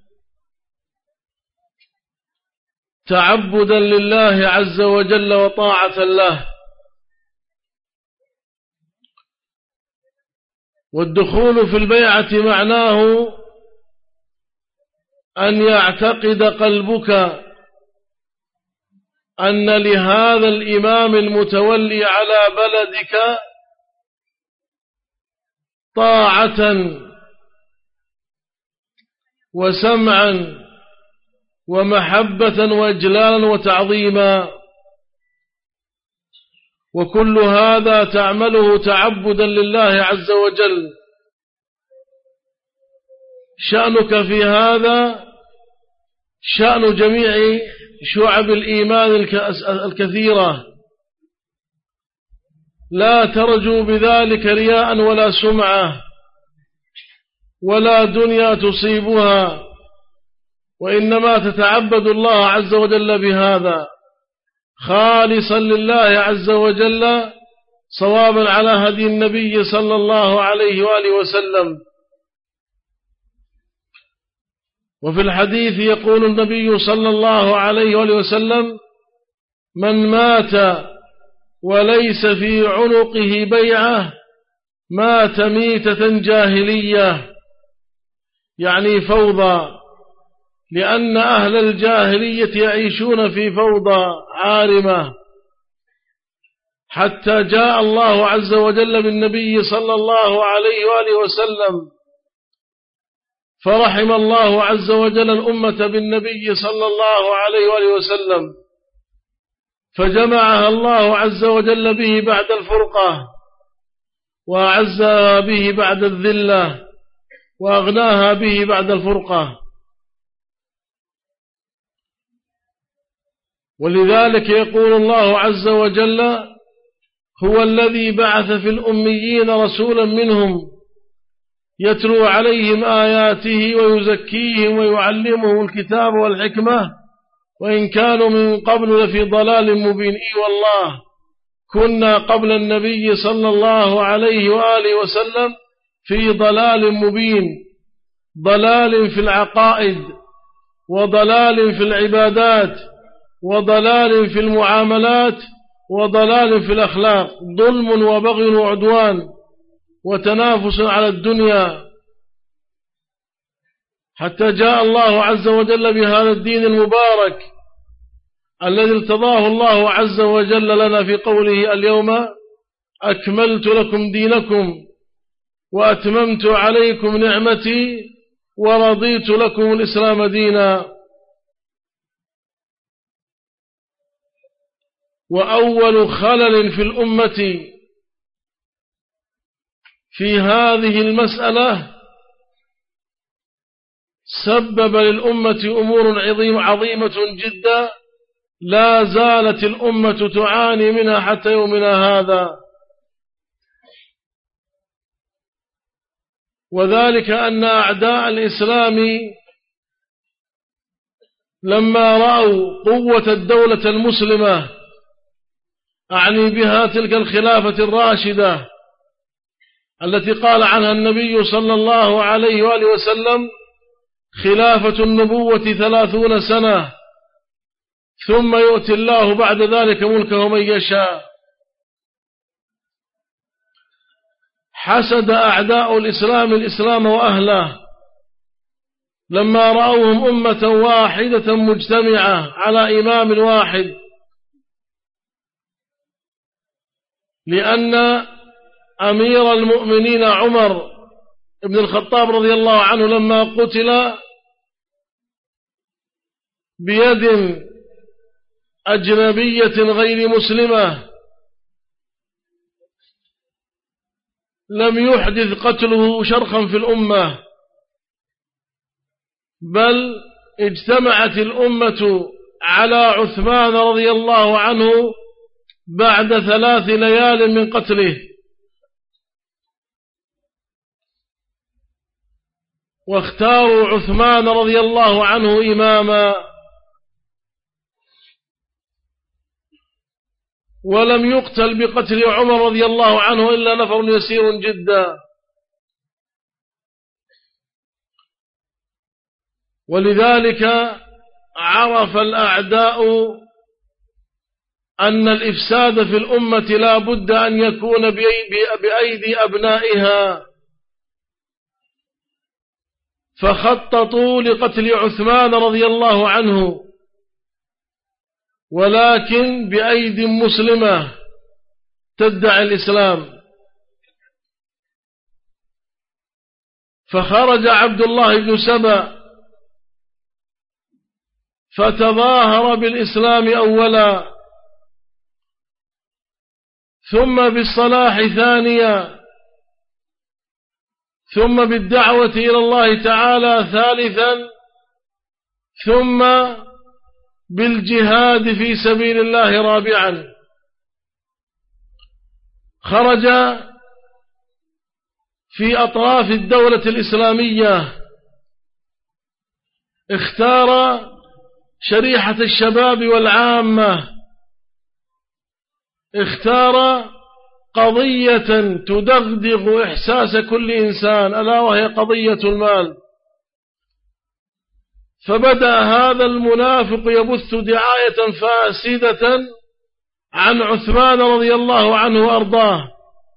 تعبدا لله عز وجل وطاعة له. والدخول في البيعة معناه أن يعتقد قلبك أن لهذا الإمام المتولي على بلدك طاعة وسمعا ومحبة وإجلالا وتعظيما، وكل هذا تعمله تعبدا لله عز وجل. شأنك في هذا شأن جميع شعب الإيمان الكثيرة، لا ترجو بذلك رياء ولا سمعة ولا دنيا تصيبها، وإنما تتعبد الله عز وجل بهذا خالصا لله عز وجل صوابا على هدي النبي صلى الله عليه وآله وسلم. وفي الحديث يقول النبي صلى الله عليه وآله وسلم من مات وليس في عنقه بيعة مات ميتة جاهلية، يعني فوضى، لأن أهل الجاهلية يعيشون في فوضى عارمة، حتى جاء الله عز وجل بالنبي صلى الله عليه وآله وسلم فرحم الله عز وجل الأمة بالنبي صلى الله عليه وآله وسلم، فجمعها الله عز وجل به بعد الفرقة، وأعزها به بعد الذلة، وأغناها به بعد الفرقة. ولذلك يقول الله عز وجل: هو الذي بعث في الأميين رسولا منهم يتلو عليهم آياته ويزكيهم ويعلمهم الكتاب والحكمة وإن كانوا من قبل لفي ضلال مبين. إي والله كنا قبل النبي صلى الله عليه وآله وسلم في ضلال مبين، ضلال في العقائد، وضلال في العبادات، وضلال في المعاملات، وضلال في الأخلاق، ظلم وبغي وعدوان وتنافس على الدنيا، حتى جاء الله عز وجل بهذا الدين المبارك الذي ارتضاه الله عز وجل لنا في قوله: اليوم أكملت لكم دينكم وأتممت عليكم نعمتي ورضيت لكم الإسلام دينا. وأول خلل في الأمة في هذه المسألة سبب للأمة أمور عظيمة جدا لا زالت الأمة تعاني منها حتى يومنا هذا، وذلك أن أعداء الإسلام لما رأوا قوة الدولة المسلمة، أعني بها تلك الخلافة الراشدة التي قال عنها النبي صلى الله عليه وآله وسلم: خلافة النبوة ثلاثون سنة ثم يؤتي الله بعد ذلك ملكه من يشاء. حسد أعداء الإسلام الإسلام وأهله لما رأوهم أمة واحدة مجتمعة على إمام واحد، لأن أمير المؤمنين عمر بن الخطاب رضي الله عنه لما قتل بيد أجنبية غير مسلمة لم يحدث قتله شرخا في الأمة، بل اجتمعت الأمة على عثمان رضي الله عنه بعد ثلاث ليال من قتله، واختاروا عثمان رضي الله عنه إماما، ولم يقتل بقتل عمر رضي الله عنه إلا نفر يسير جدا. ولذلك عرف الأعداء أن الإفساد في الأمة لا بد أن يكون بأيدي أبنائها، فخططوا لقتل عثمان رضي الله عنه، ولكن بأيد مسلمة تدعي الإسلام. فخرج عبد الله بن سبأ فتظاهر بالإسلام أولا، ثم بالصلاح ثانيا، ثم بالدعوة إلى الله تعالى ثالثا، ثم بالجهاد في سبيل الله رابعا. خرج في أطراف الدولة الإسلامية، اختار شريحة الشباب والعامة، اختار قضية تدغدغ إحساس كل إنسان، ألا وهي قضية المال. فبدأ هذا المنافق يبث دعاية فاسدة عن عثمان رضي الله عنه وأرضاه.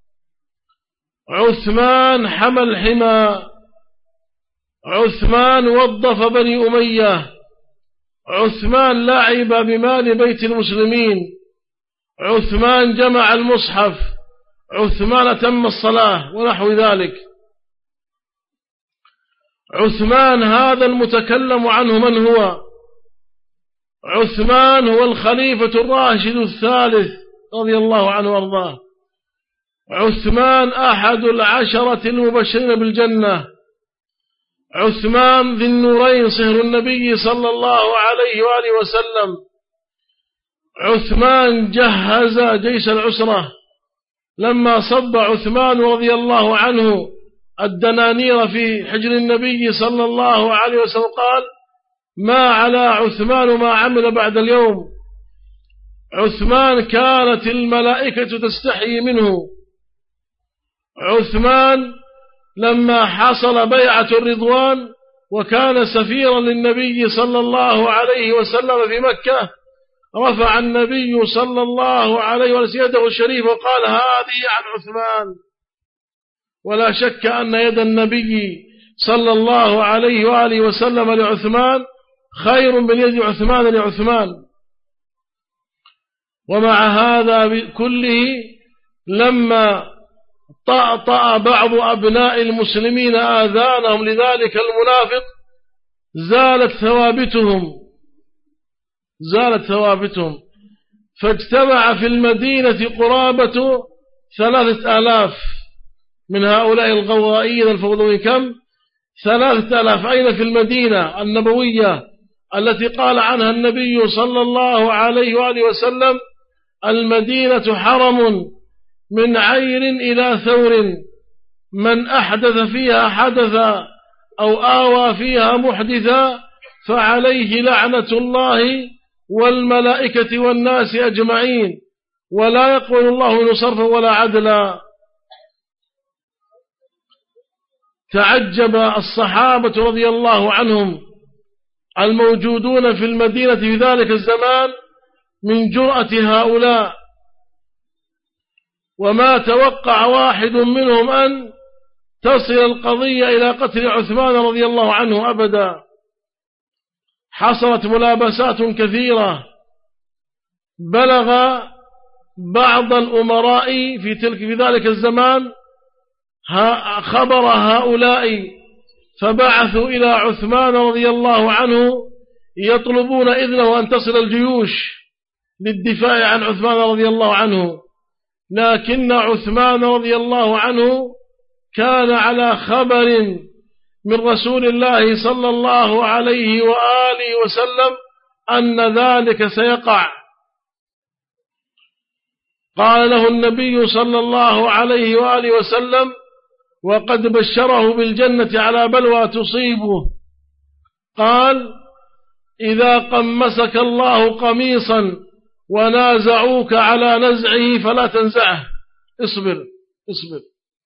عثمان حمى الحمى، عثمان وظف بني أمية، عثمان لعب بمال بيت المسلمين، عثمان جمع المصحف، عثمان تم الصلاة ونحو ذلك. عثمان هذا المتكلم عنه من هو؟ عثمان هو الخليفة الراشد الثالث رضي الله عنه وارضاه. عثمان أحد العشرة المبشرين بالجنة. عثمان ذي النورين صهر النبي صلى الله عليه وآله وسلم. عثمان جهز جيش العسرة لما صب عثمان رضي الله عنه الدنانير في حجر النبي صلى الله عليه وسلم قال: ما على عثمان ما عمل بعد اليوم. عثمان كانت الملائكة تستحي منه. عثمان لما حصل بيعة الرضوان وكان سفيرا للنبي صلى الله عليه وسلم في مكة، رفع النبي صلى الله عليه وسلم يده الشريف وقال: هذه عن عثمان. ولا شك أن يد النبي صلى الله عليه وآله وسلم لعثمان خير من يد عثمان لعثمان. ومع هذا كله لما طأطأ بعض أبناء المسلمين آذانهم لذلك المنافق زالت ثوابتهم زالت ثوابتهم فاجتمع في المدينة قرابة ثلاثة آلاف من هؤلاء الغوائيين الفوضويين. كم؟ ثلاثة آلاف. أين؟ في المدينة النبوية التي قال عنها النبي صلى الله عليه وآله وسلم: المدينة حرم من عير إلى ثور، من أحدث فيها حدثا أو آوى فيها محدثا فعليه لعنة الله والملائكة والناس أجمعين، ولا يقبل الله منه صرفا ولا عدلا. تعجب الصحابة رضي الله عنهم الموجودون في المدينة في ذلك الزمان من جرأة هؤلاء، وما توقع واحد منهم أن تصل القضية إلى قتل عثمان رضي الله عنه أبدا. حصلت ملابسات كثيرة، بلغ بعض الأمراء في تلك في ذلك الزمان خبر هؤلاء، فبعثوا إلى عثمان رضي الله عنه يطلبون إذنه أن تصل الجيوش للدفاع عن عثمان رضي الله عنه. لكن عثمان رضي الله عنه كان على خبر من رسول الله صلى الله عليه وآله وسلم أن ذلك سيقع. قال له النبي صلى الله عليه وآله وسلم وقد بشره بالجنة على بلوى تصيبه، قال: إذا قمسك الله قميصا ونازعوك على نزعه فلا تنزعه، اصبر اصبر.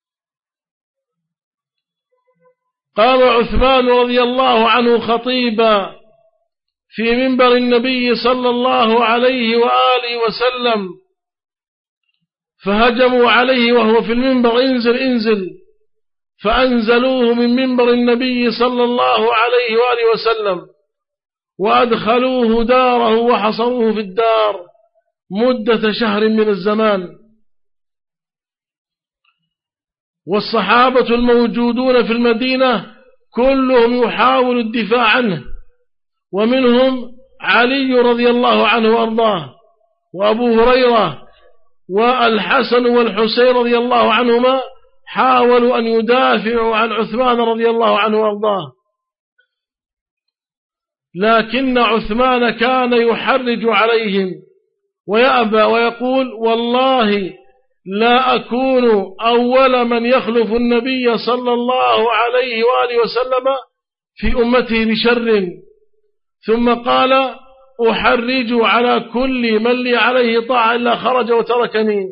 قال عثمان رضي الله عنه خطيبا في منبر النبي صلى الله عليه وآله وسلم، فهجموا عليه وهو في المنبر: انزل انزل، فأنزلوه من منبر النبي صلى الله عليه وآله وسلم وأدخلوه داره وحصروه في الدار مدة شهر من الزمان. والصحابة الموجودون في المدينة كلهم يحاول الدفاع عنه، ومنهم علي رضي الله عنه وأرضاه، وأبو هريرة والحسن والحسين رضي الله عنهما حاولوا أن يدافعوا عن عثمان رضي الله عنه وأرضاه. لكن عثمان كان يحرج عليهم ويأبى ويقول: والله لا أكون أول من يخلف النبي صلى الله عليه وآله وسلم في أمته بشر. ثم قال: أحرج على كل من لي عليه طاعة إلا خرج وتركني.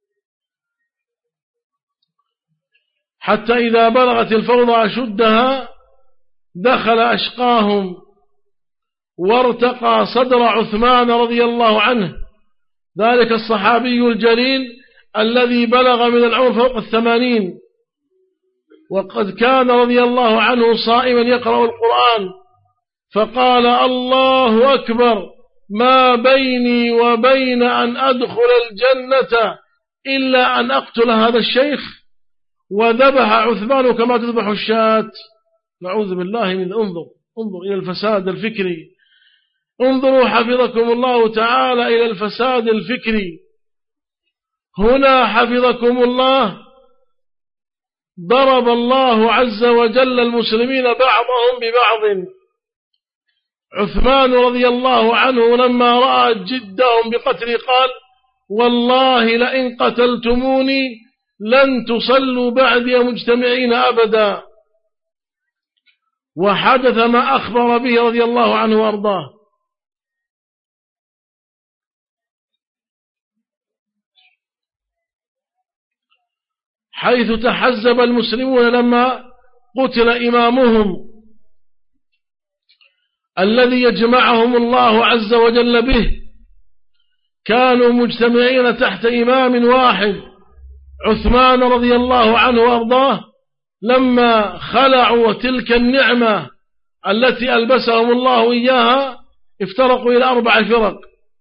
حتى إذا بلغت الفوضى أشدها دخل أشقاهم وارتقى صدر عثمان رضي الله عنه، ذلك الصحابي الجليل الذي بلغ من العمر فوق الثمانين، وقد كان رضي الله عنه صائما يقرأ القرآن، فقال: الله أكبر، ما بيني وبين أن أدخل الجنة إلا أن أقتل هذا الشيخ. وذبح عثمان كما تذبح الشاة. نعوذ بالله من انظر انظر إلى الفساد الفكري. انظروا حفظكم الله تعالى إلى الفساد الفكري. هنا حفظكم الله ضرب الله عز وجل المسلمين بعضهم ببعض. عثمان رضي الله عنه لما رأى جدهم بقتل قال والله لئن قتلتموني لن تصلوا بعدي مجتمعين أبدا، وحدث ما أخبر به رضي الله عنه وأرضاه. حيث تحزب المسلمون لما قتل إمامهم الذي يجمعهم الله عز وجل به، كانوا مجتمعين تحت إمام واحد عثمان رضي الله عنه وأرضاه. لما خلعوا تلك النعمة التي ألبسهم الله إياها افترقوا إلى أربع فرق،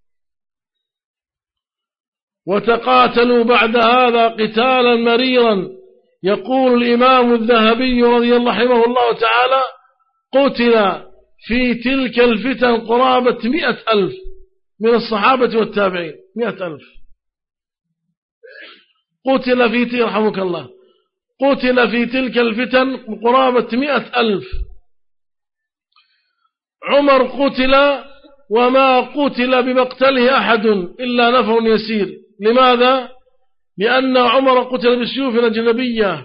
وتقاتلوا بعد هذا قتالا مريرا. يقول الإمام الذهبي رضي الله رحمه الله تعالى قتل في تلك الفتن قرابة مئة ألف من الصحابة والتابعين. مئة ألف قتل في تلك رحمك الله قتل في تلك الفتن قرابة مئة ألف. عمر قتل وما قتل بمقتله أحد إلا نفر يسير. لماذا؟ لأن عمر قتل بسيوف أجنبية،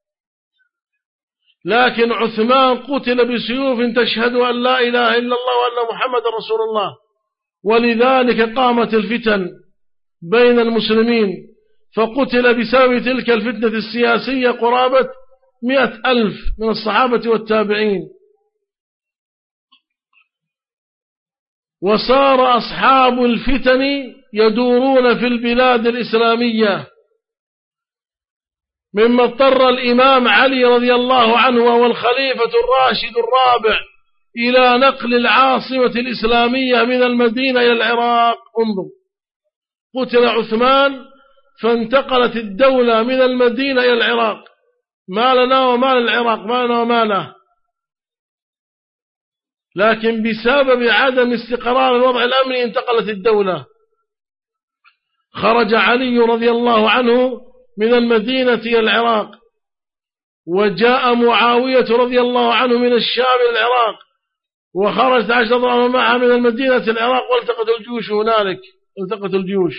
لكن عثمان قتل بسيوف تشهد أن لا إله إلا الله وأن محمد رسول الله. ولذلك قامت الفتن بين المسلمين، فقتل بسبب تلك الفتنة السياسية قرابة مئة ألف من الصحابة والتابعين. وصار أصحاب الفتن يدورون في البلاد الإسلامية، مما اضطر الإمام علي رضي الله عنه وهو الخليفة الراشد الرابع إلى نقل العاصمة الإسلامية من المدينة إلى العراق. انظر، قتل عثمان فانتقلت الدولة من المدينة إلى العراق. ما لنا وما للعراق، ما لنا وما له، لكن بسبب عدم استقرار الوضع الأمني انتقلت الدولة. خرج علي رضي الله عنه من المدينة إلى العراق، وجاء معاوية رضي الله عنه من الشام إلى العراق، وخرجت عشرة أضرار معها من المدينة إلى العراق، والتقت الجيوش هنالك التقت الجيوش.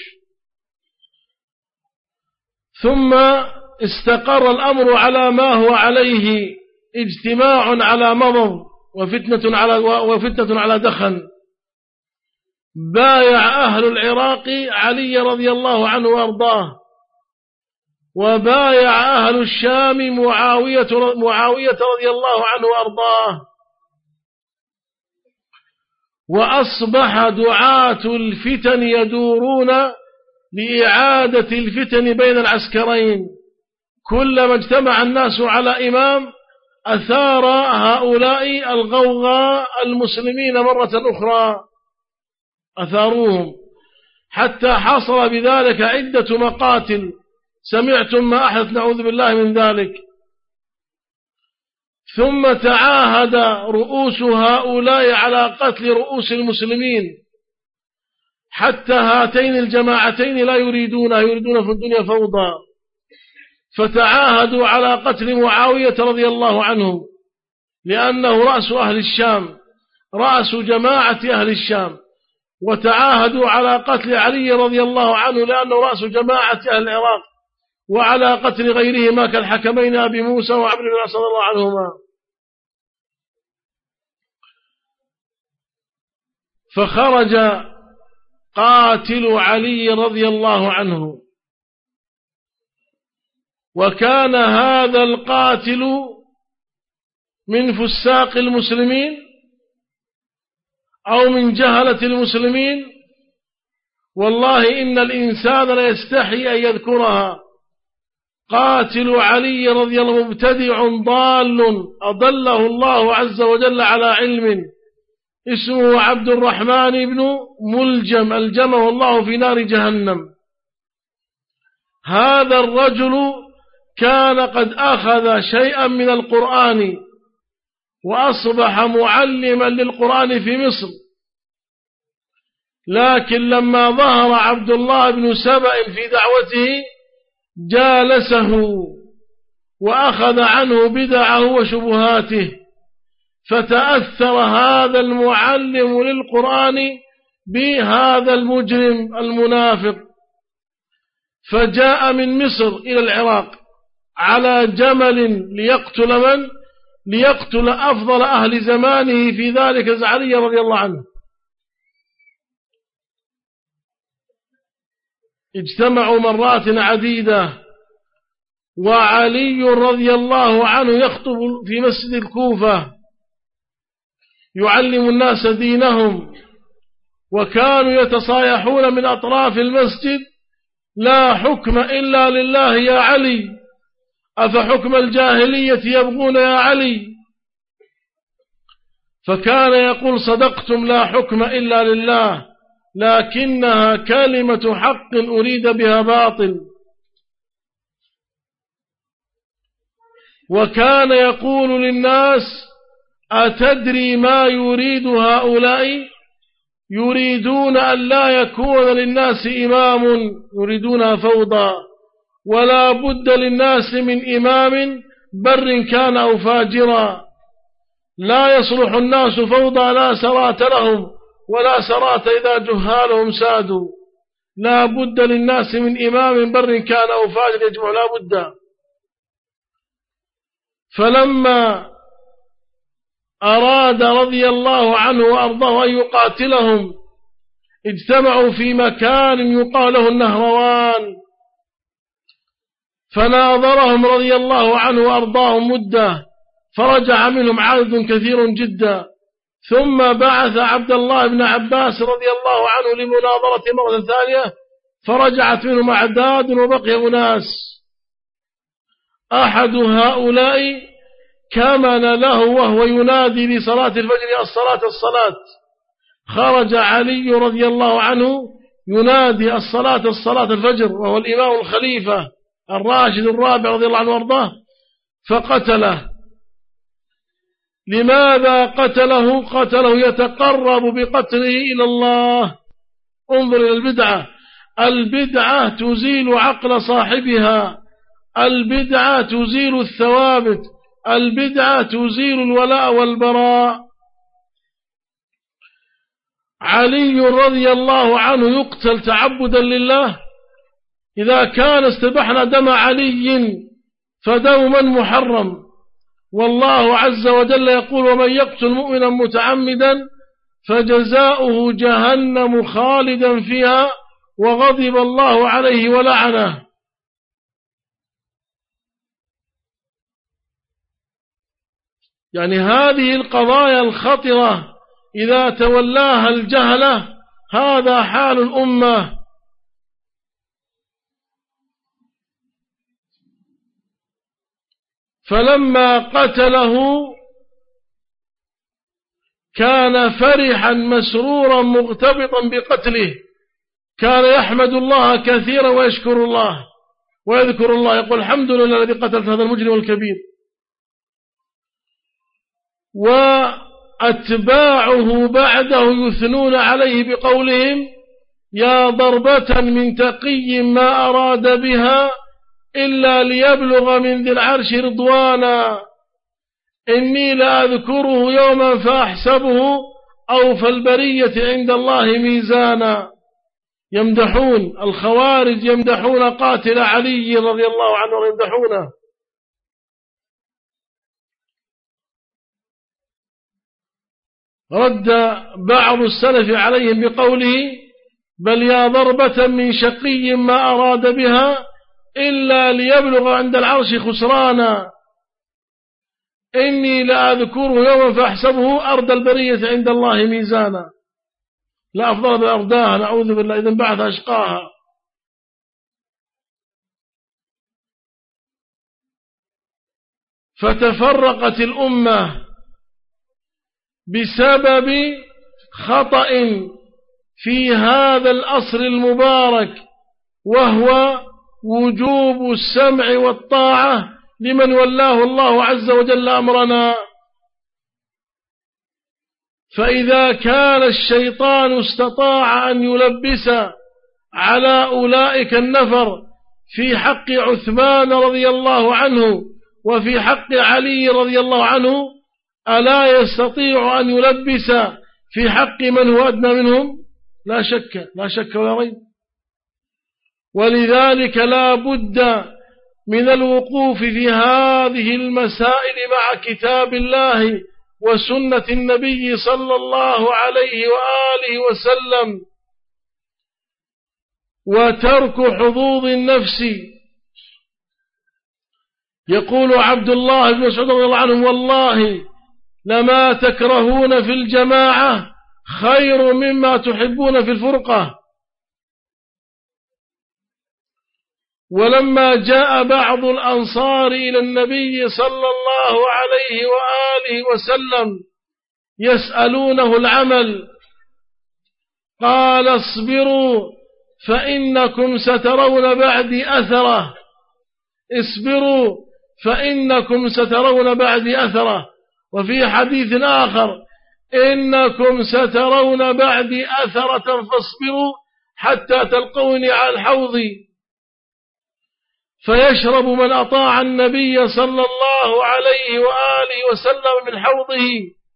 ثم استقر الأمر على ما هو عليه، اجتماع على مضض وفتنة على, وفتنة على دخن. بايع أهل العراق علي رضي الله عنه وأرضاه، وبايع أهل الشام معاوية, معاوية رضي الله عنه وأرضاه. وأصبح دعاة الفتن يدورون لإعادة الفتن بين العسكرين. كلما اجتمع الناس على إمام أثار هؤلاء الغوغاء المسلمين مرة أخرى، أثاروهم حتى حصل بذلك عدة مقاتل. سمعتم ما أحدث، نعوذ بالله من ذلك. ثم تعاهد رؤوس هؤلاء على قتل رؤوس المسلمين، حتى هاتين الجماعتين لا يريدون يريدون في الدنيا فوضى، فتعاهدوا على قتل معاوية رضي الله عنه، لأنه رأس أهل الشام، رأس جماعة أهل الشام. وتعاهدوا على قتل علي رضي الله عنه لأنه رأس جماعة أهل العراق، وعلى قتل غيرهما كالحكمين أبي موسى وعمرو بن العاص رضي الله عنهما. فخرج قاتل علي رضي الله عنه، وكان هذا القاتل من فساق المسلمين أو من جهلة المسلمين. والله إن الإنسان لا يستحي أن يذكرها. قاتل علي رضي الله عنه مبتدع ضال أضله الله عز وجل على علم، اسمه عبد الرحمن بن ملجم، ألجمه الله في نار جهنم. هذا الرجل كان قد أخذ شيئا من القرآن وأصبح معلما للقرآن في مصر. لكن لما ظهر عبد الله بن سبأ في دعوته جالسه وأخذ عنه بدعه وشبهاته، فتأثر هذا المعلم للقرآن بهذا المجرم المنافق، فجاء من مصر إلى العراق على جمل ليقتل من؟ ليقتل أفضل أهل زمانه في ذلك زعلي رضي الله عنه. اجتمعوا مرات عديدة، وعلي رضي الله عنه يخطب في مسجد الكوفة يعلم الناس دينهم، وكانوا يتصايحون من أطراف المسجد: لا حكم إلا لله يا علي، أفحكم الجاهلية يبغون يا علي؟ فكان يقول: صدقتم، لا حكم إلا لله، لكنها كلمة حق أريد بها باطل. وكان يقول للناس: أتدري ما يريد هؤلاء؟ يريدون أن لا يكون للناس إمام، يريدون فوضى، ولا بد للناس من إمام بر كان أو فاجرا، لا يصلح الناس فوضى لا سرات لهم، ولا سرات إذا جهالهم سادوا، لا بد للناس من إمام بر كان أو فاجر، يجمع لا بد. فلما أراد رضي الله عنه وأرضاه أن يقاتلهم اجتمعوا في مكان يقال له النهروان، فناظرهم رضي الله عنه وأرضاهم مدة، فرجع منهم عدد كثير جدا، ثم بعث عبد الله بن عباس رضي الله عنه لمناظرة مرة ثانية، فرجعت منهم أعداد وبقي أناس. أحد هؤلاء كمن له وهو ينادي لصلاة الفجر: الصلاة الصلاة. خرج علي رضي الله عنه ينادي: الصلاة الصلاة الفجر، وهو الإمام الخليفة الراشد الرابع رضي الله عنه وارضاه، فقتله. لماذا قتله؟ قتله يتقرب بقتله إلى الله. انظر إلى البدعة، البدعة تزيل عقل صاحبها، البدعة تزيل الثوابت، البدعة تزيل الولاء والبراء. علي رضي الله عنه يقتل تعبدا لله. إذا كان استبحنا دم علي فدم من محرم، والله عز وجل يقول: ومن يقتل مؤمنا متعمدا فجزاؤه جهنم خالدا فيها وغضب الله عليه ولعنه. يعني هذه القضايا الخطرة إذا تولاها الجهلة هذا حال الأمة. فلما قتله كان فرحا مسرورا مغتبطا بقتله، كان يحمد الله كثيرا ويشكر الله ويذكر الله، يقول: الحمد لله الذي قتلت هذا المجرم الكبير. وأتباعه بعده يثنون عليه بقولهم: يا ضربة من تقي ما أراد بها إلا ليبلغ من ذي العرش رضوانا، إني لأذكره يوما فأحسبه أوفى البرية عند الله ميزانا. يمدحون الخوارج، يمدحون قاتل علي رضي الله عنه ويمدحونه. رد بعض السلف عليهم بقوله: بل يا ضربة من شقي ما أراد بها إلا ليبلغ عند العرش خسرانا، إني لأذكره يوما فأحسبه أرض البرية عند الله ميزانا. لا أفضل بأرضاها، نعوذ بالله، إذن بعث أشقاها. فتفرقت الأمة بسبب خطأ في هذا الأصل المبارك، وهو وجوب السمع والطاعة لمن ولاه الله عز وجل أمرنا. فإذا كان الشيطان استطاع أن يلبس على أولئك النفر في حق عثمان رضي الله عنه وفي حق علي رضي الله عنه، ألا يستطيع أن يلبس في حق من هو أدنى منهم؟ لا شك لا شك ولا ريب. ولذلك لا بد من الوقوف في هذه المسائل مع كتاب الله وسنة النبي صلى الله عليه وآله وسلم، وترك حظوظ النفس. يقول عبد الله بن مسعود رضي الله عنه: والله لما تكرهون في الجماعة خير مما تحبون في الفرقة. ولما جاء بعض الأنصار إلى النبي صلى الله عليه وآله وسلم يسألونه العمل، قال: اصبروا فإنكم سترون بعدي أثره، اصبروا فإنكم سترون بعدي أثره. وفي حديث آخر: إنكم سترون بعدي أثرة فاصبروا حتى تلقوني على الحوض. فيشرب من أطاع النبي صلى الله عليه وآله وسلم من حوضه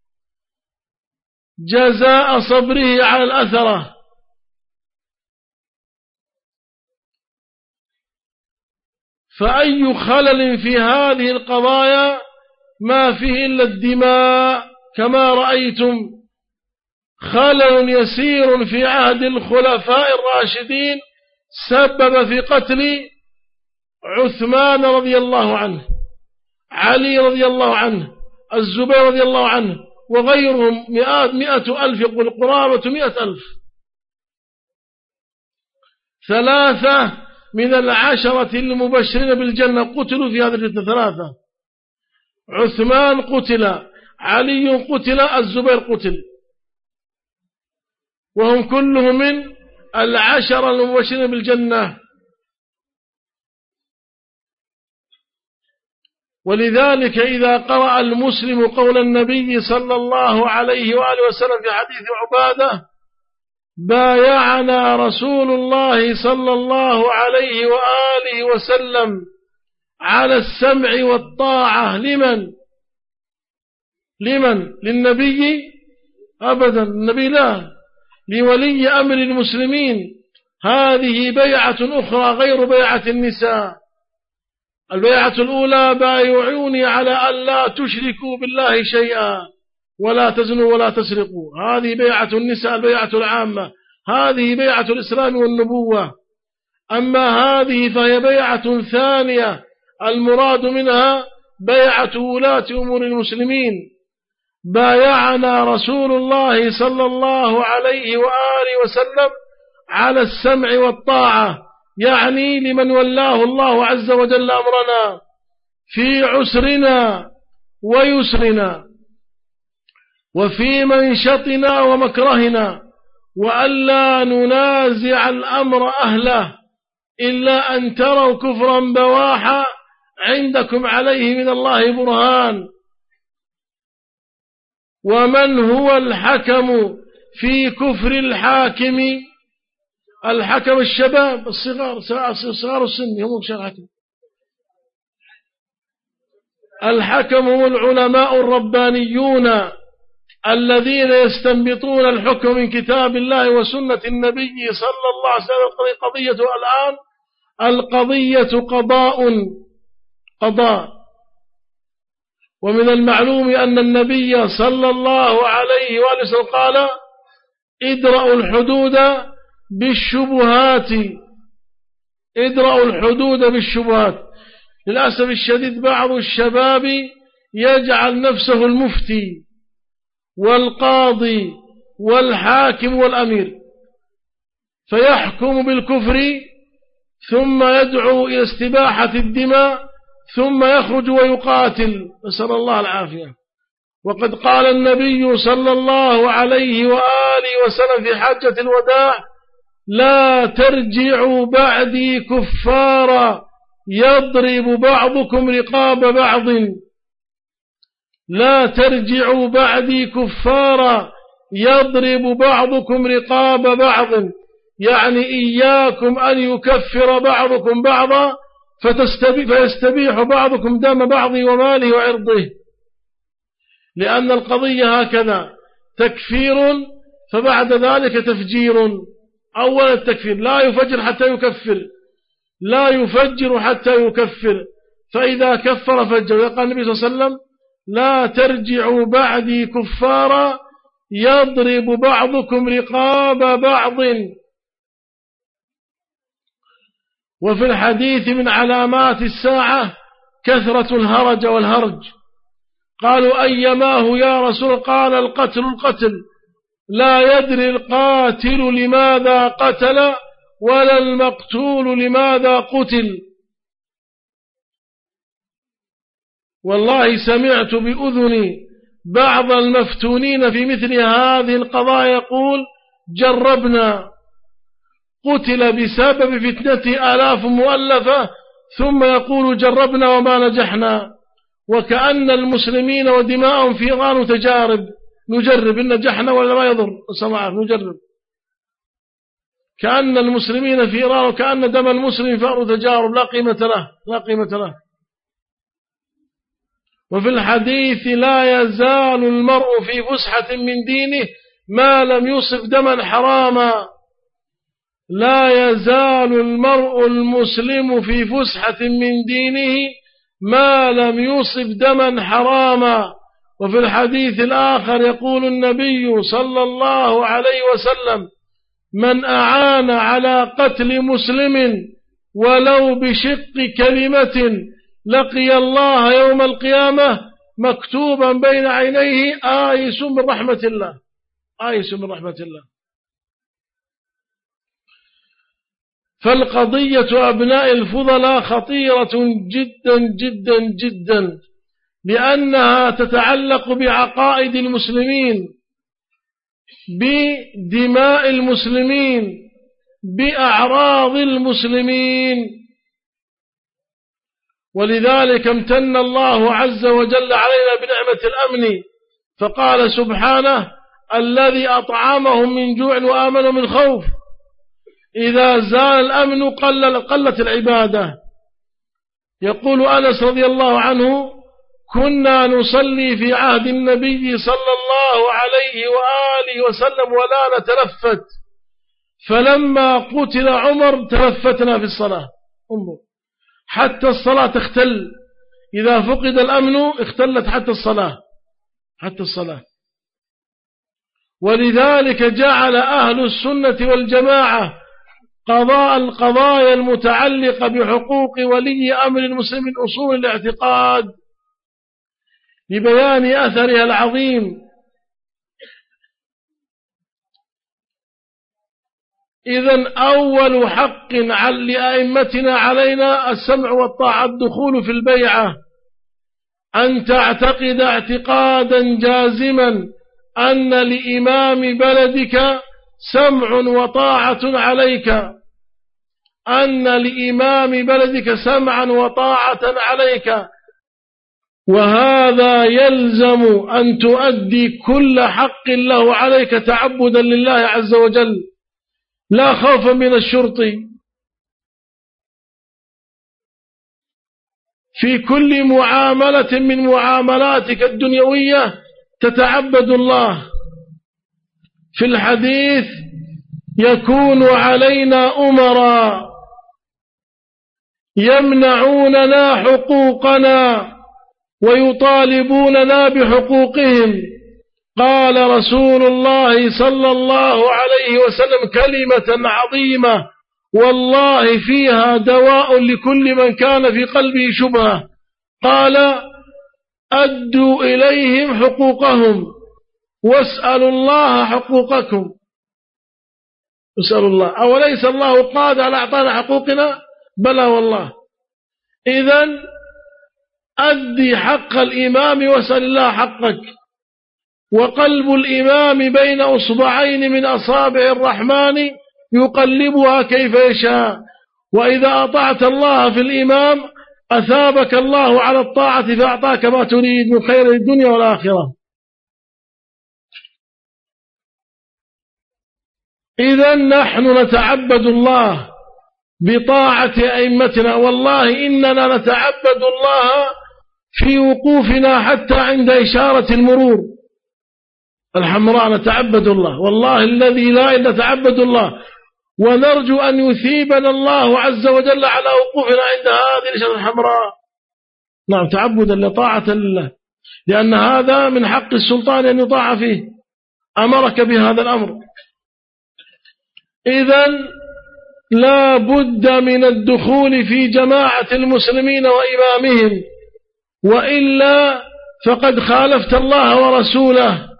جزاء صبره على الأثرة. فأي خلل في هذه القضايا ما فيه إلا الدماء، كما رأيتم خلل يسير في عهد الخلفاء الراشدين سبب في قتل عثمان رضي الله عنه، علي رضي الله عنه، الزبير رضي الله عنه، وغيرهم مئات مئة ألف، يقول قرابة مئة ألف. ثلاثة من العشرة المبشرين بالجنة قتلوا في هذه الفتنة، ثلاثة: عثمان قتل، علي قتل، الزبير قتل، وهم كلهم من العشرة المبشرين بالجنة. ولذلك إذا قرأ المسلم قول النبي صلى الله عليه وآله وسلم في حديث عبادة: بايعنا رسول الله صلى الله عليه وآله وسلم على السمع والطاعة، لمن؟ لمن؟ للنبي؟ أبدا، النبي لا، لولي أمر المسلمين. هذه بيعة أخرى غير بيعة النساء. البيعة الأولى: بايعوني على أن لا تشركوا بالله شيئا ولا تزنوا ولا تسرقوا. هذه بيعة النساء، البيعة العامة. هذه بيعة الإسلام والنبوة. أما هذه فهي بيعة ثانية، المراد منها بيعة ولاة أمور المسلمين. بايعنا رسول الله صلى الله عليه وآله وسلم على السمع والطاعة، يعني لمن ولاه الله عز وجل أمرنا في عسرنا ويسرنا وفي منشطنا ومكرهنا، وألا ننازع الأمر أهله إلا أن تروا كفرا بواحا عندكم عليه من الله برهان. ومن هو الحكم في كفر الحاكم؟ الحكم الشباب الصغار، صغار السن هم الحكم. الحكم هم العلماء الربانيون الذين يستنبطون الحكم من كتاب الله وسنة النبي صلى الله عليه وسلم. قضية الآن القضية قضاء قضاء ومن المعلوم أن النبي صلى الله عليه وآله وسلم قال: ادرأوا الحدود بالشبهات، ادرأوا الحدود بالشبهات. للأسف الشديد بعض الشباب يجعل نفسه المفتي والقاضي والحاكم والأمير، فيحكم بالكفر ثم يدعو إلى استباحة الدماء ثم يخرج ويقاتل، نسأل الله العافية. وقد قال النبي صلى الله عليه وآله وسلم في حجة الوداع: لا ترجعوا بعدي كفارا يضرب بعضكم رقاب بعض، لا ترجعوا بعدي كفارا يضرب بعضكم رقاب بعض، يعني إياكم أن يكفر بعضكم بعضا فيستبيح بعضكم دم بعض وماله وعرضه، لأن القضية هكذا تكفير فبعد ذلك تفجير. أولا التكفير لا يفجر حتى يكفر، لا يفجر حتى يكفر، فإذا كفر فجر. يقول النبي صلى الله عليه وسلم لا ترجعوا بعدي كفارا يضرب بعضكم رقاب بعض. وفي الحديث من علامات الساعة كثرة الهرج والهرج. قالوا أيماه يا رسول؟ قال القتل القتل، لا يدري القاتل لماذا قتل ولا المقتول لماذا قتل. والله سمعت بأذني بعض المفتونين في مثل هذه القضايا يقول جربنا، قتل بسبب فتنة آلاف مؤلفة، ثم يقول جربنا وما نجحنا، وكأن المسلمين ودماءهم في إيران تجارب، نجرب إن نجحنا ولا ما يضر، سمعت نجرب، كأن المسلمين في إيران وكأن دم المسلم فأر تجارب لا قيمة له، لا قيمة له. وفي الحديث لا يزال المرء في فسحة من دينه ما لم يصب دما حراما، لا يزال المرء المسلم في فسحة من دينه ما لم يصب دما حراما. وفي الحديث الآخر يقول النبي صلى الله عليه وسلم من أعان على قتل مسلم ولو بشق كلمة لقي الله يوم القيامة مكتوبا بين عينيه آيس من رحمة الله، آيس من رحمة الله. فالقضية أبناء الفضلاء خطيرة جدا جدا جدا، لأنها تتعلق بعقائد المسلمين، بدماء المسلمين، بأعراض المسلمين. ولذلك امتن الله عز وجل علينا بنعمة الأمن، فقال سبحانه الذي أطعمهم من جوع وآمنوا من خوف. إذا زال الأمن قل قلت العبادة. يقول أنس رضي الله عنه كنا نصلي في عهد النبي صلى الله عليه وآله وسلم ولا نتلفت، فلما قتل عمر تلفتنا في الصلاة. انظر حتى الصلاة تختل، إذا فقد الأمن اختلت حتى الصلاة، حتى الصلاة. ولذلك جعل أهل السنة والجماعة قضاء القضايا المتعلقة بحقوق ولي أمر المسلم من أصول الاعتقاد لبيان أثرها العظيم. إذن أول حق لأئمتنا علينا السمع والطاعة، الدخول في البيعة، أن تعتقد اعتقادا جازما أن لإمام بلدك سمع وطاعة عليك، أن لإمام بلدك سمعا وطاعة عليك، وهذا يلزم أن تؤدي كل حق له عليك تعبدا لله عز وجل لا خوفا من الشرطي. في كل معاملة من معاملاتك الدنيوية تتعبد الله. في الحديث يكون علينا أمراء يمنعوننا حقوقنا ويطالبوننا بحقوقهم. قال رسول الله صلى الله عليه وسلم كلمة عظيمة والله فيها دواء لكل من كان في قلبه شبهة، قال أدوا إليهم حقوقهم واسألوا الله حقوقكم. اسألوا الله، أوليس الله قادر على أعطانا حقوقنا؟ بلى والله. إذن أدي حق الإمام واسأل الله حقك. وقلب الإمام بين أصبعين من أصابع الرحمن يقلبها كيف يشاء، وإذا أطعت الله في الإمام أثابك الله على الطاعة فأعطاك ما تريد من خير الدنيا والآخرة. إذا نحن نتعبد الله بطاعة أئمتنا، والله إننا نتعبد الله في وقوفنا حتى عند إشارة المرور الحمراء نتعبد الله، والله الذي لا نتعبد الله، ونرجو أن يثيبنا الله عز وجل على وقوفنا عند هذه الإشارة الحمراء. نعم، تعبدا لطاعة لله، لأن هذا من حق السلطان أن يطاع فيه، أمرك بهذا الأمر. إذن لا بد من الدخول في جماعة المسلمين وإمامهم، وإلا فقد خالفت الله ورسوله،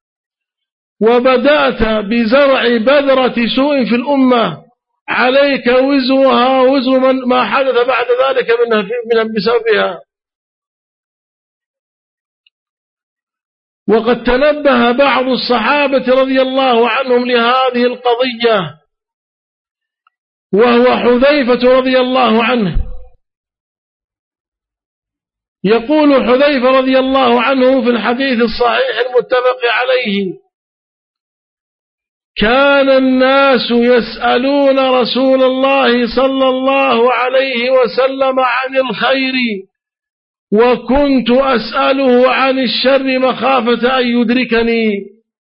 وبدأت بزرع بذرة سوء في الأمة، عليك وزرها وزر من ما حدث بعد ذلك من بسببها. وقد تنبه بعض الصحابة رضي الله عنهم لهذه القضية، وهو حذيفة رضي الله عنه. يقول حذيفة رضي الله عنه في الحديث الصحيح المتفق عليه: كان الناس يسألون رسول الله صلى الله عليه وسلم عن الخير، وكنت أسأله عن الشر مخافة أن يدركني.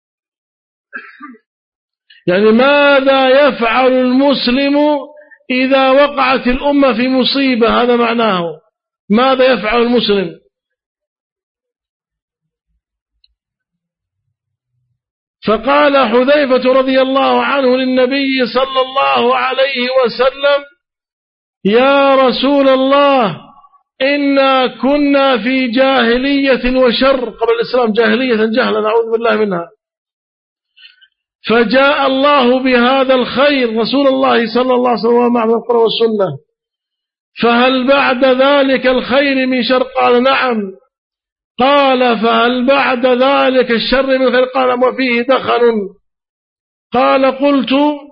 يعني ماذا يفعل المسلم إذا وقعت الأمة في مصيبة؟ هذا معناه، ماذا يفعل المسلم؟ فقال حذيفة رضي الله عنه للنبي صلى الله عليه وسلم: يا رسول الله، إنا كنا في جاهلية وشر، قبل الإسلام جاهلية جهلا نعوذ بالله منها، فجاء الله بهذا الخير، رسول الله صلى الله عليه وسلم مع القرآن والسنة، فهل بعد ذلك الخير من شر؟ قال: نعم. قال: فهل بعد ذلك الشر من خير؟ قال: وفيه دخل. قال: قلت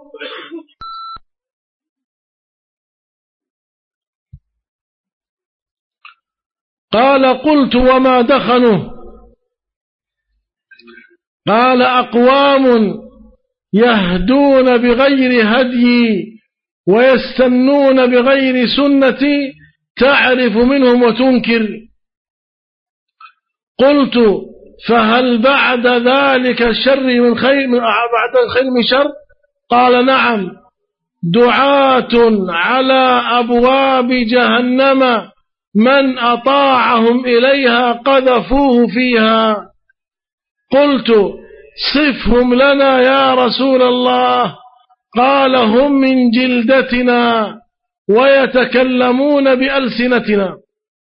قال قلت وما دخنه؟ قال: أقوام يهدون بغير هدي ويستنون بغير سنتي، تعرف منهم وتنكر. قلت: فهل بعد ذلك الشر من خير من بعد الخير من شر؟ قال: نعم. دعاة على أبواب جهنم من أطاعهم إليها قذفوه فيها. قلت: صفهم لنا يا رسول الله. قال: هم من جلدتنا ويتكلمون بألسنتنا.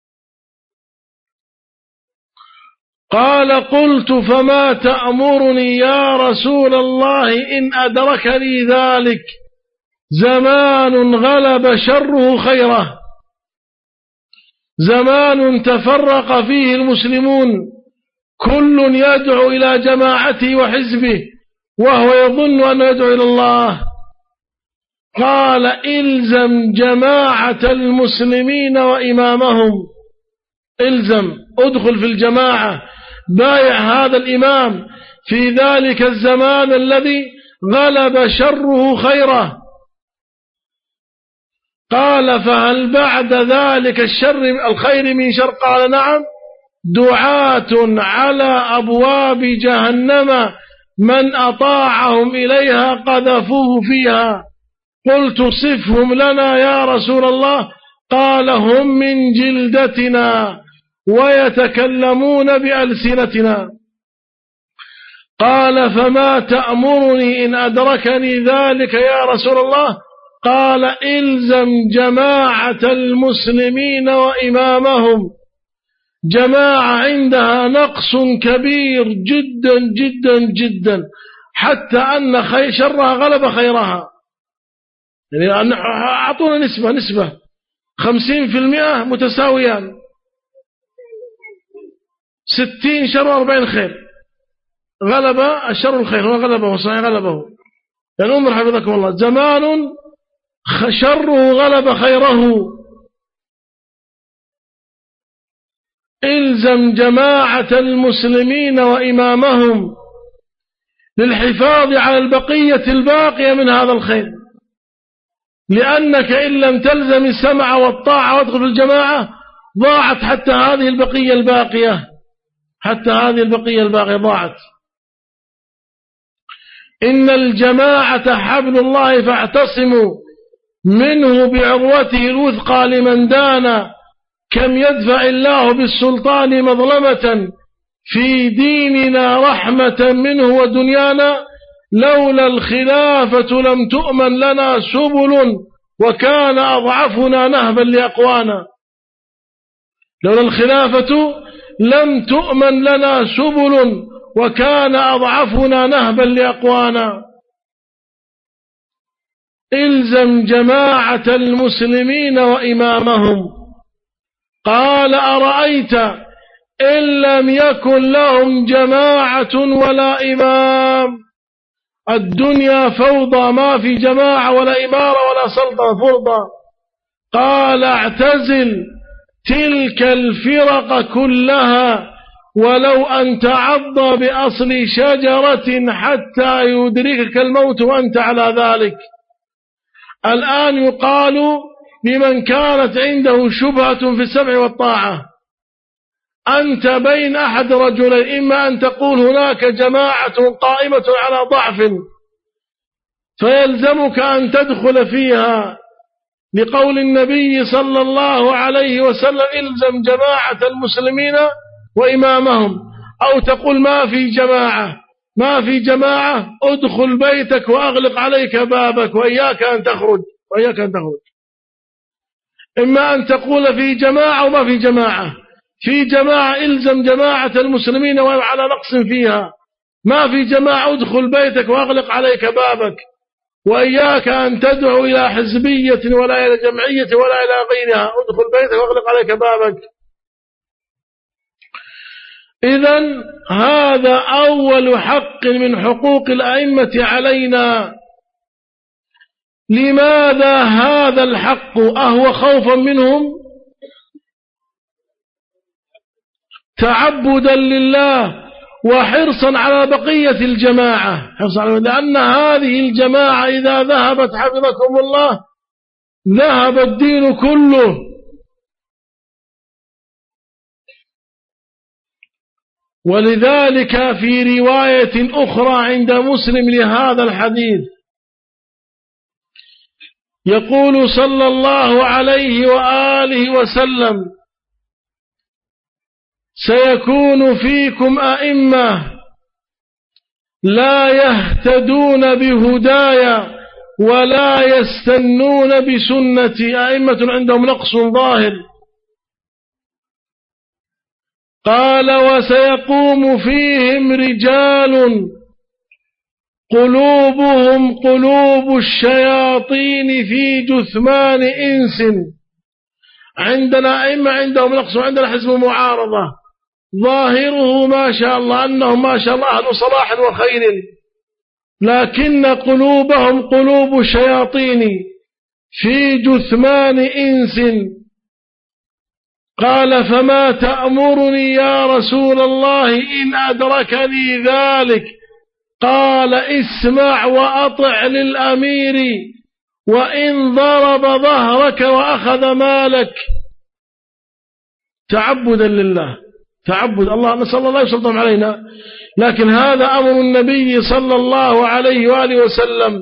قال: قلت: فما تأمرني يا رسول الله إن أدركني ذلك؟ زمان غلب شره خيره، زمان تفرق فيه المسلمون، كل يدعو إلى جماعته وحزبه وهو يظن أنه يدعو إلى الله. قال: إلزم جماعة المسلمين وإمامهم، إلزم، أدخل في الجماعة، بايع هذا الإمام في ذلك الزمان الذي غلب شره خيره. قال: فهل بعد ذلك الشر الخير من شر؟ قال: نعم. دعاة على أبواب جهنم من أطاعهم إليها قذفوه فيها. قلت: صفهم لنا يا رسول الله. قال: هم من جلدتنا ويتكلمون بألسنتنا. قال: فما تأمرني إن أدركني ذلك يا رسول الله؟ قال: إلزم جماعة المسلمين وإمامهم، جماعة عندها نقص كبير جدا جدا جدا، حتى أن خير شرها غلب خيرها. يعني أعطونا نسبة نسبة خمسين في المئة متساويان، ستين شر وأربعين خير، غلب الشر الخير وغلبه وصحيح غلبه. يعني أمر حفظكم الله، زمان شره غلب خيره. إلزم جماعة المسلمين وإمامهم، للحفاظ على البقية الباقية من هذا الخير، لأنك إن لم تلزم السمع والطاعة وادخل في الجماعة ضاعت حتى هذه البقية الباقية، حتى هذه البقية الباقية ضاعت. إن الجماعة حبل الله فاعتصموا منه بعروته الوثقى لمن دان، كم يدفع الله بالسلطان مظلمة في ديننا رحمة منه ودنيانا، لولا الخلافة لم تؤمن لنا سبل وكان أضعفنا نهبا لأقوانا. لولا الخلافة لم تؤمن لنا سبل وكان أضعفنا نهبا لأقوانا. إلزم جماعة المسلمين وإمامهم. قال أرأيت إن لم يكن لهم جماعة ولا إمام؟ الدنيا فوضى، ما في جماعة ولا إمارة ولا سلطة، فرضى. قال اعتزل تلك الفرق كلها ولو أن تعض بأصل شجرة حتى يدركك الموت وأنت على ذلك. الآن يقال لمن كانت عنده شبهة في السمع والطاعة: أنت بين أحد رجلين، إما أن تقول هناك جماعة قائمة على ضعف فيلزمك أن تدخل فيها لقول النبي صلى الله عليه وسلم: إلزم جماعة المسلمين وإمامهم، أو تقول ما في جماعة، ما في جماعة ادخل بيتك وأغلق عليك بابك وإياك أن تخرج وإياك أن تخرج. إما أن تقول في جماعة وما في جماعة. في جماعة إلزم جماعة المسلمين وعلى نقص فيها، ما في جماعة ادخل بيتك وأغلق عليك بابك وإياك أن تدعو إلى حزبية ولا إلى جمعية ولا إلى غيرها، ادخل بيتك وأغلق عليك بابك. إذن هذا أول حق من حقوق الأئمة علينا. لماذا هذا الحق؟ أهو خوفا منهم؟ تعبدا لله وحرصا على بقية الجماعة، حرصا على، لأن هذه الجماعة إذا ذهبت حفظكم الله ذهب الدين كله. ولذلك في رواية أخرى عند مسلم لهذا الحديث يقول صلى الله عليه وآله وسلم: سيكون فيكم أئمة لا يهتدون بهدايا ولا يستنون بسنتي، أئمة عندهم نقص ظاهر. قال: وسيقوم فيهم رجال قلوبهم قلوب الشياطين في جثمان إنس. عندنا أئمة عندهم نقص، وعندنا حزب معارضة ظاهره ما شاء الله أنهم ما شاء الله أهل صلاح وخير، لكن قلوبهم قلوب الشياطين في جثمان إنس. قال: فما تأمرني يا رسول الله إن أدركني ذلك؟ قال: اسمع وأطع للأمير وإن ضرب ظهرك وأخذ مالك. تعبدا لله، تعبد الله، نسأل الله يسلطهم علينا. لكن هذا أمر النبي صلى الله عليه وآله وسلم،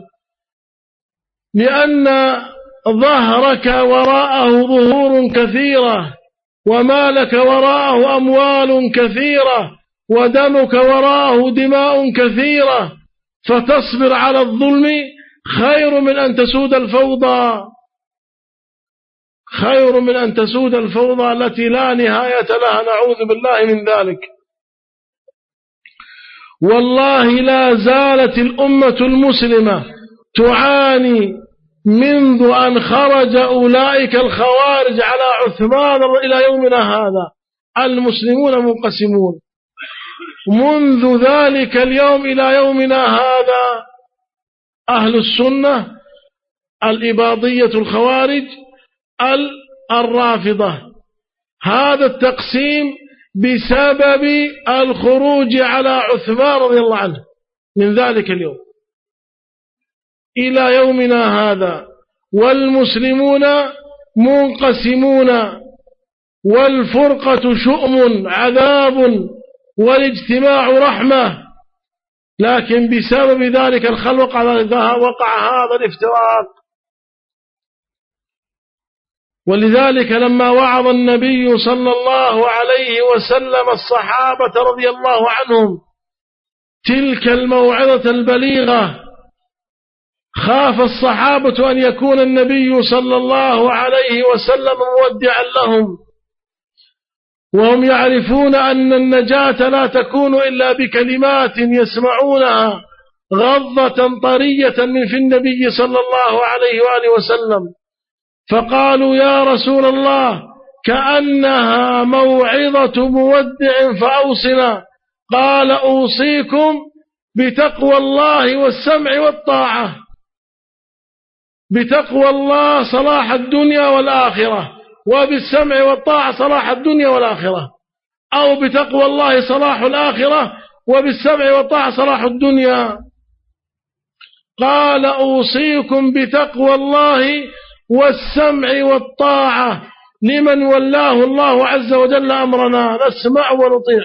لأن ظهرك وراءه ظهور كثيرة، ومالك وراءه أموال كثيرة، ودمك وراءه دماء كثيرة، فتصبر على الظلم خير من أن تسود الفوضى، خير من أن تسود الفوضى التي لا نهاية لها، نعوذ بالله من ذلك. والله لا زالت الأمة المسلمة تعاني منذ أن خرج أولئك الخوارج على عثمان إلى يومنا هذا. المسلمون منقسمون منذ ذلك اليوم إلى يومنا هذا: أهل السنة، الإباضية الخوارج، الرافضة. هذا التقسيم بسبب الخروج على عثمان رضي الله عنه. من ذلك اليوم إلى يومنا هذا، والمسلمون منقسمون، والفرقة شؤم عذاب والاجتماع رحمة، لكن بسبب ذلك الخلق وقع هذا الافتراق. ولذلك لما وعظ النبي صلى الله عليه وسلم الصحابة رضي الله عنهم تلك الموعظة البليغة، خاف الصحابة أن يكون النبي صلى الله عليه وسلم مودعا لهم، وهم يعرفون أن النجاة لا تكون إلا بكلمات يسمعونها غضة طرية من في النبي صلى الله عليه وآله وسلم، فقالوا يا رسول الله كأنها موعظة مودع فأوصنا. قال أوصيكم بتقوى الله والسمع والطاعة، بتقوى الله صلاح الدنيا والآخرة، وبالسمع والطاعة صلاح الدنيا والآخرة، أو بتقوى الله صلاح الآخرة وبالسمع والطاعة صلاح الدنيا. قال أوصيكم بتقوى الله والسمع والطاعة لمن ولاه الله عز وجل أمرنا، نسمع ونطيع.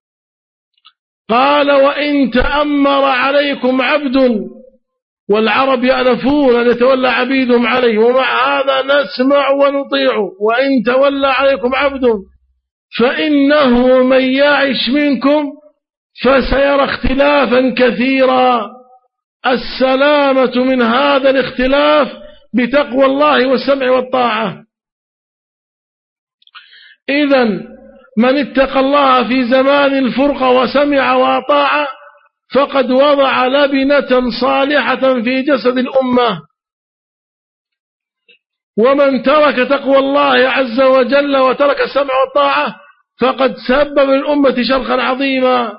قال وإن تأمر عليكم عبد، والعرب يألفون أن يتولى عبيدهم عليه، ومع هذا نسمع ونطيع. وإن تولى عليكم عبد فإنه من يعش منكم فسيرى اختلافا كثيرا. السلامة من هذا الاختلاف بتقوى الله والسمع والطاعة. إذن من اتقى الله في زمان الفرقة وسمع وأطاع فقد وضع لبنة صالحة في جسد الأمة. ومن ترك تقوى الله عز وجل وترك السمع والطاعة فقد سبب الأمة شرخا عظيما.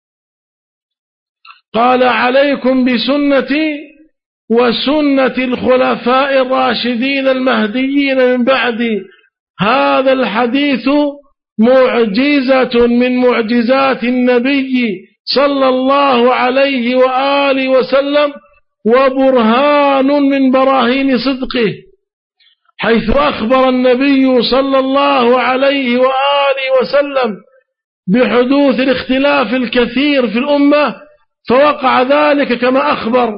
قال عليكم بسنتي وسنة الخلفاء الراشدين المهديين من بعدي. هذا الحديث معجزة من معجزات النبي صلى الله عليه وآله وسلم، وبرهان من براهين صدقه، حيث أخبر النبي صلى الله عليه وآله وسلم بحدوث الاختلاف الكثير في الأمة، فوقع ذلك كما أخبر.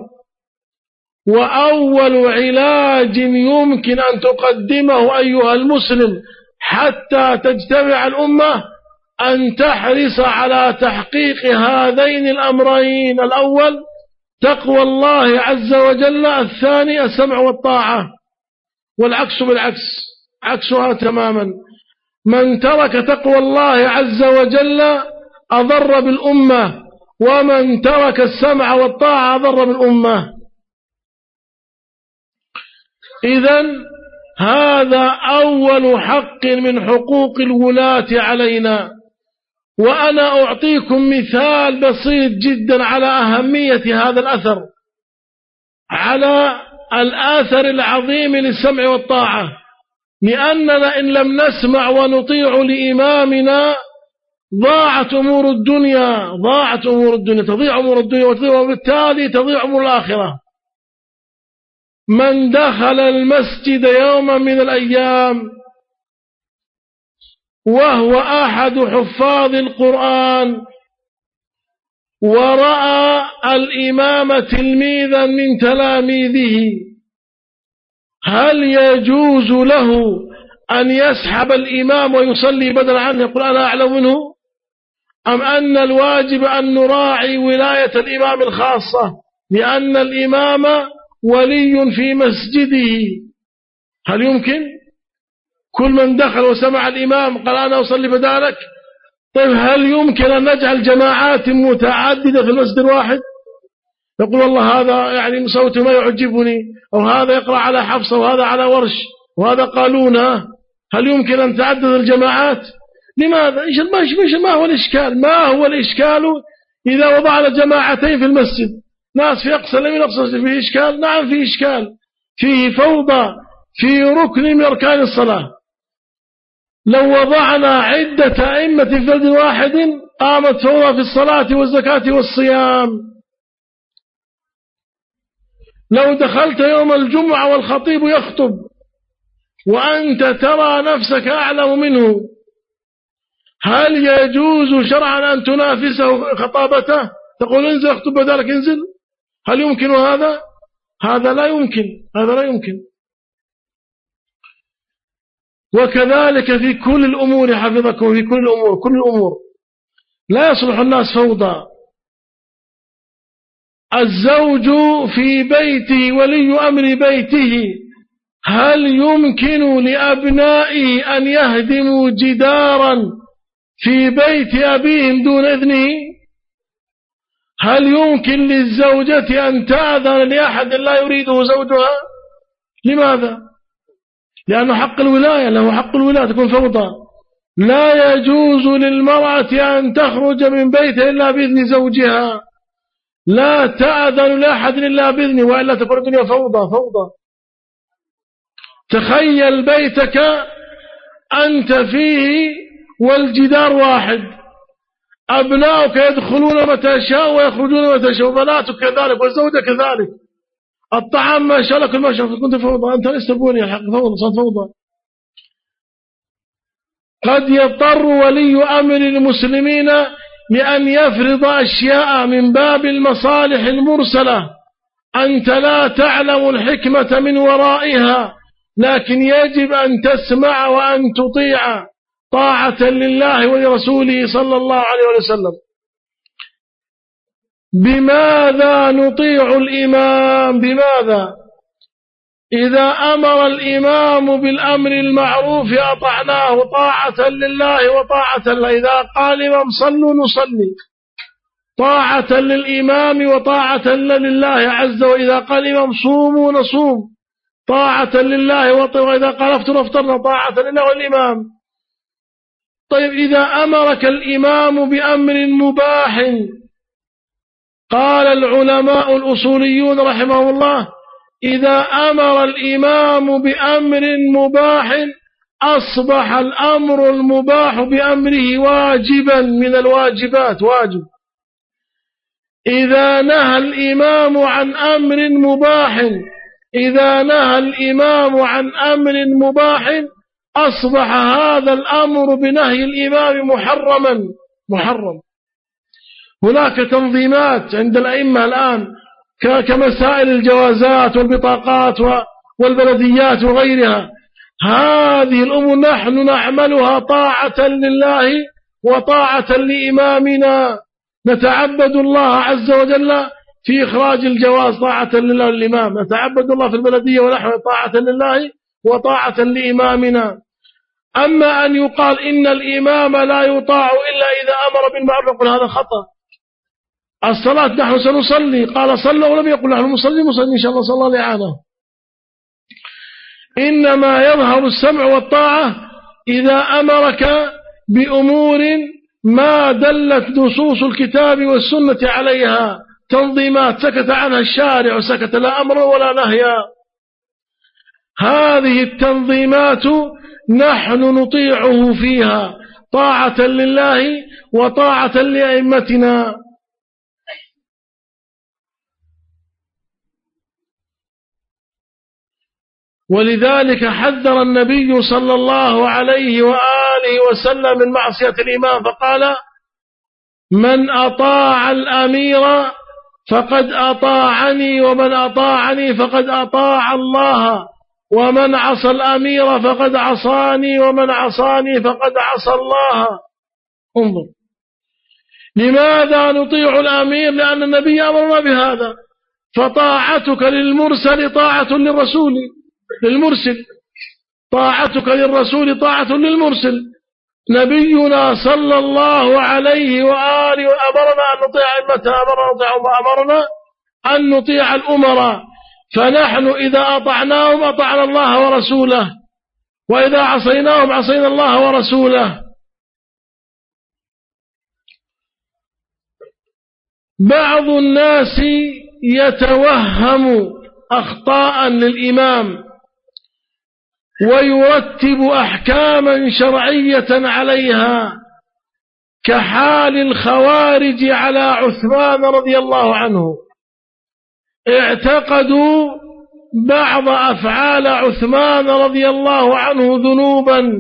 وأول علاج يمكن أن تقدمه أيها المسلم حتى تجتمع الأمة أن تحرص على تحقيق هذين الأمرين: الأول تقوى الله عز وجل، الثاني السمع والطاعة. والعكس بالعكس، عكسها تماما. من ترك تقوى الله عز وجل أضر بالأمة، ومن ترك السمع والطاعة أضر بالأمة. إذن هذا أول حق من حقوق الولاة علينا. وأنا أعطيكم مثال بسيط جدا على أهمية هذا الأثر، على الآثر العظيم للسمع والطاعة. لأننا إن لم نسمع ونطيع لإمامنا ضاعت أمور الدنيا، ضاعت أمور الدنيا، تضيع أمور الدنيا وبالتالي تضيع أمور الآخرة. من دخل المسجد يوما من الأيام وهو أحد حفاظ القرآن ورأى الإمام تلميذا من تلاميذه، هل يجوز له أن يسحب الإمام ويصلي بدلا عنه يقول أنا أعلم منه، أم أن الواجب أن نراعي ولاية الإمام الخاصة لأن الإمام ولي في مسجده؟ هل يمكن كل من دخل وسمع الإمام قال أنا أصلي بدالك؟ طيب هل يمكن أن نجعل جماعات متعددة في المسجد الواحد؟ يقول والله هذا يعني صوته ما يعجبني، أو هذا يقرأ على حفصة وهذا على ورش وهذا قالونا. هل يمكن أن تعدد الجماعات؟ لماذا؟ ما هو الإشكال؟ ما هو الإشكال إذا وضعنا جماعتين في المسجد، ناس في أقصى اليمين أقصى فيه إشكال؟ نعم فيه إشكال، فيه فوضى في ركن من أركان الصلاة. لو وضعنا عدة أئمة في بلد واحد قامت فوضى في الصلاة والزكاة والصيام. لو دخلت يوم الجمعة والخطيب يخطب وأنت ترى نفسك أعلم منه، هل يجوز شرعا أن تنافسه خطابته؟ تقول انزل اخطب بدالك انزل؟ هل يمكن هذا؟ هذا لا يمكن، هذا لا يمكن. وكذلك في كل الأمور حفظكم، في كل الأمور، كل الأمور لا يصلح الناس فوضى. الزوج في بيته ولي أمر بيته، هل يمكن لأبنائه أن يهدموا جدارا في بيت أبيهم دون إذنه؟ هل يمكن للزوجة أن تأذن لأحد لا يريده زوجها؟ لماذا؟ لأنه حق الولاية، له حق الولاية، تكون فوضى. لا يجوز للمرأة أن تخرج من بيتها إلا بإذن زوجها، لا تأذن لأحد إلا بإذنه، وإلا تكون الدنيا فوضى فوضى. تخيل بيتك أنت فيه والجدار واحد، أبناؤك يدخلون متى شاء ويخرجون متى شاء، وبناتك كذلك والزوجة كذلك. الطعام ما شاء الله كل ما شاء الله، كنت فوضى، أنت لست بوني الحق، فوضى صار فوضى. قد يضطر ولي أمر المسلمين لأن يفرض أشياء من باب المصالح المرسلة أنت لا تعلم الحكمة من ورائها، لكن يجب أن تسمع وأن تطيع طاعة لله ولرسوله صلى الله عليه وسلم. بماذا نطيع الإمام؟ بماذا؟ إذا أمر الإمام بالأمر المعروف أطعناه طاعة لله وطاعة له، إذا قال الإمام صلوا نصلي طاعة للإمام وطاعة لله عز وجل، وإذا قال الإمام صوموا نصوم طاعة لله، وإذا قال افطروا افطرنا طاعة لله والإمام. طيب إذا أمرك الإمام بأمر مباح، قال العلماء الأصوليون رحمه الله إذا أمر الإمام بأمر مباح أصبح الأمر المباح بأمره واجبا من الواجبات، واجب. إذا نهى الإمام عن أمر مباح إذا نهى الإمام عن أمر مباح أصبح هذا الأمر بنهي الإمام محرما محرم. هناك تنظيمات عند الأئمة الآن كمسائل الجوازات والبطاقات والبلديات وغيرها، هذه الأمور نحن نعملها طاعة لله وطاعة لإمامنا، نتعبد الله عز وجل في إخراج الجواز طاعة لله والإمام، نتعبد الله في البلدية ونحن طاعة لله وطاعة لإمامنا. أما أن يقال إن الإمام لا يطاع إلا إذا أمر بالمعروف، نقول هذا خطأ. الصلاة نحن سنصلي، قال صلوا ولم يقل نحن نصلي نصلي إن شاء الله صلى الله لعانه. إنما يظهر السمع والطاعة إذا أمرك بأمور ما دلت نصوص الكتاب والسنة عليها، تنظيمات سكت عنها الشارع وسكت لا أمر ولا نهيا، هذه التنظيمات نحن نطيعه فيها طاعة لله وطاعة لأئمتنا. ولذلك حذر النبي صلى الله عليه وآله وسلم من معصية الإمام، فقال من أطاع الأمير فقد أطاعني، ومن أطاعني فقد أطاع الله، ومن عصى الأمير فقد عصاني، ومن عصاني فقد عصى الله. انظر، لماذا نطيع الأمير؟ لأن النبي أمرنا بهذا. فطاعتك للمرسل طاعة للرسول للمرسل طاعتك للرسول طاعة للمرسل. نبينا صلى الله عليه وآله أمرنا أن نطيع أئمتنا، أمرنا أن نطيع الأمراء، فنحن إذا أطعناهم أطعنا الله ورسوله، وإذا عصيناهم عصينا الله ورسوله. بعض الناس يتوهم أخطاء للإمام ويرتب أحكاما شرعية عليها، كحال الخوارج على عثمان رضي الله عنه. اعتقدوا بعض أفعال عثمان رضي الله عنه ذنوبا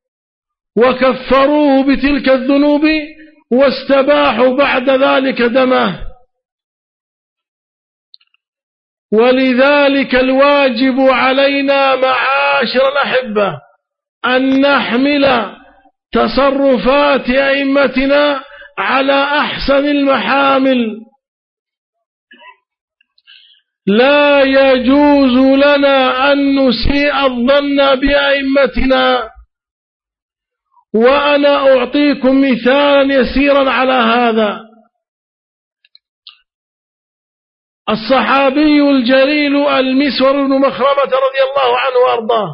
وكفروه بتلك الذنوب واستباحوا بعد ذلك دمه. ولذلك الواجب علينا معاشر الأحبة أن نحمل تصرفات أئمتنا على أحسن المحامل. لا يجوز لنا أن نسيء الظن بأئمتنا. وأنا أعطيكم مثالا يسيرا على هذا. الصحابي الجليل المسور بن مخرمة رضي الله عنه وأرضاه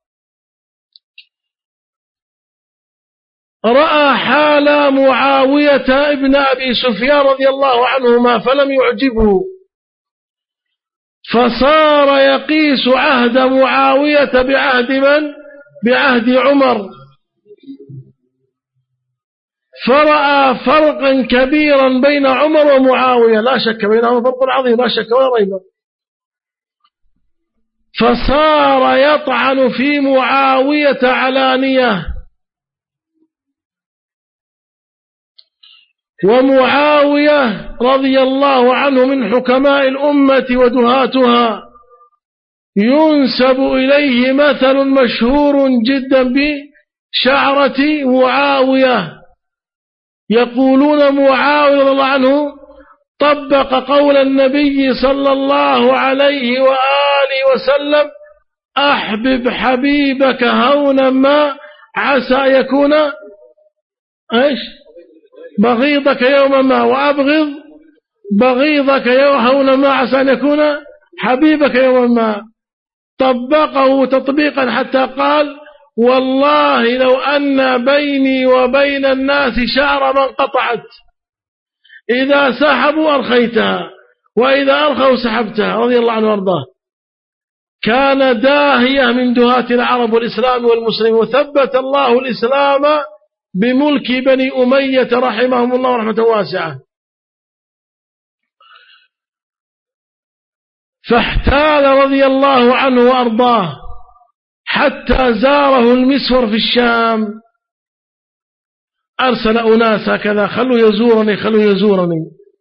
رأى حال معاوية ابن أبي سفيان رضي الله عنهما فلم يعجبه، فصار يقيس عهد معاوية بعهد من؟ بعهد عمر، فرأى فرقا كبيرا بين عمر ومعاوية، لا شك بينهما فرق عظيم لا شك ولا ريب، فصار يطعن في معاوية علانية. ومعاوية رضي الله عنه من حكماء الأمة ودهاتها، ينسب إليه مثل مشهور جدا بشعرة معاوية. يقولون معاوية رضي الله عنه طبق قول النبي صلى الله عليه وآله وسلم: أحبب حبيبك هونا ما عسى يكون إيش بغيضك يوما ما، وأبغض بغيضك هونا ما عسى أن يكون حبيبك يوما ما. طبقه تطبيقا حتى قال: والله لو أن بيني وبين الناس شعر ما انقطعت، إذا سحبوا أرخيتها وإذا أرخوا سحبتها، رضي الله عنه وارضاه. كان داهية من دهاة العرب والإسلام والمسلمين، وثبت الله الإسلام بملك بني أمية رحمهم الله رحمة واسعة. فاحتال رضي الله عنه وأرضاه حتى زاره المسور في الشام، أرسل أناس هكذا: خلوا يزورني خلوا يزورني.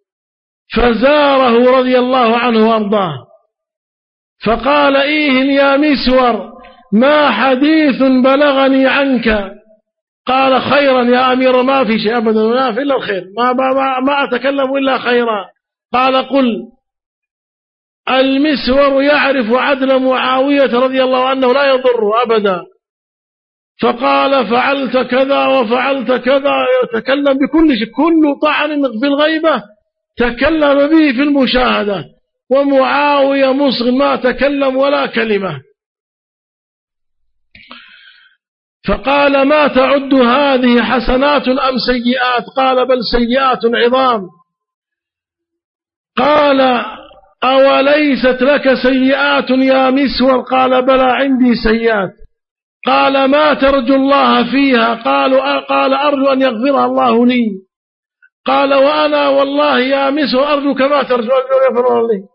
فزاره رضي الله عنه وأرضاه، فقال: إيه يا مسور، ما حديث بلغني عنك؟ قال: خيرا يا أمير، ما في شيء أبدا، ما في إلا الخير، ما, ما, ما أتكلم إلا خيرا. قال: قل. المسور يعرف عدل معاوية رضي الله عنه لا يضر أبدا. فقال: فعلت كذا وفعلت كذا، يتكلم بكل شيء، كل طعن في الغيبة تكلم به في المشاهدة، ومعاوية مصغ ما تكلم ولا كلمة. فقال: ما تعد هذه حسنات أم سيئات؟ قال: بل سيئات عظام. قال: أوليست لك سيئات يا مسور؟ قال: بلى عندي سيئات. قال: ما ترجو الله فيها؟ قالوا قال: أرجو أن يغفرها الله لي. قال: وأنا والله يا مسور أرجو كما ترجو أن يغفر الله لي،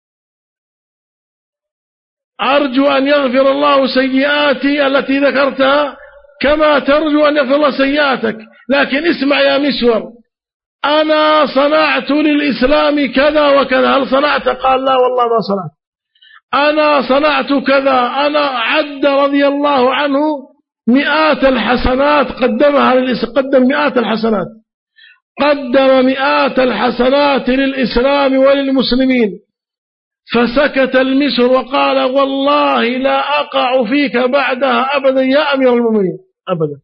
أرجو أن يغفر الله سيئاتي التي ذكرتها كما ترجو أن يغفر الله سيئاتك. لكن اسمع يا مسور، أنا صنعت للإسلام كذا وكذا، هل صنعت؟ قال: لا والله ما صنعت. أنا صنعت كذا. أنا عد رضي الله عنه مئات الحسنات قدمها للإسلام، قدم مئات الحسنات، قدم مئات الحسنات للإسلام وللمسلمين. فسكت المسر وقال: والله لا أقع فيك بعدها أبدا يا أمير المؤمنين أبدا.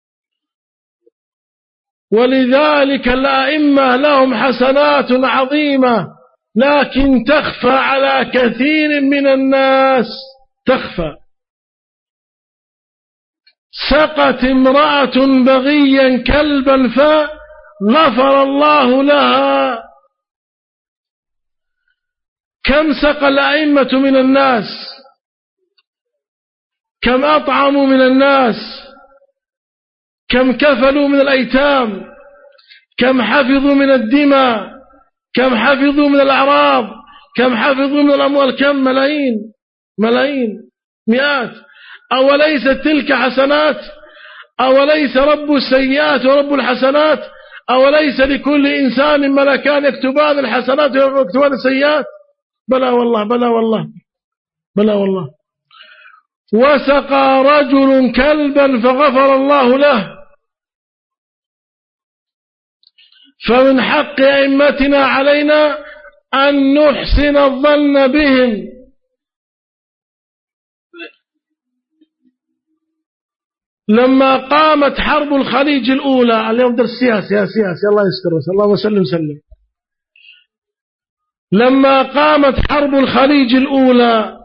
ولذلك الأئمة لهم حسنات عظيمة، لكن تخفى على كثير من الناس، تخفى. سقت امرأة بغيا كلبا فغفر الله لها. كم سقى الأئمة من الناس، كم أطعموا من الناس، كم كفلوا من الأيتام، كم حفظوا من الدماء، كم حفظوا من الأعراض، كم حفظوا من الأموال؟ كم؟ ملايين ملايين مئات. أوليست تلك حسنات؟ أوليس رب السيئات ورب الحسنات؟ أوليس لكل إنسان ملكان يكتبان الحسنات ويكتبان السيئات؟ بلى والله بلى والله بلى والله. وسقى رجل كلبا فغفر الله له. فمن حق أئمتنا علينا أن نحسن الظن بهم. لما قامت حرب الخليج الأولى، اليوم درس سياسي يا سياسي الله يستر، اللهم سلم سلم. لما قامت حرب الخليج الأولى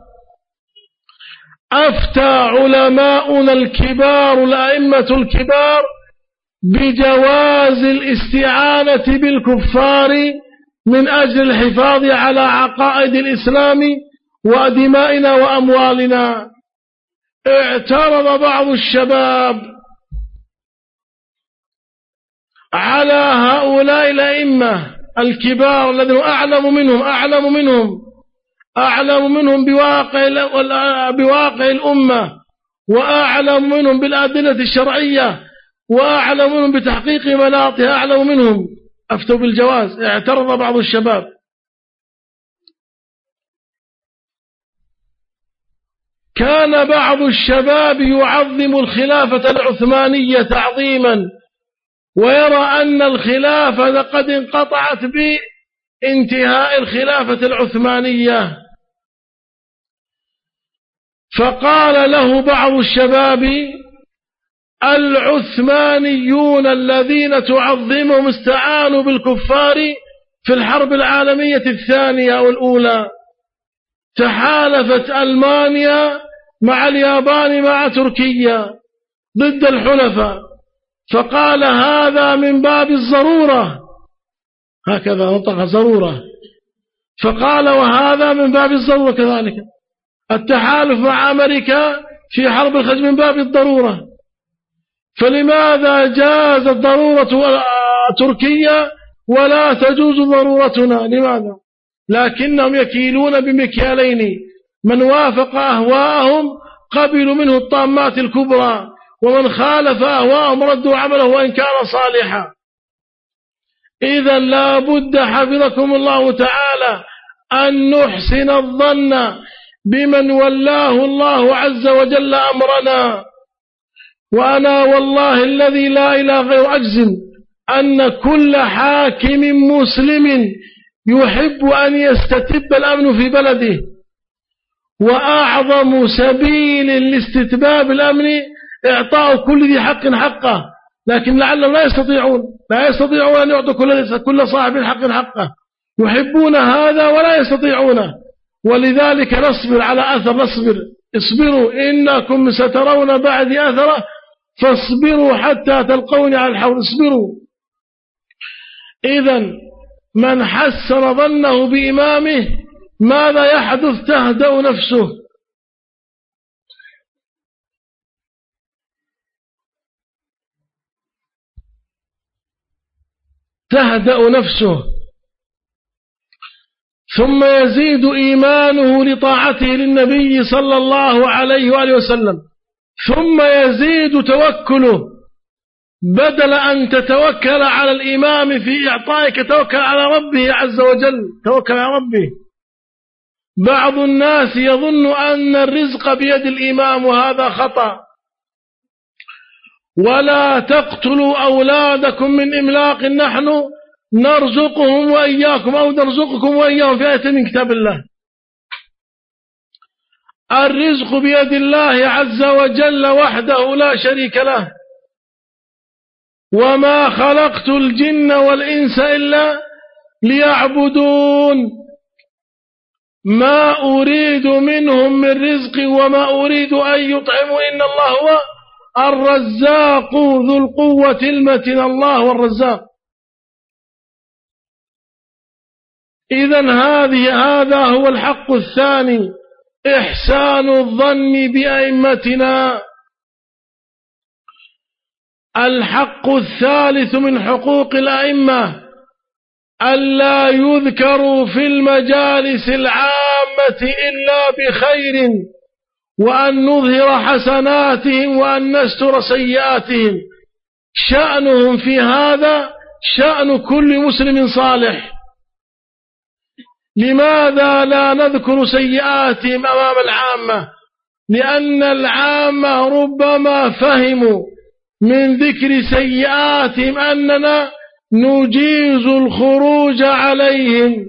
أفتى علماؤنا الكبار الأئمة الكبار بجواز الاستعانة بالكفار من أجل الحفاظ على عقائد الإسلام ودمائنا وأموالنا. اعترض بعض الشباب على هؤلاء الأئمة الكبار الذين أعلم منهم أعلم منهم أعلم منهم بواقع بواقع الأمة، وأعلم منهم بالأدلة الشرعية، وأعلم منهم بتحقيق مناطها، أعلم منهم. أفتوا بالجواز. اعترض بعض الشباب. كان بعض الشباب يعظم الخلافة العثمانية تعظيما، ويرى أن الخلافة قد انقطعت بانتهاء الخلافة العثمانية. فقال له بعض الشباب: العثمانيون الذين تعظمهم استعانوا بالكفار في الحرب العالمية الثانية أو الأولى. تحالفت ألمانيا مع اليابان مع تركيا ضد الحلفاء، فقال هذا من باب الضرورة، هكذا نطق ضرورة. فقال وهذا من باب الضرورة كذلك. التحالف مع أمريكا في حرب الخليج من باب الضرورة. فلماذا جازت ضرورة تركيا ولا تجوز ضرورتنا؟ لماذا؟ لكنهم يكيلون بمكيالين، من وافق أهواءهم قبلوا منه الطامات الكبرى، ومن خالف أهواءهم ردوا عمله وإن كان صالحا. إذا لا بد حفظكم الله تعالى أن نحسن الظن بمن ولاه الله عز وجل أمرنا. وأنا والله الذي لا إله غير أجزم أن كل حاكم مسلم يحب أن يستتب الأمن في بلده، وأعظم سبيل لاستتباب الأمن إعطاء كل ذي حق حقه، لكن لعلهم لا يستطيعون لا يستطيعون أن يعطوا كل صاحب حق حقه. يحبون هذا ولا يستطيعونه، ولذلك نصبر على أثر. نصبر، اصبروا إنكم سترون بعد أثره، فاصبروا حتى تلقوني على الحوض. اصبروا. إذن من حسن ظنه بإمامه ماذا يحدث؟ تهدأ نفسه. تهدأ نفسه ثم يزيد إيمانه لطاعته للنبي صلى الله عليه وآله وسلم، ثم يزيد توكله. بدل أن تتوكل على الإمام في إعطائك توكل على ربه عز وجل، توكل على ربه. بعض الناس يظن أن الرزق بيد الإمام، وهذا خطأ. ولا تقتلوا أولادكم من إملاق، نحن نرزقهم وإياكم أو نرزقكم وإياهم، في آية من كتاب الله. الرزق بيد الله عز وجل وحده لا شريك له. وما خلقت الجن والإنس إلا ليعبدون، ما أريد منهم من رزق وما أريد أن يطعموا، إن الله هو الرزاق ذو القوة المتين. الله والرزاق. إذن هذه هذا هو الحق الثاني، إحسان الظن بأئمتنا. الحق الثالث من حقوق الأئمة ألا يذكروا في المجالس العامة إلا بخير، وأن نظهر حسناتهم وأن نستر سيئاتهم. شأنهم في هذا شأن كل مسلم صالح. لماذا لا نذكر سيئاتهم أمام العامة؟ لأن العامة ربما فهموا من ذكر سيئاتهم أننا نجيز الخروج عليهم،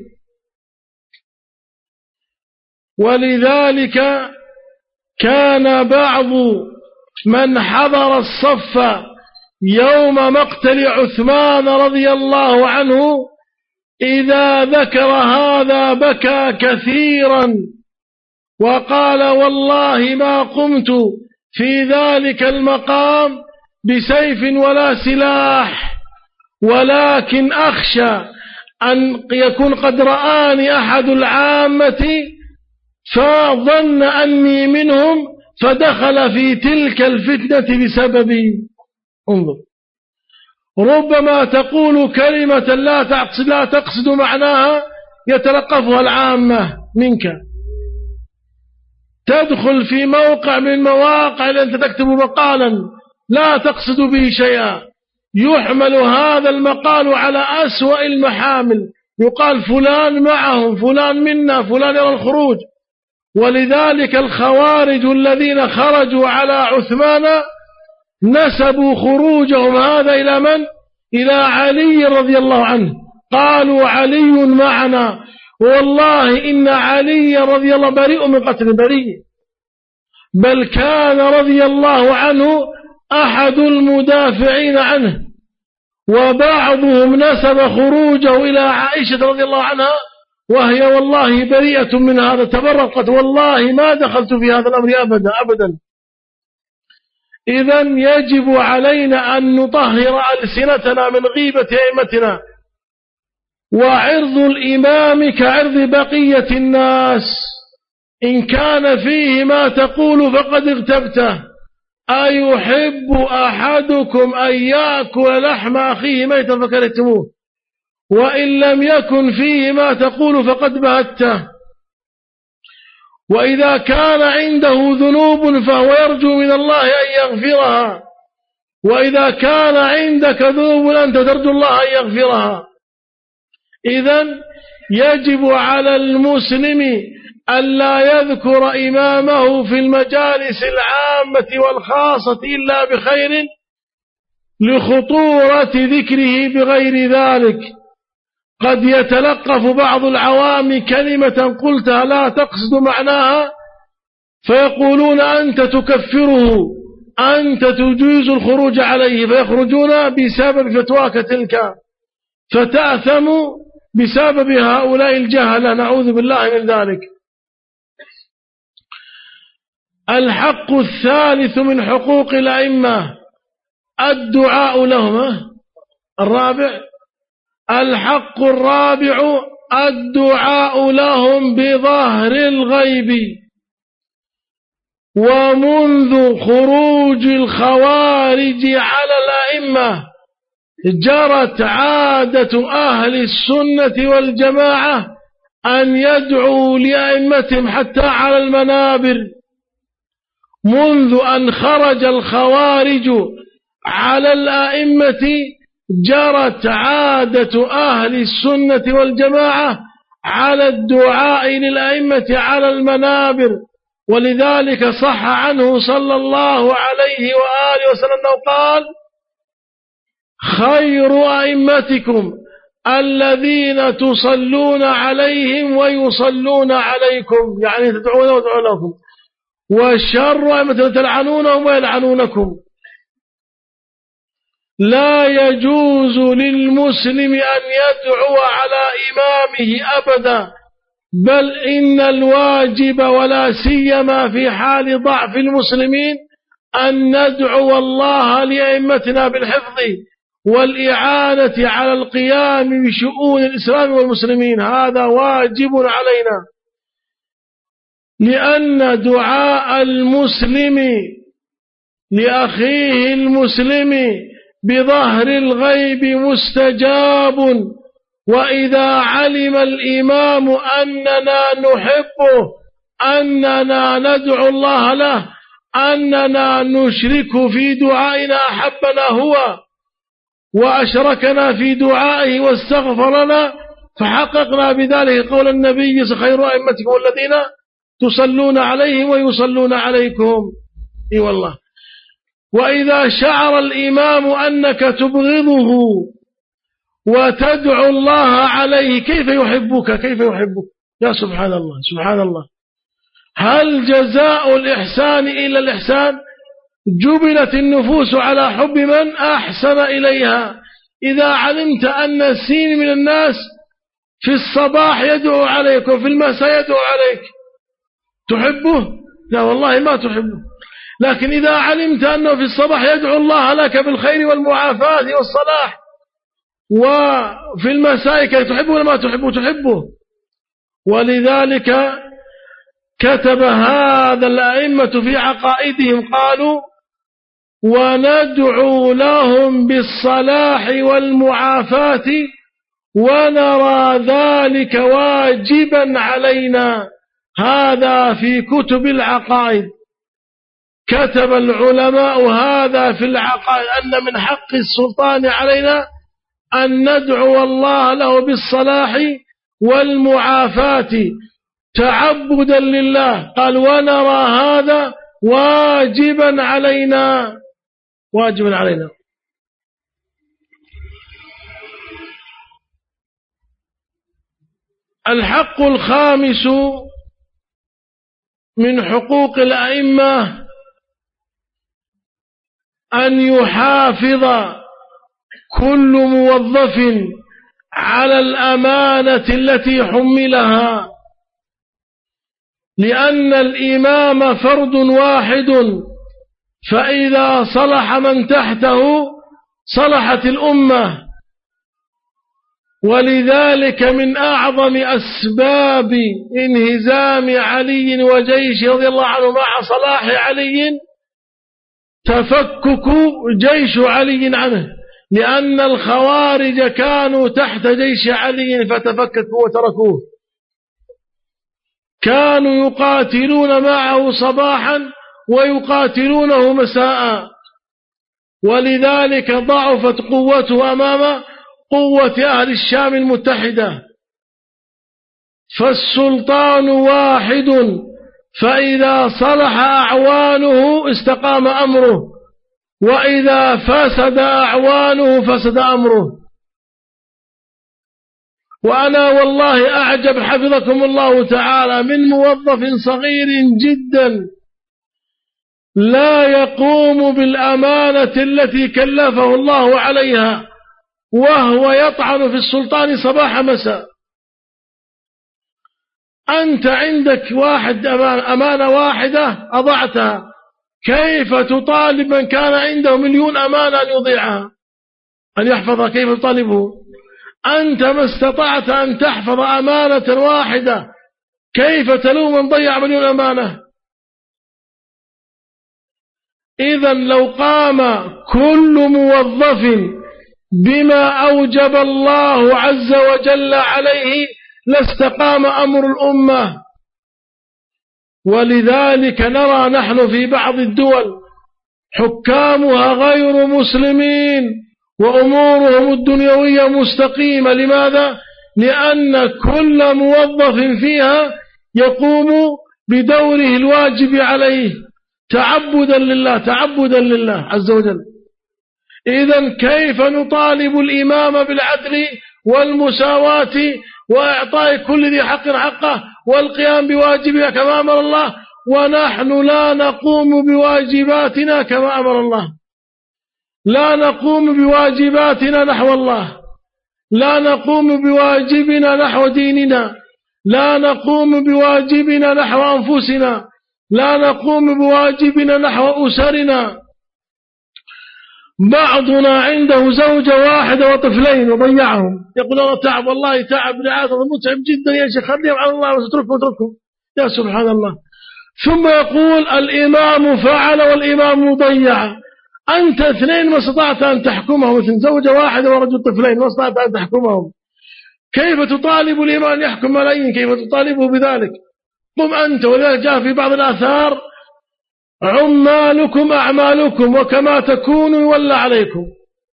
ولذلك كان بعض من حضر الصف يوم مقتل عثمان رضي الله عنه إذا ذكر هذا بكى كثيرا وقال: والله ما قمت في ذلك المقام بسيف ولا سلاح، ولكن أخشى أن يكون قد رآني أحد العامة فظن أني منهم فدخل في تلك الفتنة بسببي. انظر، ربما تقول كلمة لا تقصد, لا تقصد معناها يتلقفها العامة منك، تدخل في موقع من مواقع أنت تكتب مقالا لا تقصد به شيئا، يحمل هذا المقال على أسوأ المحامل، يقال فلان معهم، فلان منا، فلان يرى الخروج. ولذلك الخوارج الذين خرجوا على عثمان نسبوا خروجهم هذا إلى من؟ إلى علي رضي الله عنه، قالوا علي معنا، والله إن علي رضي الله بريء من قتل بريء، بل كان رضي الله عنه أحد المدافعين عنه. وبعضهم نسب خروجه إلى عائشة رضي الله عنها وهي والله بريئة من هذا، تبرقت: والله ما دخلت في هذا الأمر أبدا أبدا. إذن يجب علينا أن نطهر ألسنتنا من غيبة أئمتنا، وعرض الإمام كعرض بقية الناس، إن كان فيه ما تقول فقد اغتبته. أيحب أحدكم أن يأكل لحم أخيه ميتا فكرهتموه، وإن لم يكن فيه ما تقول فقد بهته. وإذا كان عنده ذنوب فهو يرجو من الله أن يغفرها، وإذا كان عندك ذنوب أنت ترجو الله أن يغفرها. إذن يجب على المسلم ألا يذكر إمامه في المجالس العامة والخاصة إلا بخير، لخطورة ذكره بغير ذلك. قد يتلقف بعض العوام كلمة قلتها لا تقصد معناها فيقولون أنت تكفره، أنت تجيز الخروج عليه، فيخرجون بسبب فتواك تلك، فتأثم بسبب هؤلاء الجهلة، نعوذ بالله من ذلك. الحق الثالث من حقوق الأئمة الدعاء لهم. الرابع الحق الرابع الدعاء لهم بظهر الغيب. ومنذ خروج الخوارج على الأئمة جرت عادة أهل السنة والجماعة أن يدعوا لأئمتهم حتى على المنابر. منذ أن خرج الخوارج على الأئمة جرت عادة أهل السنة والجماعة على الدعاء للأئمة على المنابر. ولذلك صح عنه صلى الله عليه وآله وسلم قال: خير أئمتكم الذين تصلون عليهم ويصلون عليكم، يعني تدعون ويدعون لكم، والشر أئمة تلعنونهم ويلعنونكم. لا يجوز للمسلم أن يدعو على إمامه أبدا، بل إن الواجب ولا سيما في حال ضعف المسلمين أن ندعو الله لأئمتنا بالحفظ والإعانة على القيام بشؤون الإسلام والمسلمين. هذا واجب علينا، لأن دعاء المسلم لأخيه المسلم بظهر الغيب مستجاب، وإذا علم الإمام أننا نحبه، أننا ندعو الله له، أننا نشرك في دعائنا، أحبنا هو وأشركنا في دعائه واستغفر لنا، فحققنا بذلك قول النبي: خير أئمتكم الذين تصلون عليهم ويصلون عليكم. إي والله. وإذا شعر الإمام أنك تبغضه وتدعو الله عليه، كيف يحبك؟ كيف يحبك؟ يا سبحان الله، سبحان الله. هل جزاء الإحسان إلا الإحسان؟ جبلت النفوس على حب من أحسن إليها. إذا علمت أن السين من الناس في الصباح يدعو عليك وفي المساء يدعو عليك، تحبه؟ لا والله ما تحبه. لكن إذا علمت أنه في الصباح يدعو الله لك بالخير والمعافاة والصلاح، وفي المساء تحبه ولا ما تحبه؟ تحبه. ولذلك كتب هذا الأئمة في عقائدهم، قالوا: وندعو لهم بالصلاح والمعافاة ونرى ذلك واجبا علينا. هذا في كتب العقائد. كتب العلماء هذا في العقائد، أن من حق السلطان علينا أن ندعو الله له بالصلاح والمعافاة تعبدا لله. قال: ونرى هذا واجبا علينا، واجبا علينا. الحق الخامس من حقوق الأئمة أن يحافظ كل موظف على الأمانة التي حملها، لأن الإمام فرد واحد، فإذا صلح من تحته صلحت الأمة. ولذلك من أعظم أسباب انهزام علي وجيشه رضي الله عنه مع صلاح علي تفكك جيش علي عنه، لأن الخوارج كانوا تحت جيش علي فتفككوا وتركوه. كانوا يقاتلون معه صباحا ويقاتلونه مساء، ولذلك ضعفت قوته أمام قوة أهل الشام المتحدة. فالسلطان واحد، فإذا صلح أعوانه استقام أمره، وإذا فسد أعوانه فسد أمره. وأنا والله أعجب حفظكم الله تعالى من موظف صغير جدا لا يقوم بالأمانة التي كلفه الله عليها، وهو يطعن في السلطان صباح مساء. أنت عندك واحد أمانة واحدة أضعتها، كيف تطالب من كان عنده مليون أمانة أن يضيعها، أن يحفظها؟ كيف تطالبه؟ أنت ما استطعت أن تحفظ أمانة واحدة، كيف تلوم من ضيع مليون أمانة؟ إذا لو قام كل موظف بما أوجب الله عز وجل عليه لاستقام أمر الأمة. ولذلك نرى نحن في بعض الدول حكامها غير مسلمين وأمورهم الدنيوية مستقيمة. لماذا؟ لأن كل موظف فيها يقوم بدوره الواجب عليه تعبدا لله، تعبدا لله عز وجل. إذن كيف نطالب الإمام بالعدل والمساواة وإعطاء كل ذي حق حقه والقيام بواجبها كما أمر الله، ونحن لا نقوم بواجباتنا كما أمر الله؟ لا نقوم بواجباتنا نحو الله، لا نقوم بواجبنا نحو ديننا، لا نقوم بواجبنا نحو أنفسنا، لا نقوم بواجبنا نحو أسرنا. بعضنا عنده زوجة واحدة وطفلين وضيعهم، يقول الله تعب، والله تعب رعاية متعب جدا يا شيخ، خليهم على الله واتركهم اتركهم. يا سبحان الله. ثم يقول الإمام فعل والإمام ضيع. أنت اثنين ما استطعت أن تحكمهم، مثل زوجة واحدة ورجل طفلين ما استطعت أن تحكمهم، كيف تطالب الإمام أن يحكم ملايين؟ كيف تطالبه بذلك؟ قم أنت. ولذلك جاء في بعض الآثار عمالكم أعمالكم وكما تكونوا يولى عليكم.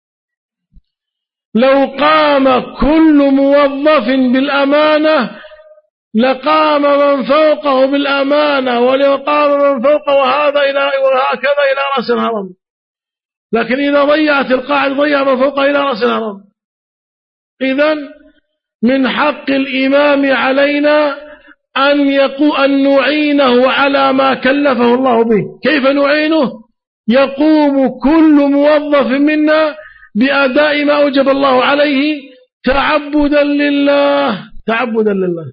لو قام كل موظف بالأمانة لقام من فوقه بالأمانة، ولو قام من فوقه وهذا إلى وهكذا إلى رأس الهرم. لكن إذا ضيعت القاعدة ضيع من فوقه إلى رأس الهرم. إذن من حق الإمام علينا أن يقو أن نعينه على ما كلفه الله به. كيف نعينه؟ يقوم كل موظف منا بأداء ما أوجب الله عليه تعبدا لله، تعبدا لله.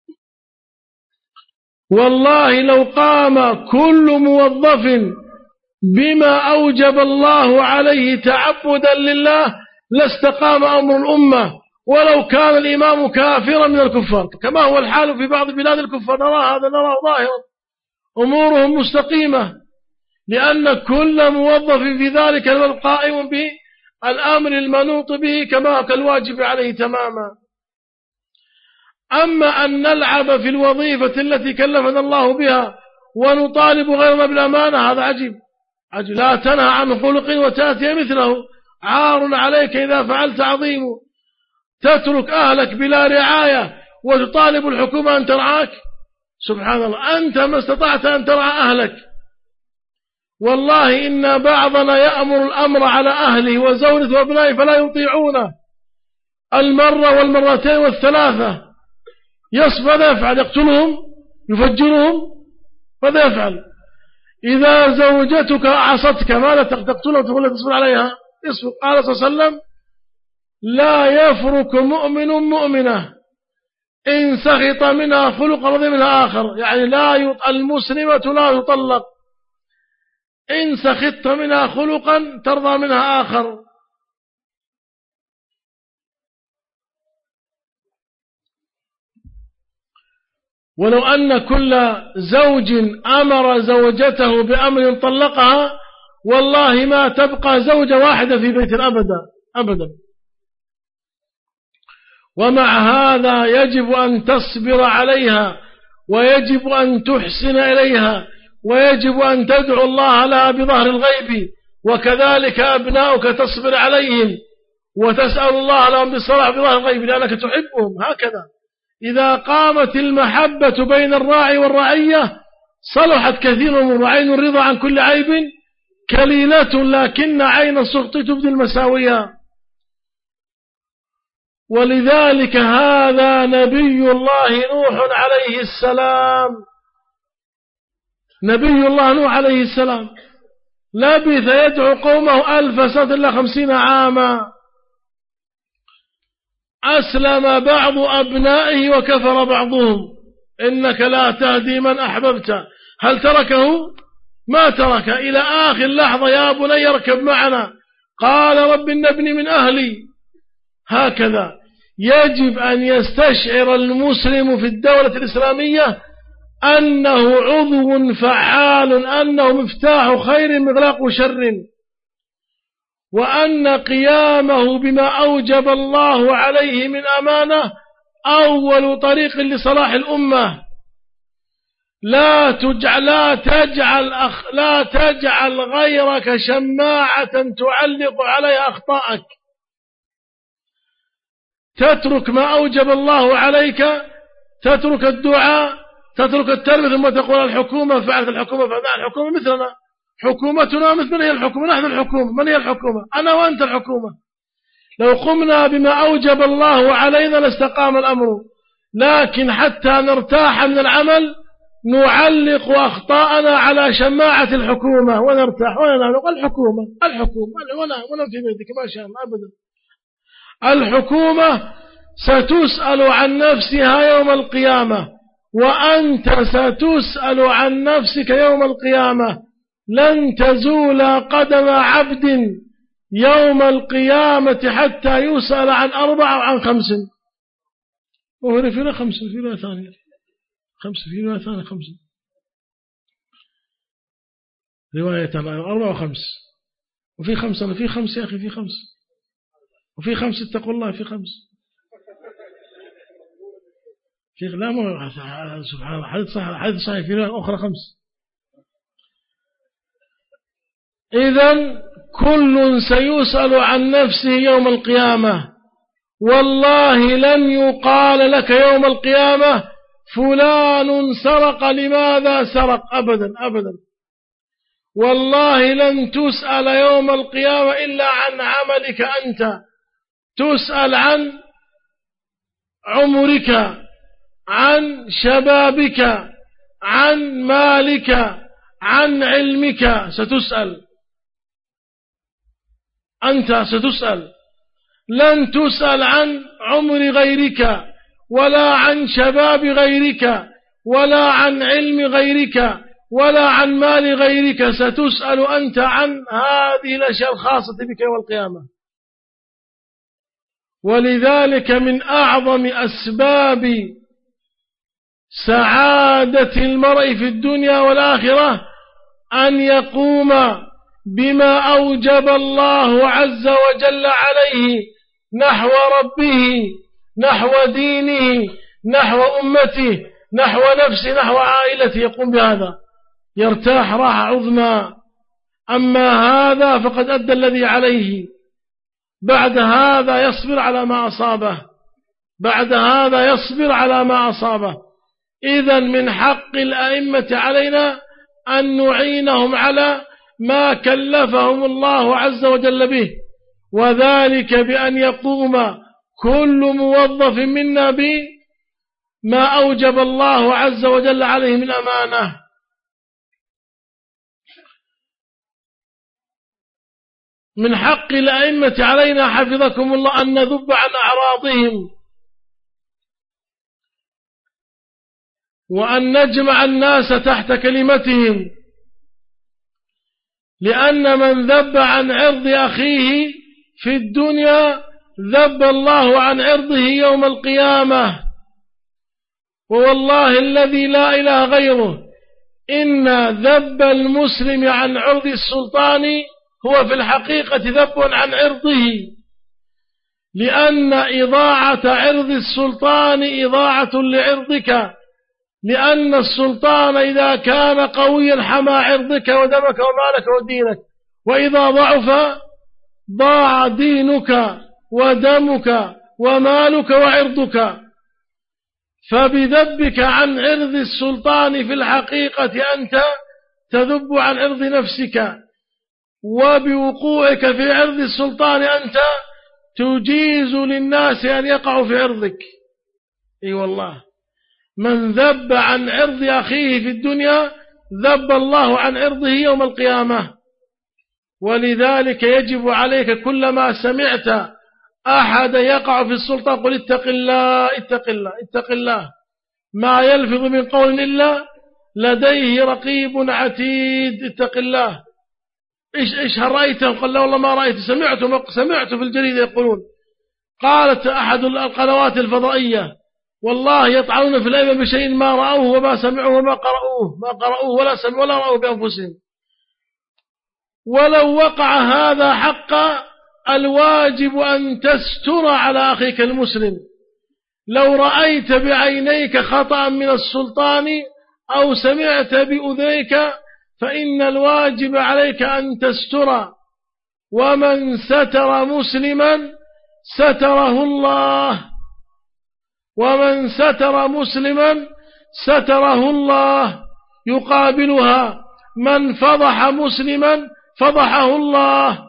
والله لو قام كل موظف بما أوجب الله عليه تعبدا لله لاستقام أمر الأمة، ولو كان الإمام كافرا من الكفار، كما هو الحال في بعض بلاد الكفار. نرى هذا، نرى ظاهرا أمورهم مستقيمة، لأن كل موظف في ذلك القائم به الأمر المنوط به كما كالواجب عليه تماما. أما أن نلعب في الوظيفة التي كلفنا الله بها ونطالب غيرنا بالأمانة، هذا عجيب عجيب. لا تنهى عن خلق وتأتي مثله، عار عليك إذا فعلت عظيم. تترك أهلك بلا رعاية وتطالب الحكومة أن ترعاك؟ سبحان الله، أنت ما استطعت أن ترعى أهلك. والله إن بعضنا يأمر الأمر على أهله وزوجته وابنائه فلا يطيعونه المرة والمرتين والثلاثة. يصف ماذا يفعل؟ يقتلهم، يفجرهم، ماذا يفعل؟ إذا زوجتك عصتك ماذا تقتلها وتقول لك تصبر عليها؟ اصبر. قال صلى الله عليه وسلم: لا يفرك مؤمن مؤمنة إن سخط منها خلق رضي منها آخر. يعني لا يط... المسلمة لا تطلق إن سخطت منها خلقا ترضى منها آخر. ولو أن كل زوج أمر زوجته بأمر طلقها والله ما تبقى زوجة واحدة في بيت أبدا أبدا. ومع هذا يجب أن تصبر عليها، ويجب أن تحسن إليها، ويجب أن تدعو الله لها بظهر الغيب، وكذلك أبناؤك تصبر عليهم وتسأل الله لهم بالصلاح بظهر الغيب لأنك تحبهم. هكذا إذا قامت المحبة بين الراعي والرعية صلحت كثير من عين الرضا عن كل عيب كليلة، لكن عين السخط تبدي المساوية. ولذلك هذا نبي الله نوح عليه السلام، نبي الله نوح عليه السلام لبث يدعو قومه ألف سنة إلا خمسين عاما. أسلم بعض أبنائه وكفر بعضهم. إنك لا تهدي من أحببت. هل تركه؟ ما ترك إلى آخر لحظة: يا بني اركب معنا. قال: رب ابني من أهلي. هكذا يجب أن يستشعر المسلم في الدولة الإسلامية أنه عضو فعال، أنه مفتاح خير مغلاق شر، وأن قيامه بما أوجب الله عليه من أمانة أول طريق لصلاح الأمة. لا تجعل لا تجعل أخ لا تجعل غيرك شماعة تعلق عليها أخطاءك. تترك ما أوجب الله عليك، تترك الدعاء، تترك التربية، ثم تقول الحكومة فعلت، الحكومة فعلت. الحكومة مثلنا، حكومتنا مثل من هي الحكومة؟ نحن الحكومة. من هي الحكومة؟ أنا وأنت الحكومة. لو قمنا بما أوجب الله علينا لاستقام الأمر، لكن حتى نرتاح من العمل نعلق أخطاءنا على شماعة الحكومة ونرتاح ونعلق الحكومة الحكومة ونام في بيتك ما شاء الله. أبدا. الحكومة ستسأل عن نفسها يوم القيامة، وأنت ستسأل عن نفسك يوم القيامة. لن تزول قدم عبد يوم القيامة حتى يسأل عن أربع أو عن خمس. وهنا فينا خمس، فينا ثانية خمس، فينا ثانية خمس، رواية أربع وخمس، وفي خمسة، في خمس يا أخي، في خمس، وفي خمس اتقوا الله، في خمس. شيخ لا ما سبحان الله حديث صحيح حديث صحيح في رواية أخرى خمس. إذن كل سيسأل عن نفسه يوم القيامة، والله لن يقال لك يوم القيامة فلان سرق لماذا سرق، أبدا أبدا. والله لن تسأل يوم القيامة إلا عن عملك أنت، تسأل عن عمرك، عن شبابك، عن مالك، عن علمك، ستسأل أنت ستسأل. لن تسأل عن عمر غيرك ولا عن شباب غيرك ولا عن علم غيرك ولا عن مال غيرك، ستسأل أنت عن هذه الأشياء الخاصة بك يوم القيامة. ولذلك من أعظم أسباب سعادة المرء في الدنيا والآخرة أن يقوم بما أوجب الله عز وجل عليه نحو ربه، نحو دينه، نحو أمته، نحو نفسه، نحو عائلته، يقوم بهذا يرتاح راحة عظمى. أما هذا فقد أدى الذي عليه، بعد هذا يصبر على ما أصابه، بعد هذا يصبر على ما أصابه. إذن من حق الأئمة علينا أن نعينهم على ما كلفهم الله عز وجل به، وذلك بأن يقوم كل موظف منا بما أوجب الله عز وجل عليه من أمانة. من حق الأئمة علينا حفظكم الله أن نذب عن أعراضهم، وأن نجمع الناس تحت كلمتهم، لأن من ذب عن عرض أخيه في الدنيا ذب الله عن عرضه يوم القيامة. ووالله الذي لا إله غيره إن ذب المسلم عن عرض السلطان هو في الحقيقة ذب عن عرضه، لأن إضاعة عرض السلطان إضاعة لعرضك، لأن السلطان إذا كان قويا حمى عرضك ودمك ومالك ودينك، وإذا ضعف ضاع دينك ودمك ومالك وعرضك. فبذبك عن عرض السلطان في الحقيقة أنت تذب عن عرض نفسك، وبوقوعك في عرض السلطان أنت تجيز للناس أن يقعوا في عرضك. أي والله، من ذب عن عرض أخيه في الدنيا ذب الله عن عرضه يوم القيامة. ولذلك يجب عليك كلما سمعت أحد يقع في السلطان قل اتق الله اتق الله اتق الله، ما يلفظ من قول إلا لديه رقيب عتيد. اتق الله. إيش إيش هل رأيته؟ قال لا والله ما رأيت، سمعته سمعته في الجريدة يقولون. قالت أحد القنوات الفضائية والله يطعنون في الأئمة بشيء ما رأوه وما سمعوه وما قرأوه ما قرأوه ولا سمعوا ولا رأوه بأنفسهم. ولو وقع هذا حقا الواجب أن تستر على أخيك المسلم. لو رأيت بعينيك خطأ من السلطان أو سمعت بأذنيك فإن الواجب عليك أن تستر، ومن ستر مسلما ستره الله، ومن ستر مسلما ستره الله. يقابلها من فضح مسلما فضحه الله.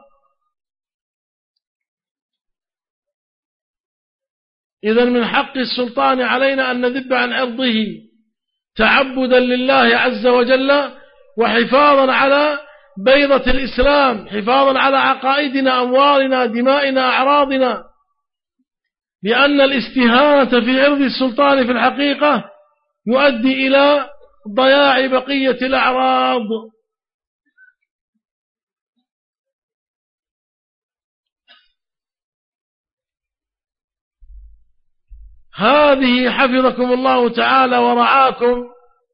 إذن من حق السلطان علينا أن نذب عن عرضه تعبدا لله عز وجل، وحفاظا على بيضة الإسلام، حفاظا على عقائدنا، أموالنا، دمائنا، أعراضنا. لأن الاستهانة في عرض السلطان في الحقيقة يؤدي إلى ضياع بقية الأعراض. هذه حفظكم الله تعالى ورعاكم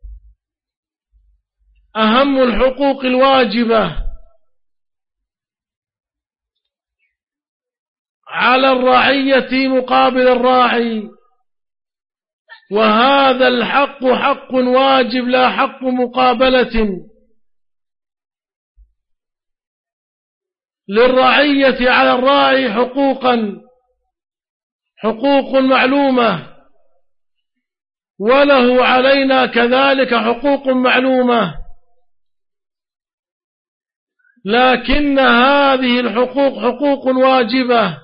أهم الحقوق الواجبة على الرعية مقابل الراعي. وهذا الحق حق واجب لا حق مقابلة. للرعية على الراعي حقوقا حقوق معلومة، وله علينا كذلك حقوق معلومة، لكن هذه الحقوق حقوق واجبة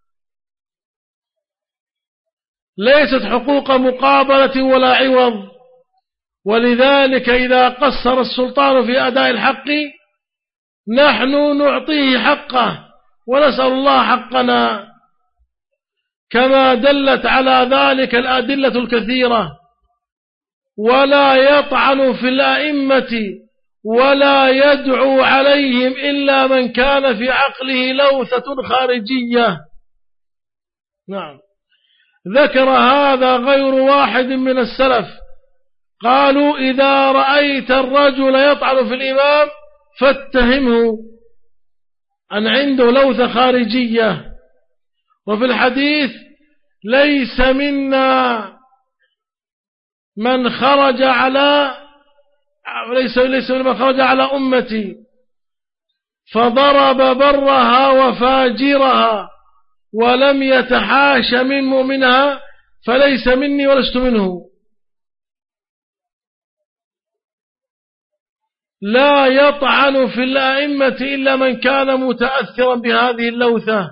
ليست حقوق مقابلة ولا عوض. ولذلك إذا قصر السلطان في أداء الحق نحن نعطيه حقه ونسأل الله حقنا، كما دلت على ذلك الأدلة الكثيرة. ولا يطعن في الأئمة ولا يدعو عليهم إلا من كان في عقله لوثة خارجية. نعم، ذكر هذا غير واحد من السلف، قالوا إذا رأيت الرجل يطعن في الإمام فاتهمه أن عنده لوثة خارجية. وفي الحديث ليس منا من خرج على ليس ليس من خرج على أمتي فضرب برها وفاجرها ولم يتحاش من مؤمنها فليس مني ولست منه. لا يطعن في الأئمة إلا من كان متأثرا بهذه اللوثة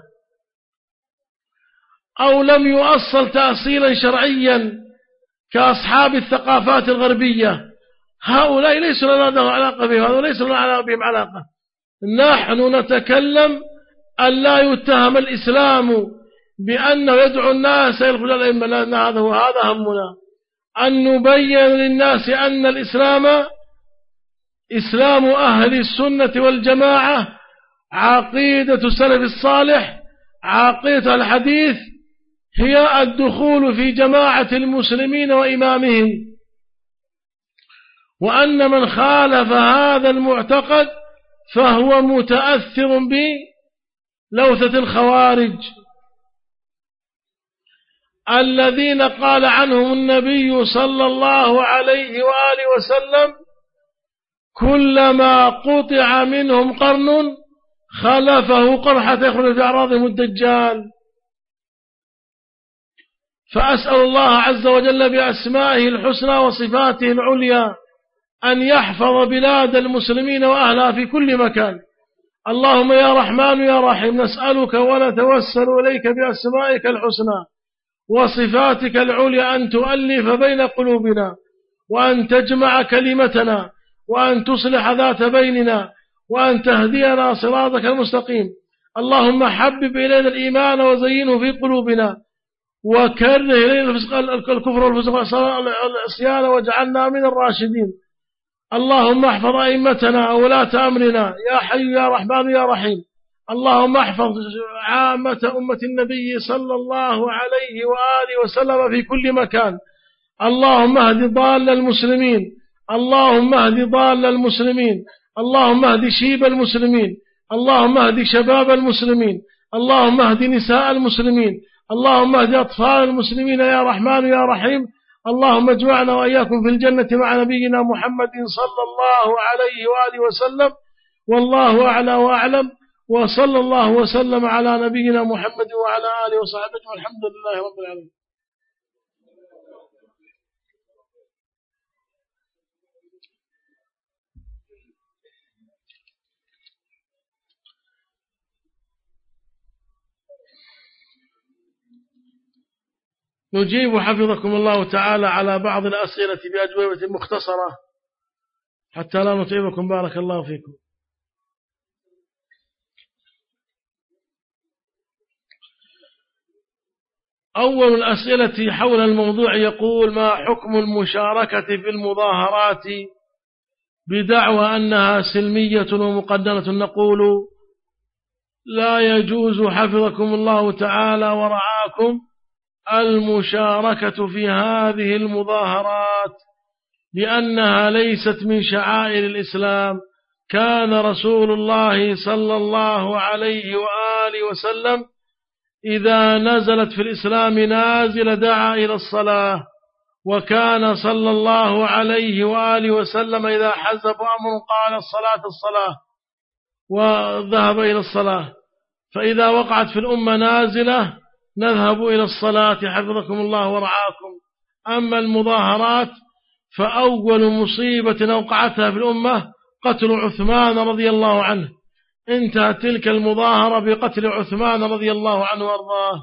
أو لم يؤصل تأصيلا شرعيا كأصحاب الثقافات الغربية. هؤلاء ليس لنا علاقة بهم، هؤلاء ليس لنا بهم علاقة. نحن نتكلم أن لا يتهم الإسلام بأنه يدعو الناس إلى الأئمة، هذا هو هذا همنا، أن نبين للناس أن الإسلام إسلام أهل السنة والجماعة، عقيدة السلف الصالح، عقيدة الحديث، هي الدخول في جماعة المسلمين وإمامهم، وأن من خالف هذا المعتقد فهو متأثر بلوثة الخوارج الذين قال عنهم النبي صلى الله عليه وآله وسلم كلما قطع منهم قرن خلفه قرحة يخرج في أعراضهم الدجال. فأسأل الله عز وجل بأسمائه الحسنى وصفاته العليا أن يحفظ بلاد المسلمين وأهلها في كل مكان. اللهم يا رحمن يا رحيم نسألك ونتوسل إليك بأسمائك الحسنى وصفاتك العليا أن تؤلف بين قلوبنا وأن تجمع كلمتنا وأن تصلح ذات بيننا وأن تهدينا صراطك المستقيم. اللهم حبب إلينا الإيمان وزينه في قلوبنا وكره إلينا الكفر والفسق والعصيان واجعلنا من الراشدين. اللهم احفظ أئمتنا وولاة أمرنا يا حي يا رحمن يا رحيم. اللهم احفظ عامة أمة النبي صلى الله عليه وآله وسلم في كل مكان. اللهم اهد ضال المسلمين، اللهم اهد ضال المسلمين، اللهم اهد شيب المسلمين، اللهم اهد شباب المسلمين، اللهم اهد نساء المسلمين، اللهم اهد أطفال المسلمين يا رحمن يا رحيم. اللهم اجمعنا وإياكم في الجنة مع نبينا محمد صلى الله عليه وآله وسلم، والله أعلى وأعلم، وصلى الله وسلم على نبينا محمد وعلى آله وصحبه والحمد لله رب العالمين. نجيب حفظكم الله تعالى على بعض الأسئلة بأجوبة مختصرة حتى لا نتعبكم بارك الله فيكم. أول الأسئلة حول الموضوع يقول: ما حكم المشاركة في المظاهرات بدعوى أنها سلمية ومقدرة؟ نقول: لا يجوز حفظكم الله تعالى ورعاكم المشاركة في هذه المظاهرات لأنها ليست من شعائر الإسلام. كان رسول الله صلى الله عليه وآله وسلم إذا نزلت في الإسلام نازل دعا إلى الصلاة وكان صلى الله عليه وآله وسلم إذا حزب أمر قال الصلاة الصلاة وذهب إلى الصلاة، فإذا وقعت في الأمة نازلة نذهب إلى الصلاة حفظكم الله ورعاكم. أما المظاهرات فأول مصيبة أوقعتها في الأمة قتل عثمان رضي الله عنه، انتهت تلك المظاهرة بقتل عثمان رضي الله عنه وارضاه.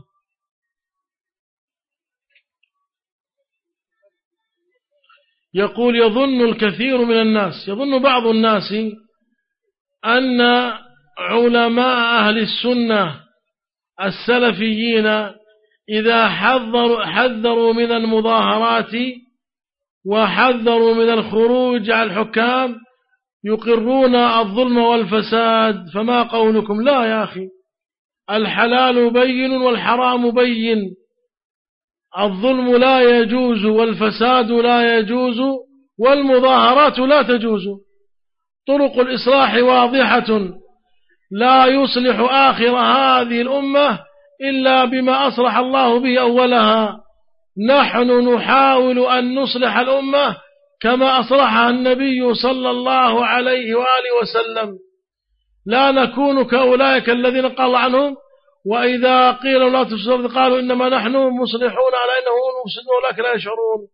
يقول يظن الكثير من الناس، يظن بعض الناس أن علماء أهل السنة السلفيين إذا حذروا, حذروا من المظاهرات وحذروا من الخروج على الحكام يقرون الظلم والفساد. فما قولكم؟ لا يا أخي، الحلال بين والحرام بين، الظلم لا يجوز والفساد لا يجوز والمظاهرات لا تجوز. طرق الإصلاح واضحة، لا يصلح آخر هذه الأمة إلا بما أصلح الله به أولها. نحن نحاول أن نصلح الأمة كما أصلحها النبي صلى الله عليه وآله وسلم، لا نكون كأولئك الذين قال عنهم وإذا قيل لا تفسدوا قالوا إنما نحن مصلحون على أنه مفسدون ولكن لا يشعرون.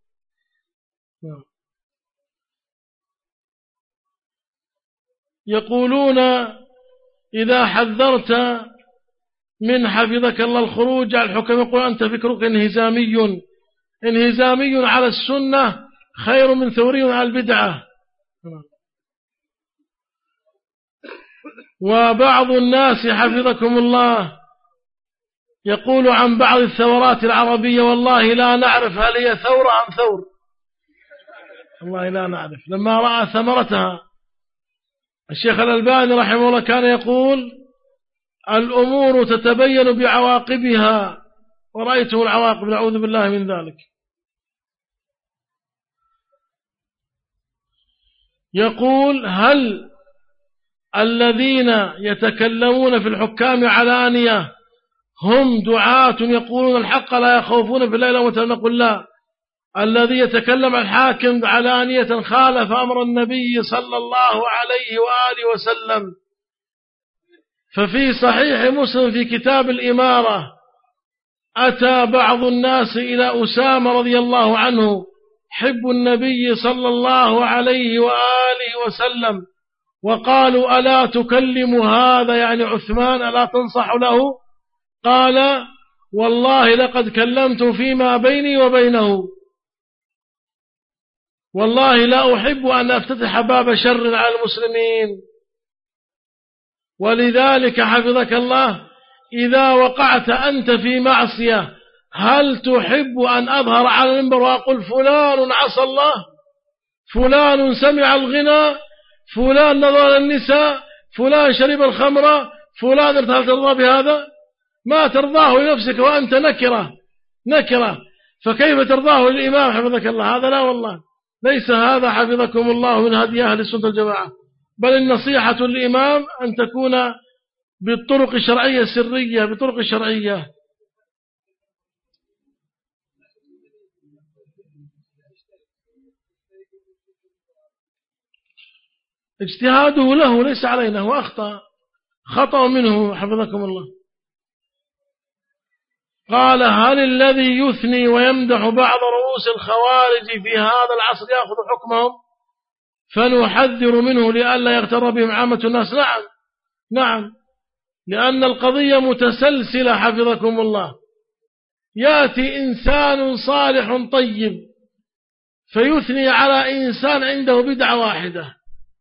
يقولون إذا حذرت من حفظك الله الخروج على الحكم يقول أنت فكرك انهزامي، انهزامي على السنة خير من ثوري على البدعة. وبعض الناس حفظكم الله يقول عن بعض الثورات العربية والله لا نعرف هل هي ثورة أم ثور، والله لا نعرف. لما رأى ثمرتها الشيخ الألباني رحمه الله كان يقول الأمور تتبين بعواقبها، ورأيته العواقب نعوذ بالله من ذلك. يقول هل الذين يتكلمون في الحكام علانية هم دعاة يقولون الحق لا يخوفون في الليل وتر؟ نقول لا، الذي يتكلم الحاكم علانية خالف أمر النبي صلى الله عليه وآله وسلم. ففي صحيح مسلم في كتاب الإمارة أتى بعض الناس إلى أسامة رضي الله عنه حب النبي صلى الله عليه وآله وسلم وقالوا ألا تكلم هذا يعني عثمان ألا تنصح له؟ قال والله لقد كلمت فيما بيني وبينه، والله لا أحب أن أفتتح باب شر على المسلمين. ولذلك حفظك الله إذا وقعت أنت في معصية هل تحب أن أظهر على المنبر وأقول فلان عصى الله، فلان سمع الغنى، فلان نظر النساء، فلان شرب الخمر، فلان ارتهل؟ ترضى بهذا؟ ما ترضاه لنفسك وأنت نكرة نكرة، فكيف ترضاه للإمام حفظك الله؟ هذا لا والله، ليس هذا حفظكم الله من هدي أهل السنة والجماعة، بل النصيحة للإمام أن تكون بالطرق الشرعية السرية، بطرق الشرعية. اجتهاده له ليس علينا، هو أخطأ، خطأ منه حفظكم الله. قال هل الذي يثني ويمدح بعض رؤوس الخوارج في هذا العصر يأخذ حكمهم فنحذر منه لئلا يغتر بهم عامة الناس؟ نعم نعم، لأن القضية متسلسلة حفظكم الله. يأتي إنسان صالح طيب فيثني على إنسان عنده بدعة واحدة،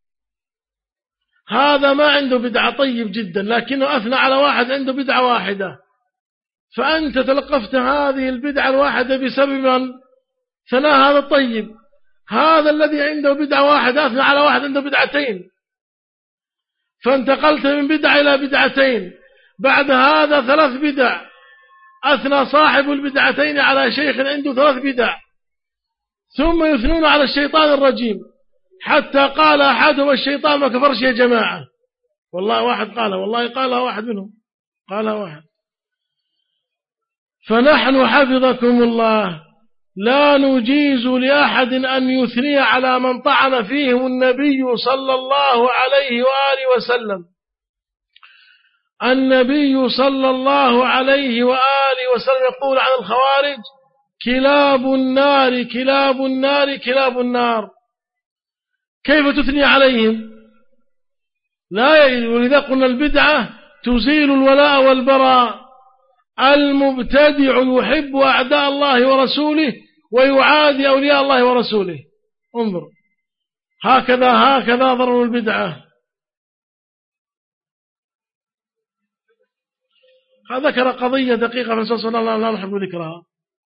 هذا ما عنده بدعة طيب جدا لكنه أثنى على واحد عنده بدعة واحدة، فأنت تلقفت هذه البدعة الواحدة بسبب من ثناء هذا الطيب. هذا الذي عنده بدعة واحدة أثنى على واحد عنده بدعتين، فانتقلت من بدعة إلى بدعتين، بعد هذا ثلاث بدع، أثنى صاحب البدعتين على شيخ عنده ثلاث بدع، ثم يثنون على الشيطان الرجيم حتى قال أحدهم الشيطان ما كفرش يا جماعة، والله واحد قال، والله قالها واحد منهم، قالها واحد. فنحن حفظكم الله لا نجيز لأحد أن يثني على من طعن فيهم النبي صلى الله عليه وآله وسلم. النبي صلى الله عليه وآله وسلم يقول عن الخوارج كلاب النار كلاب النار كلاب النار. كيف تثني عليهم؟ لا يجوز. ولذا قلنا البدعة تزيل الولاء والبراء. المبتدع يحب أعداء الله ورسوله ويعادي أولياء الله ورسوله. انظر، هكذا هكذا ضرر البدعة. ذكر قضية دقيقة فنسأل الله لا نحب ذكرها.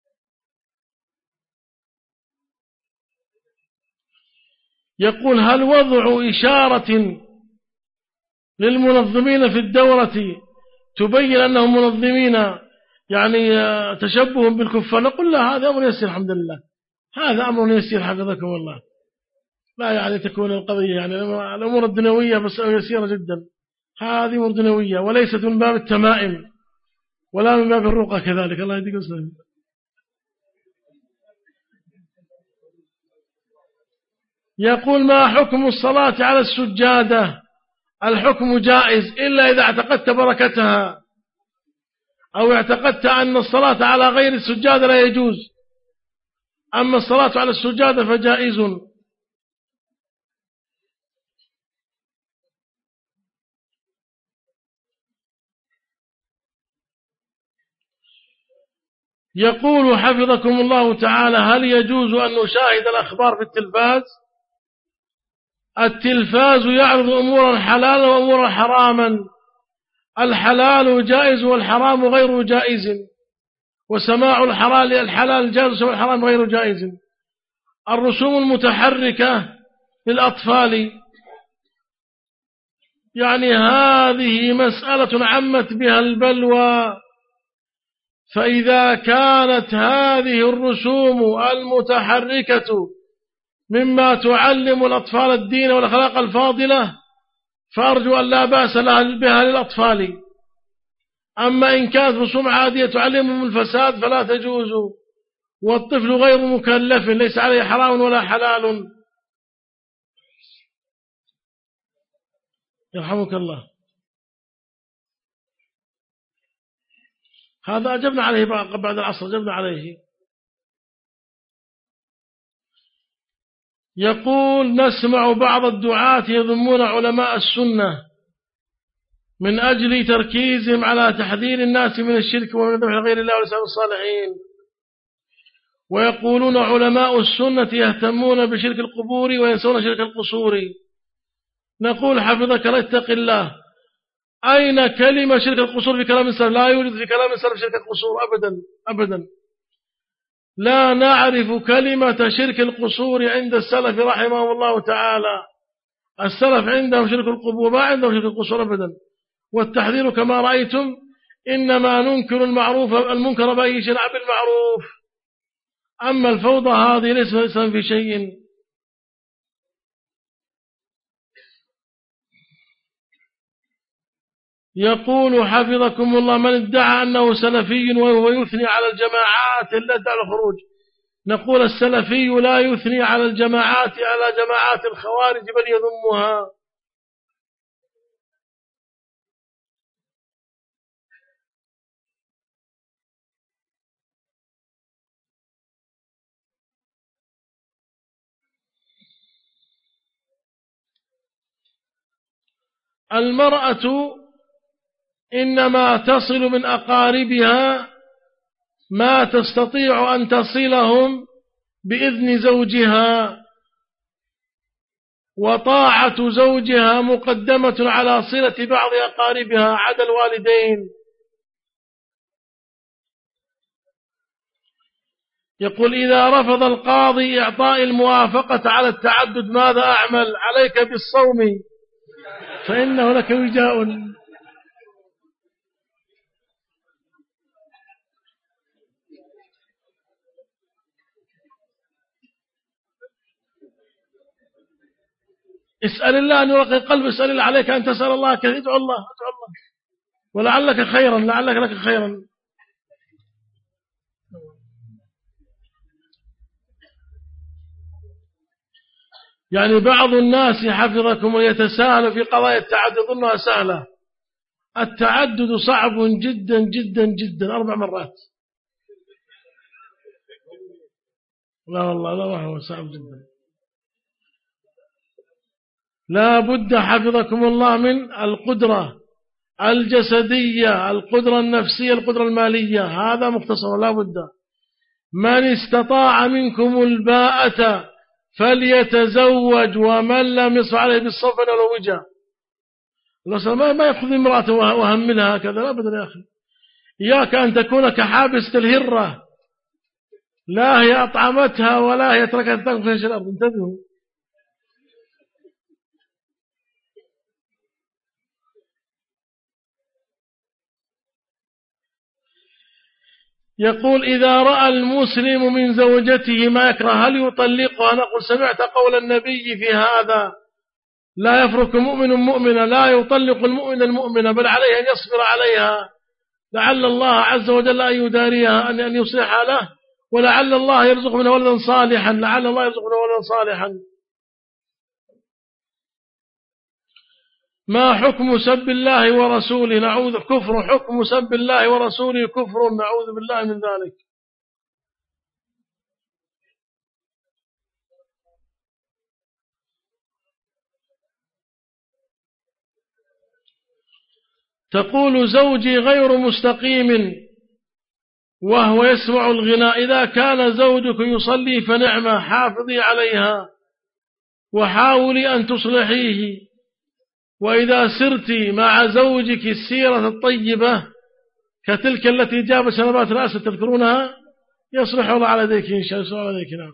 يقول هل وضع إشارة للمنظمين في الدورة تبين أنهم منظمين يعني تشبه بالكفار؟ نقول لا، هذا أمر يسير الحمد لله، هذا أمر يسير حفظكم الله. لا يعني تكون القضية يعني الأمور الدنيوية بس يسيرة جدا، هذه أمور دنيوية وليست من باب التمائم ولا من باب الرقى كذلك. الله يديك السلام. يقول ما حكم الصلاة على السجادة؟ الحكم جائز إلا إذا اعتقدت بركتها أو اعتقدت أن الصلاة على غير السجادة لا يجوز. أما الصلاة على السجادة فجائز. يقول حفظكم الله تعالى هل يجوز أن نشاهد الأخبار في التلفاز؟ التلفاز يعرض أمورا حلالا وأمورا حراما، الحلال جائز والحرام غير جائز، وسماع الحلال الحلال جائز وسماع الحرام غير جائز. الرسوم المتحركة للأطفال يعني هذه مسألة عمت بها البلوى، فإذا كانت هذه الرسوم المتحركة مما تعلم الأطفال الدين والأخلاق الفاضلة فأرجو أن لا بأس بها للأطفال. أما إن كانت رسوم عادية تعلمهم الفساد فلا تجوز، والطفل غير مكلف ليس عليه حرام ولا حلال. يرحمك الله. هذا أجبنا عليه بعد العصر، أجبنا عليه. يقول نسمع بعض الدعاة يذمون علماء السنة من أجل تركيزهم على تحذير الناس من الشرك ومن ذبح غير الله ولسان الصالحين، ويقولون علماء السنة يهتمون بشرك القبور وينسون شرك القصور. نقول حفظك الله اتق الله، أين كلمة شرك القصور في كلام السلف؟ لا يوجد في كلام السلف شرك القصور أبدا أبدا. لا نعرف كلمة شرك القصور عند السلف رحمه الله تعالى. السلف عندهم شرك القبور، ما عندهم شرك القصور أبدا. والتحذير كما رأيتم إنما ننكر المعروف المنكر بأي شيء بالمعروف. أما الفوضى هذه ليس ليس في شيء. يقول حفظكم الله من ادعى أنه سلفي وهو يثني على الجماعات التي على الخروج، نقول السلفي لا يثني على الجماعات على جماعات الخوارج بل يذمها. المرأة إنما تصل من أقاربها ما تستطيع أن تصلهم بإذن زوجها، وطاعة زوجها مقدمة على صلة بعض أقاربها عدا الوالدين. يقول إذا رفض القاضي إعطاء الموافقة على التعدد ماذا أعمل؟ عليك بالصوم فإنه لك وجاء. اسأل الله أن يرقي القلب، اسأل الله عليك أن تسأل الله كذا، ادعو الله ادعو الله ولعلك خيرا، لعلك لك خيرا. يعني بعض الناس حفظكم يتساهل في قضايا التعدد ظنها سهلة. التعدد صعب جدا جدا جدا، أربع مرات. لا والله لا، هو صعب جدا. لا بد حفظكم الله من القدرة الجسدية، القدرة النفسية، القدرة المالية، هذا مختصر لا بد. من استطاع منكم الباءة فليتزوج، ومن لم يصع عليه بالصف ولا وجه. ما ما يأخذ امرأة وهملها هكذا، لا أبدا يا أخي. إياك أن تكون كحابس الهرة، لا هي أطعمتها ولا هي تركتها تنفش الأرض. انتبهوا. يقول إذا رأى المسلم من زوجته ما يكره هل يطلقها؟ نقول سمعت قول النبي في هذا: لا يفرك مؤمن مؤمنة، لا يطلق المؤمن المؤمنة، بل عليه أن يصبر عليها، لعل الله عز وجل أن يداريها، أن يصلح له، ولعل الله يرزق منه ولدا صالحا، لعل الله يرزق منه ولدا صالحا. ما حكم سب الله ورسوله؟ نعوذ كفر. حكم سب الله ورسوله كفر، نعوذ بالله من ذلك. تقول زوجي غير مستقيم وهو يسمع الغناء، إذا كان زوجك يصلي فنعمة، حافظي عليها وحاولي أن تصلحيه. وإذا سرت مع زوجك السيرة الطيبة كتلك التي جابت شنبات الناس تذكرونها، يصلح الله على ذلك إن شاء الله عليك. نعم.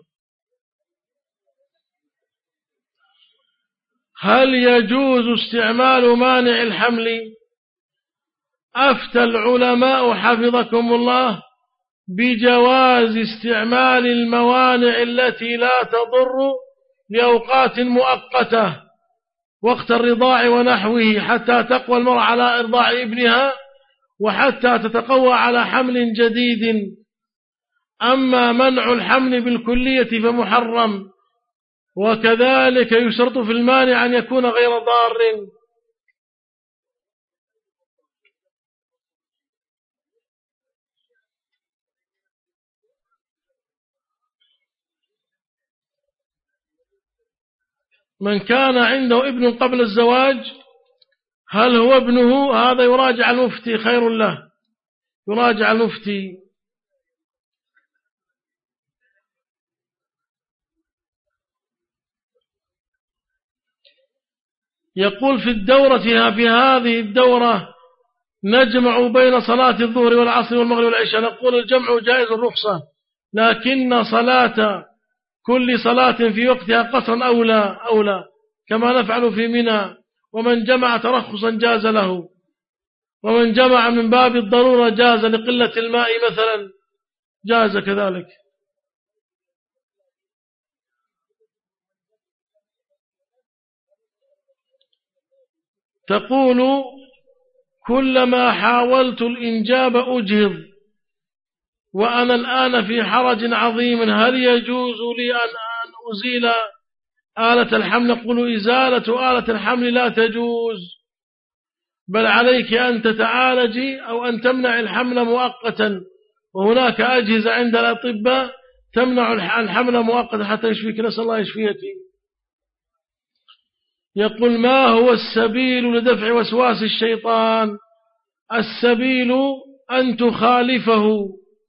هل يجوز استعمال مانع الحمل؟ أفتى العلماء حفظكم الله بجواز استعمال الموانع التي لا تضر لأوقات مؤقتة وقت الرضاع ونحوه، حتى تقوى المرأة على إرضاع ابنها وحتى تتقوى على حمل جديد. أما منع الحمل بالكلية فمحرم، وكذلك يشترط في المانع أن يكون غير ضار. من كان عنده ابن قبل الزواج هل هو ابنه؟ هذا يراجع المفتي، خير له، يراجع المفتي. يقول في الدورة في هذه الدورة نجمع بين صلاة الظهر والعصر والمغرب والعشاء. نقول الجمع جائز الرخصة، لكن صلاة كل صلاة في وقتها قصرا أولى أولى كما نفعل في منى. ومن جمع ترخصا جاز له، ومن جمع من باب الضرورة جاز، لقلة الماء مثلا جاز كذلك. تقول كلما حاولت الإنجاب أجهض وأنا الآن في حرج عظيم، هل يجوز لي أن أزيل آلة الحمل؟ نقول إزالة آلة الحمل لا تجوز، بل عليك أن تتعالجي أو أن تمنع الحمل مؤقتا، وهناك أجهزة عند الأطباء تمنع الحمل مؤقتا حتى يشفيك، نسأل الله يشفيك. يقول ما هو السبيل لدفع وسواس الشيطان؟ السبيل أن تخالفه.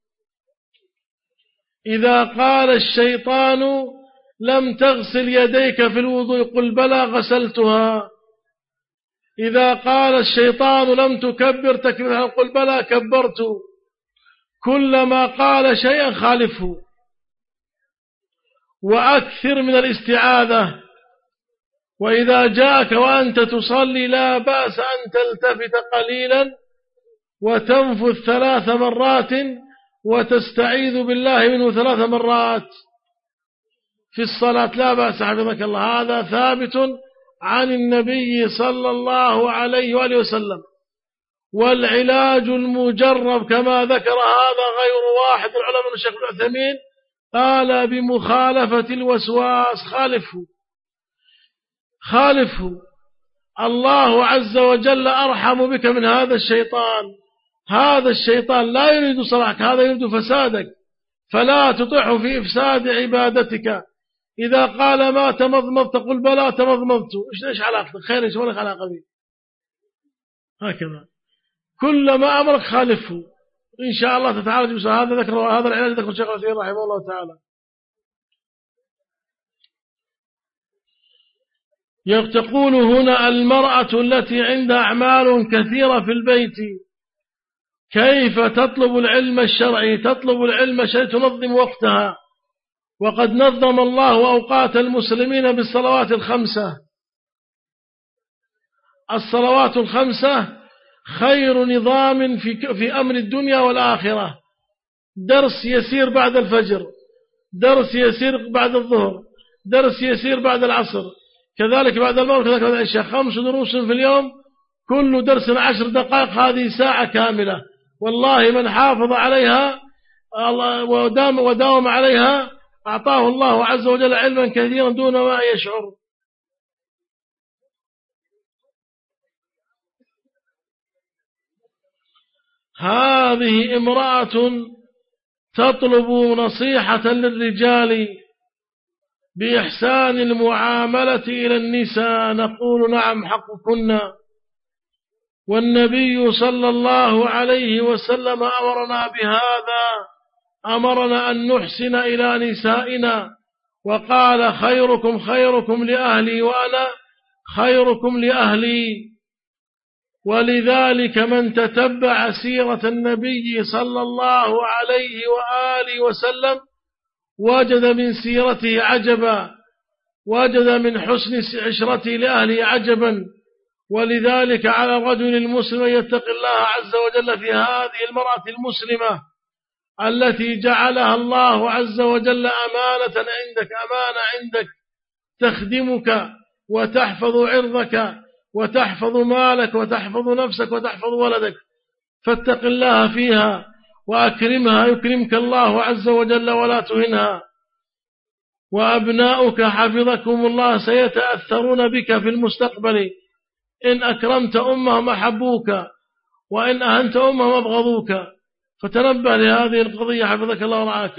إذا قال الشيطان لم تغسل يديك في الوضوء قل بلى غسلتها. إذا قال الشيطان لم تكبر تكبيرها قل بلى كبرت. كلما قال شيئا خالفه، وأكثر من الاستعاذة. وإذا جاءك وأنت تصلي لا بأس أن تلتفت قليلا وتنفث ثلاث مرات وتستعيذ بالله منه ثلاث مرات في الصلاة، لا بأس حفظك الله. هذا ثابت عن النبي صلى الله عليه وآله وسلم. والعلاج المجرب كما ذكر هذا غير واحد العلماء الشيخ العثيمين قال بمخالفة الوسواس، خالفه خالفه. الله عز وجل أرحم بك من هذا الشيطان. هذا الشيطان لا يريد صلاحك، هذا يريد فسادك، فلا تطعه في إفساد عبادتك. إذا قال ما تمضمضت تقول بلى تمضمضت، إيش إيش علاقتك؟ خير إيش ولا علاقة به؟ هكذا كلما أمرك خالفه إن شاء الله تتعالج بس. هذا ذكر هذا العلاج ذكر الشيخ الألباني رحمه الله تعالى. تقول هنا المرأة التي عندها أعمال كثيرة في البيت كيف تطلب العلم الشرعي؟ تطلب العلم الشرعي تنظم وقتها، وقد نظم الله أوقات المسلمين بالصلوات الخمسة. الصلوات الخمسة خير نظام في في أمر الدنيا والآخرة. درس يسير بعد الفجر، درس يسير بعد الظهر، درس يسير بعد العصر، كذلك بعد المغرب، كذلك بعد العشاء. خمس دروس في اليوم، كل درس عشر دقائق، هذه ساعة كاملة. والله من حافظ عليها ودام وداوم عليها أعطاه الله عز وجل علما كثيرا دون ما يشعر. هذه امرأة تطلب نصيحة للرجال بإحسان المعاملة إلى النساء. نقول نعم حقكن، والنبي صلى الله عليه وسلم أمرنا بهذا، أمرنا أن نحسن إلى نسائنا، وقال خيركم خيركم لأهلي وأنا خيركم لأهلي. ولذلك من تتبع سيرة النبي صلى الله عليه وآله وسلم وجد من سيرته عجبا، وجد من حسن عشرته لأهله عجبا. ولذلك على الرجل المسلم أن يتقي الله عز وجل في هذه المرأة المسلمة التي جعلها الله عز وجل أمانة عندك، أمانة عندك تخدمك وتحفظ عرضك وتحفظ مالك وتحفظ نفسك وتحفظ ولدك. فاتق الله فيها وأكرمها يكرمك الله عز وجل ولا تهنها. وأبناؤك حفظكم الله سيتأثرون بك في المستقبل. إن أكرمت أمهم أحبوك، وإن أهنت أمهم أبغضوك. فتنبه لهذه القضية حفظك الله ورعاك.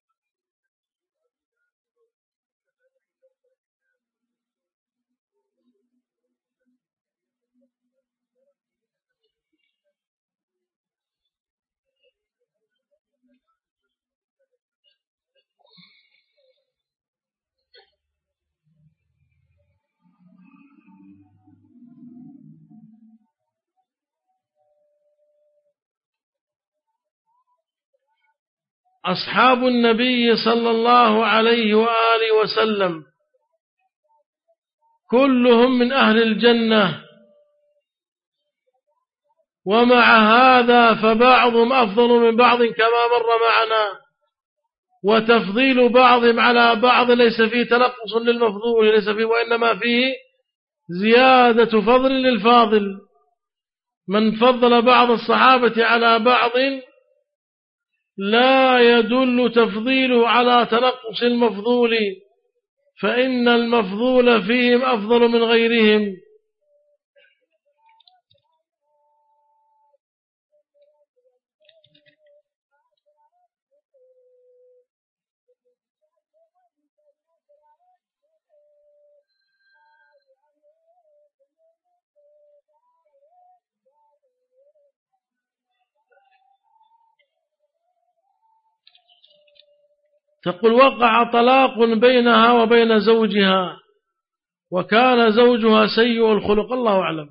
أصحاب النبي صلى الله عليه وآله وسلم كلهم من أهل الجنة، ومع هذا فبعضهم أفضل من بعض كما مر معنا. وتفضيل بعضهم على بعض ليس فيه تنقص للمفضول، ليس فيه، وإنما فيه زيادة فضل للفاضل. من فضل بعض الصحابة على بعض لا يدل تفضيله على تنقص المفضول، فإن المفضول فيهم أفضل من غيرهم. تقول وقع طلاق بينها وبين زوجها وكان زوجها سيء الخلق، الله أعلم،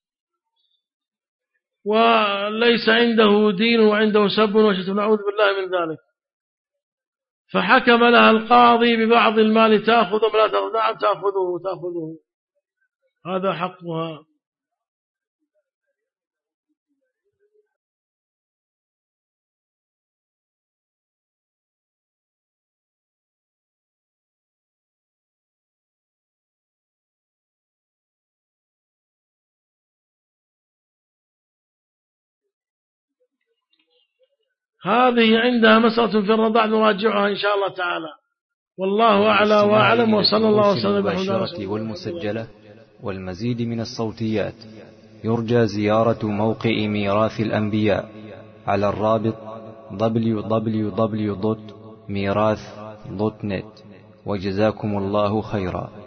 وليس عنده دين وعنده سب وشتم، نعوذ بالله من ذلك. فحكم لها القاضي ببعض المال تأخذ ولا تأخذ. نعم تأخذه تأخذه، هذا حقها. هذه عندها مسألة في الرضاع نراجعها إن شاء الله تعالى. والله أعلى وأعلم، وصلى الله وسلم المباشرة والمسجلة والمزيد من الصوتيات يرجى زيارة موقع ميراث الأنبياء على الرابط دبليو دبليو دبليو دوت ميراث دوت نت. وجزاكم الله خيرا.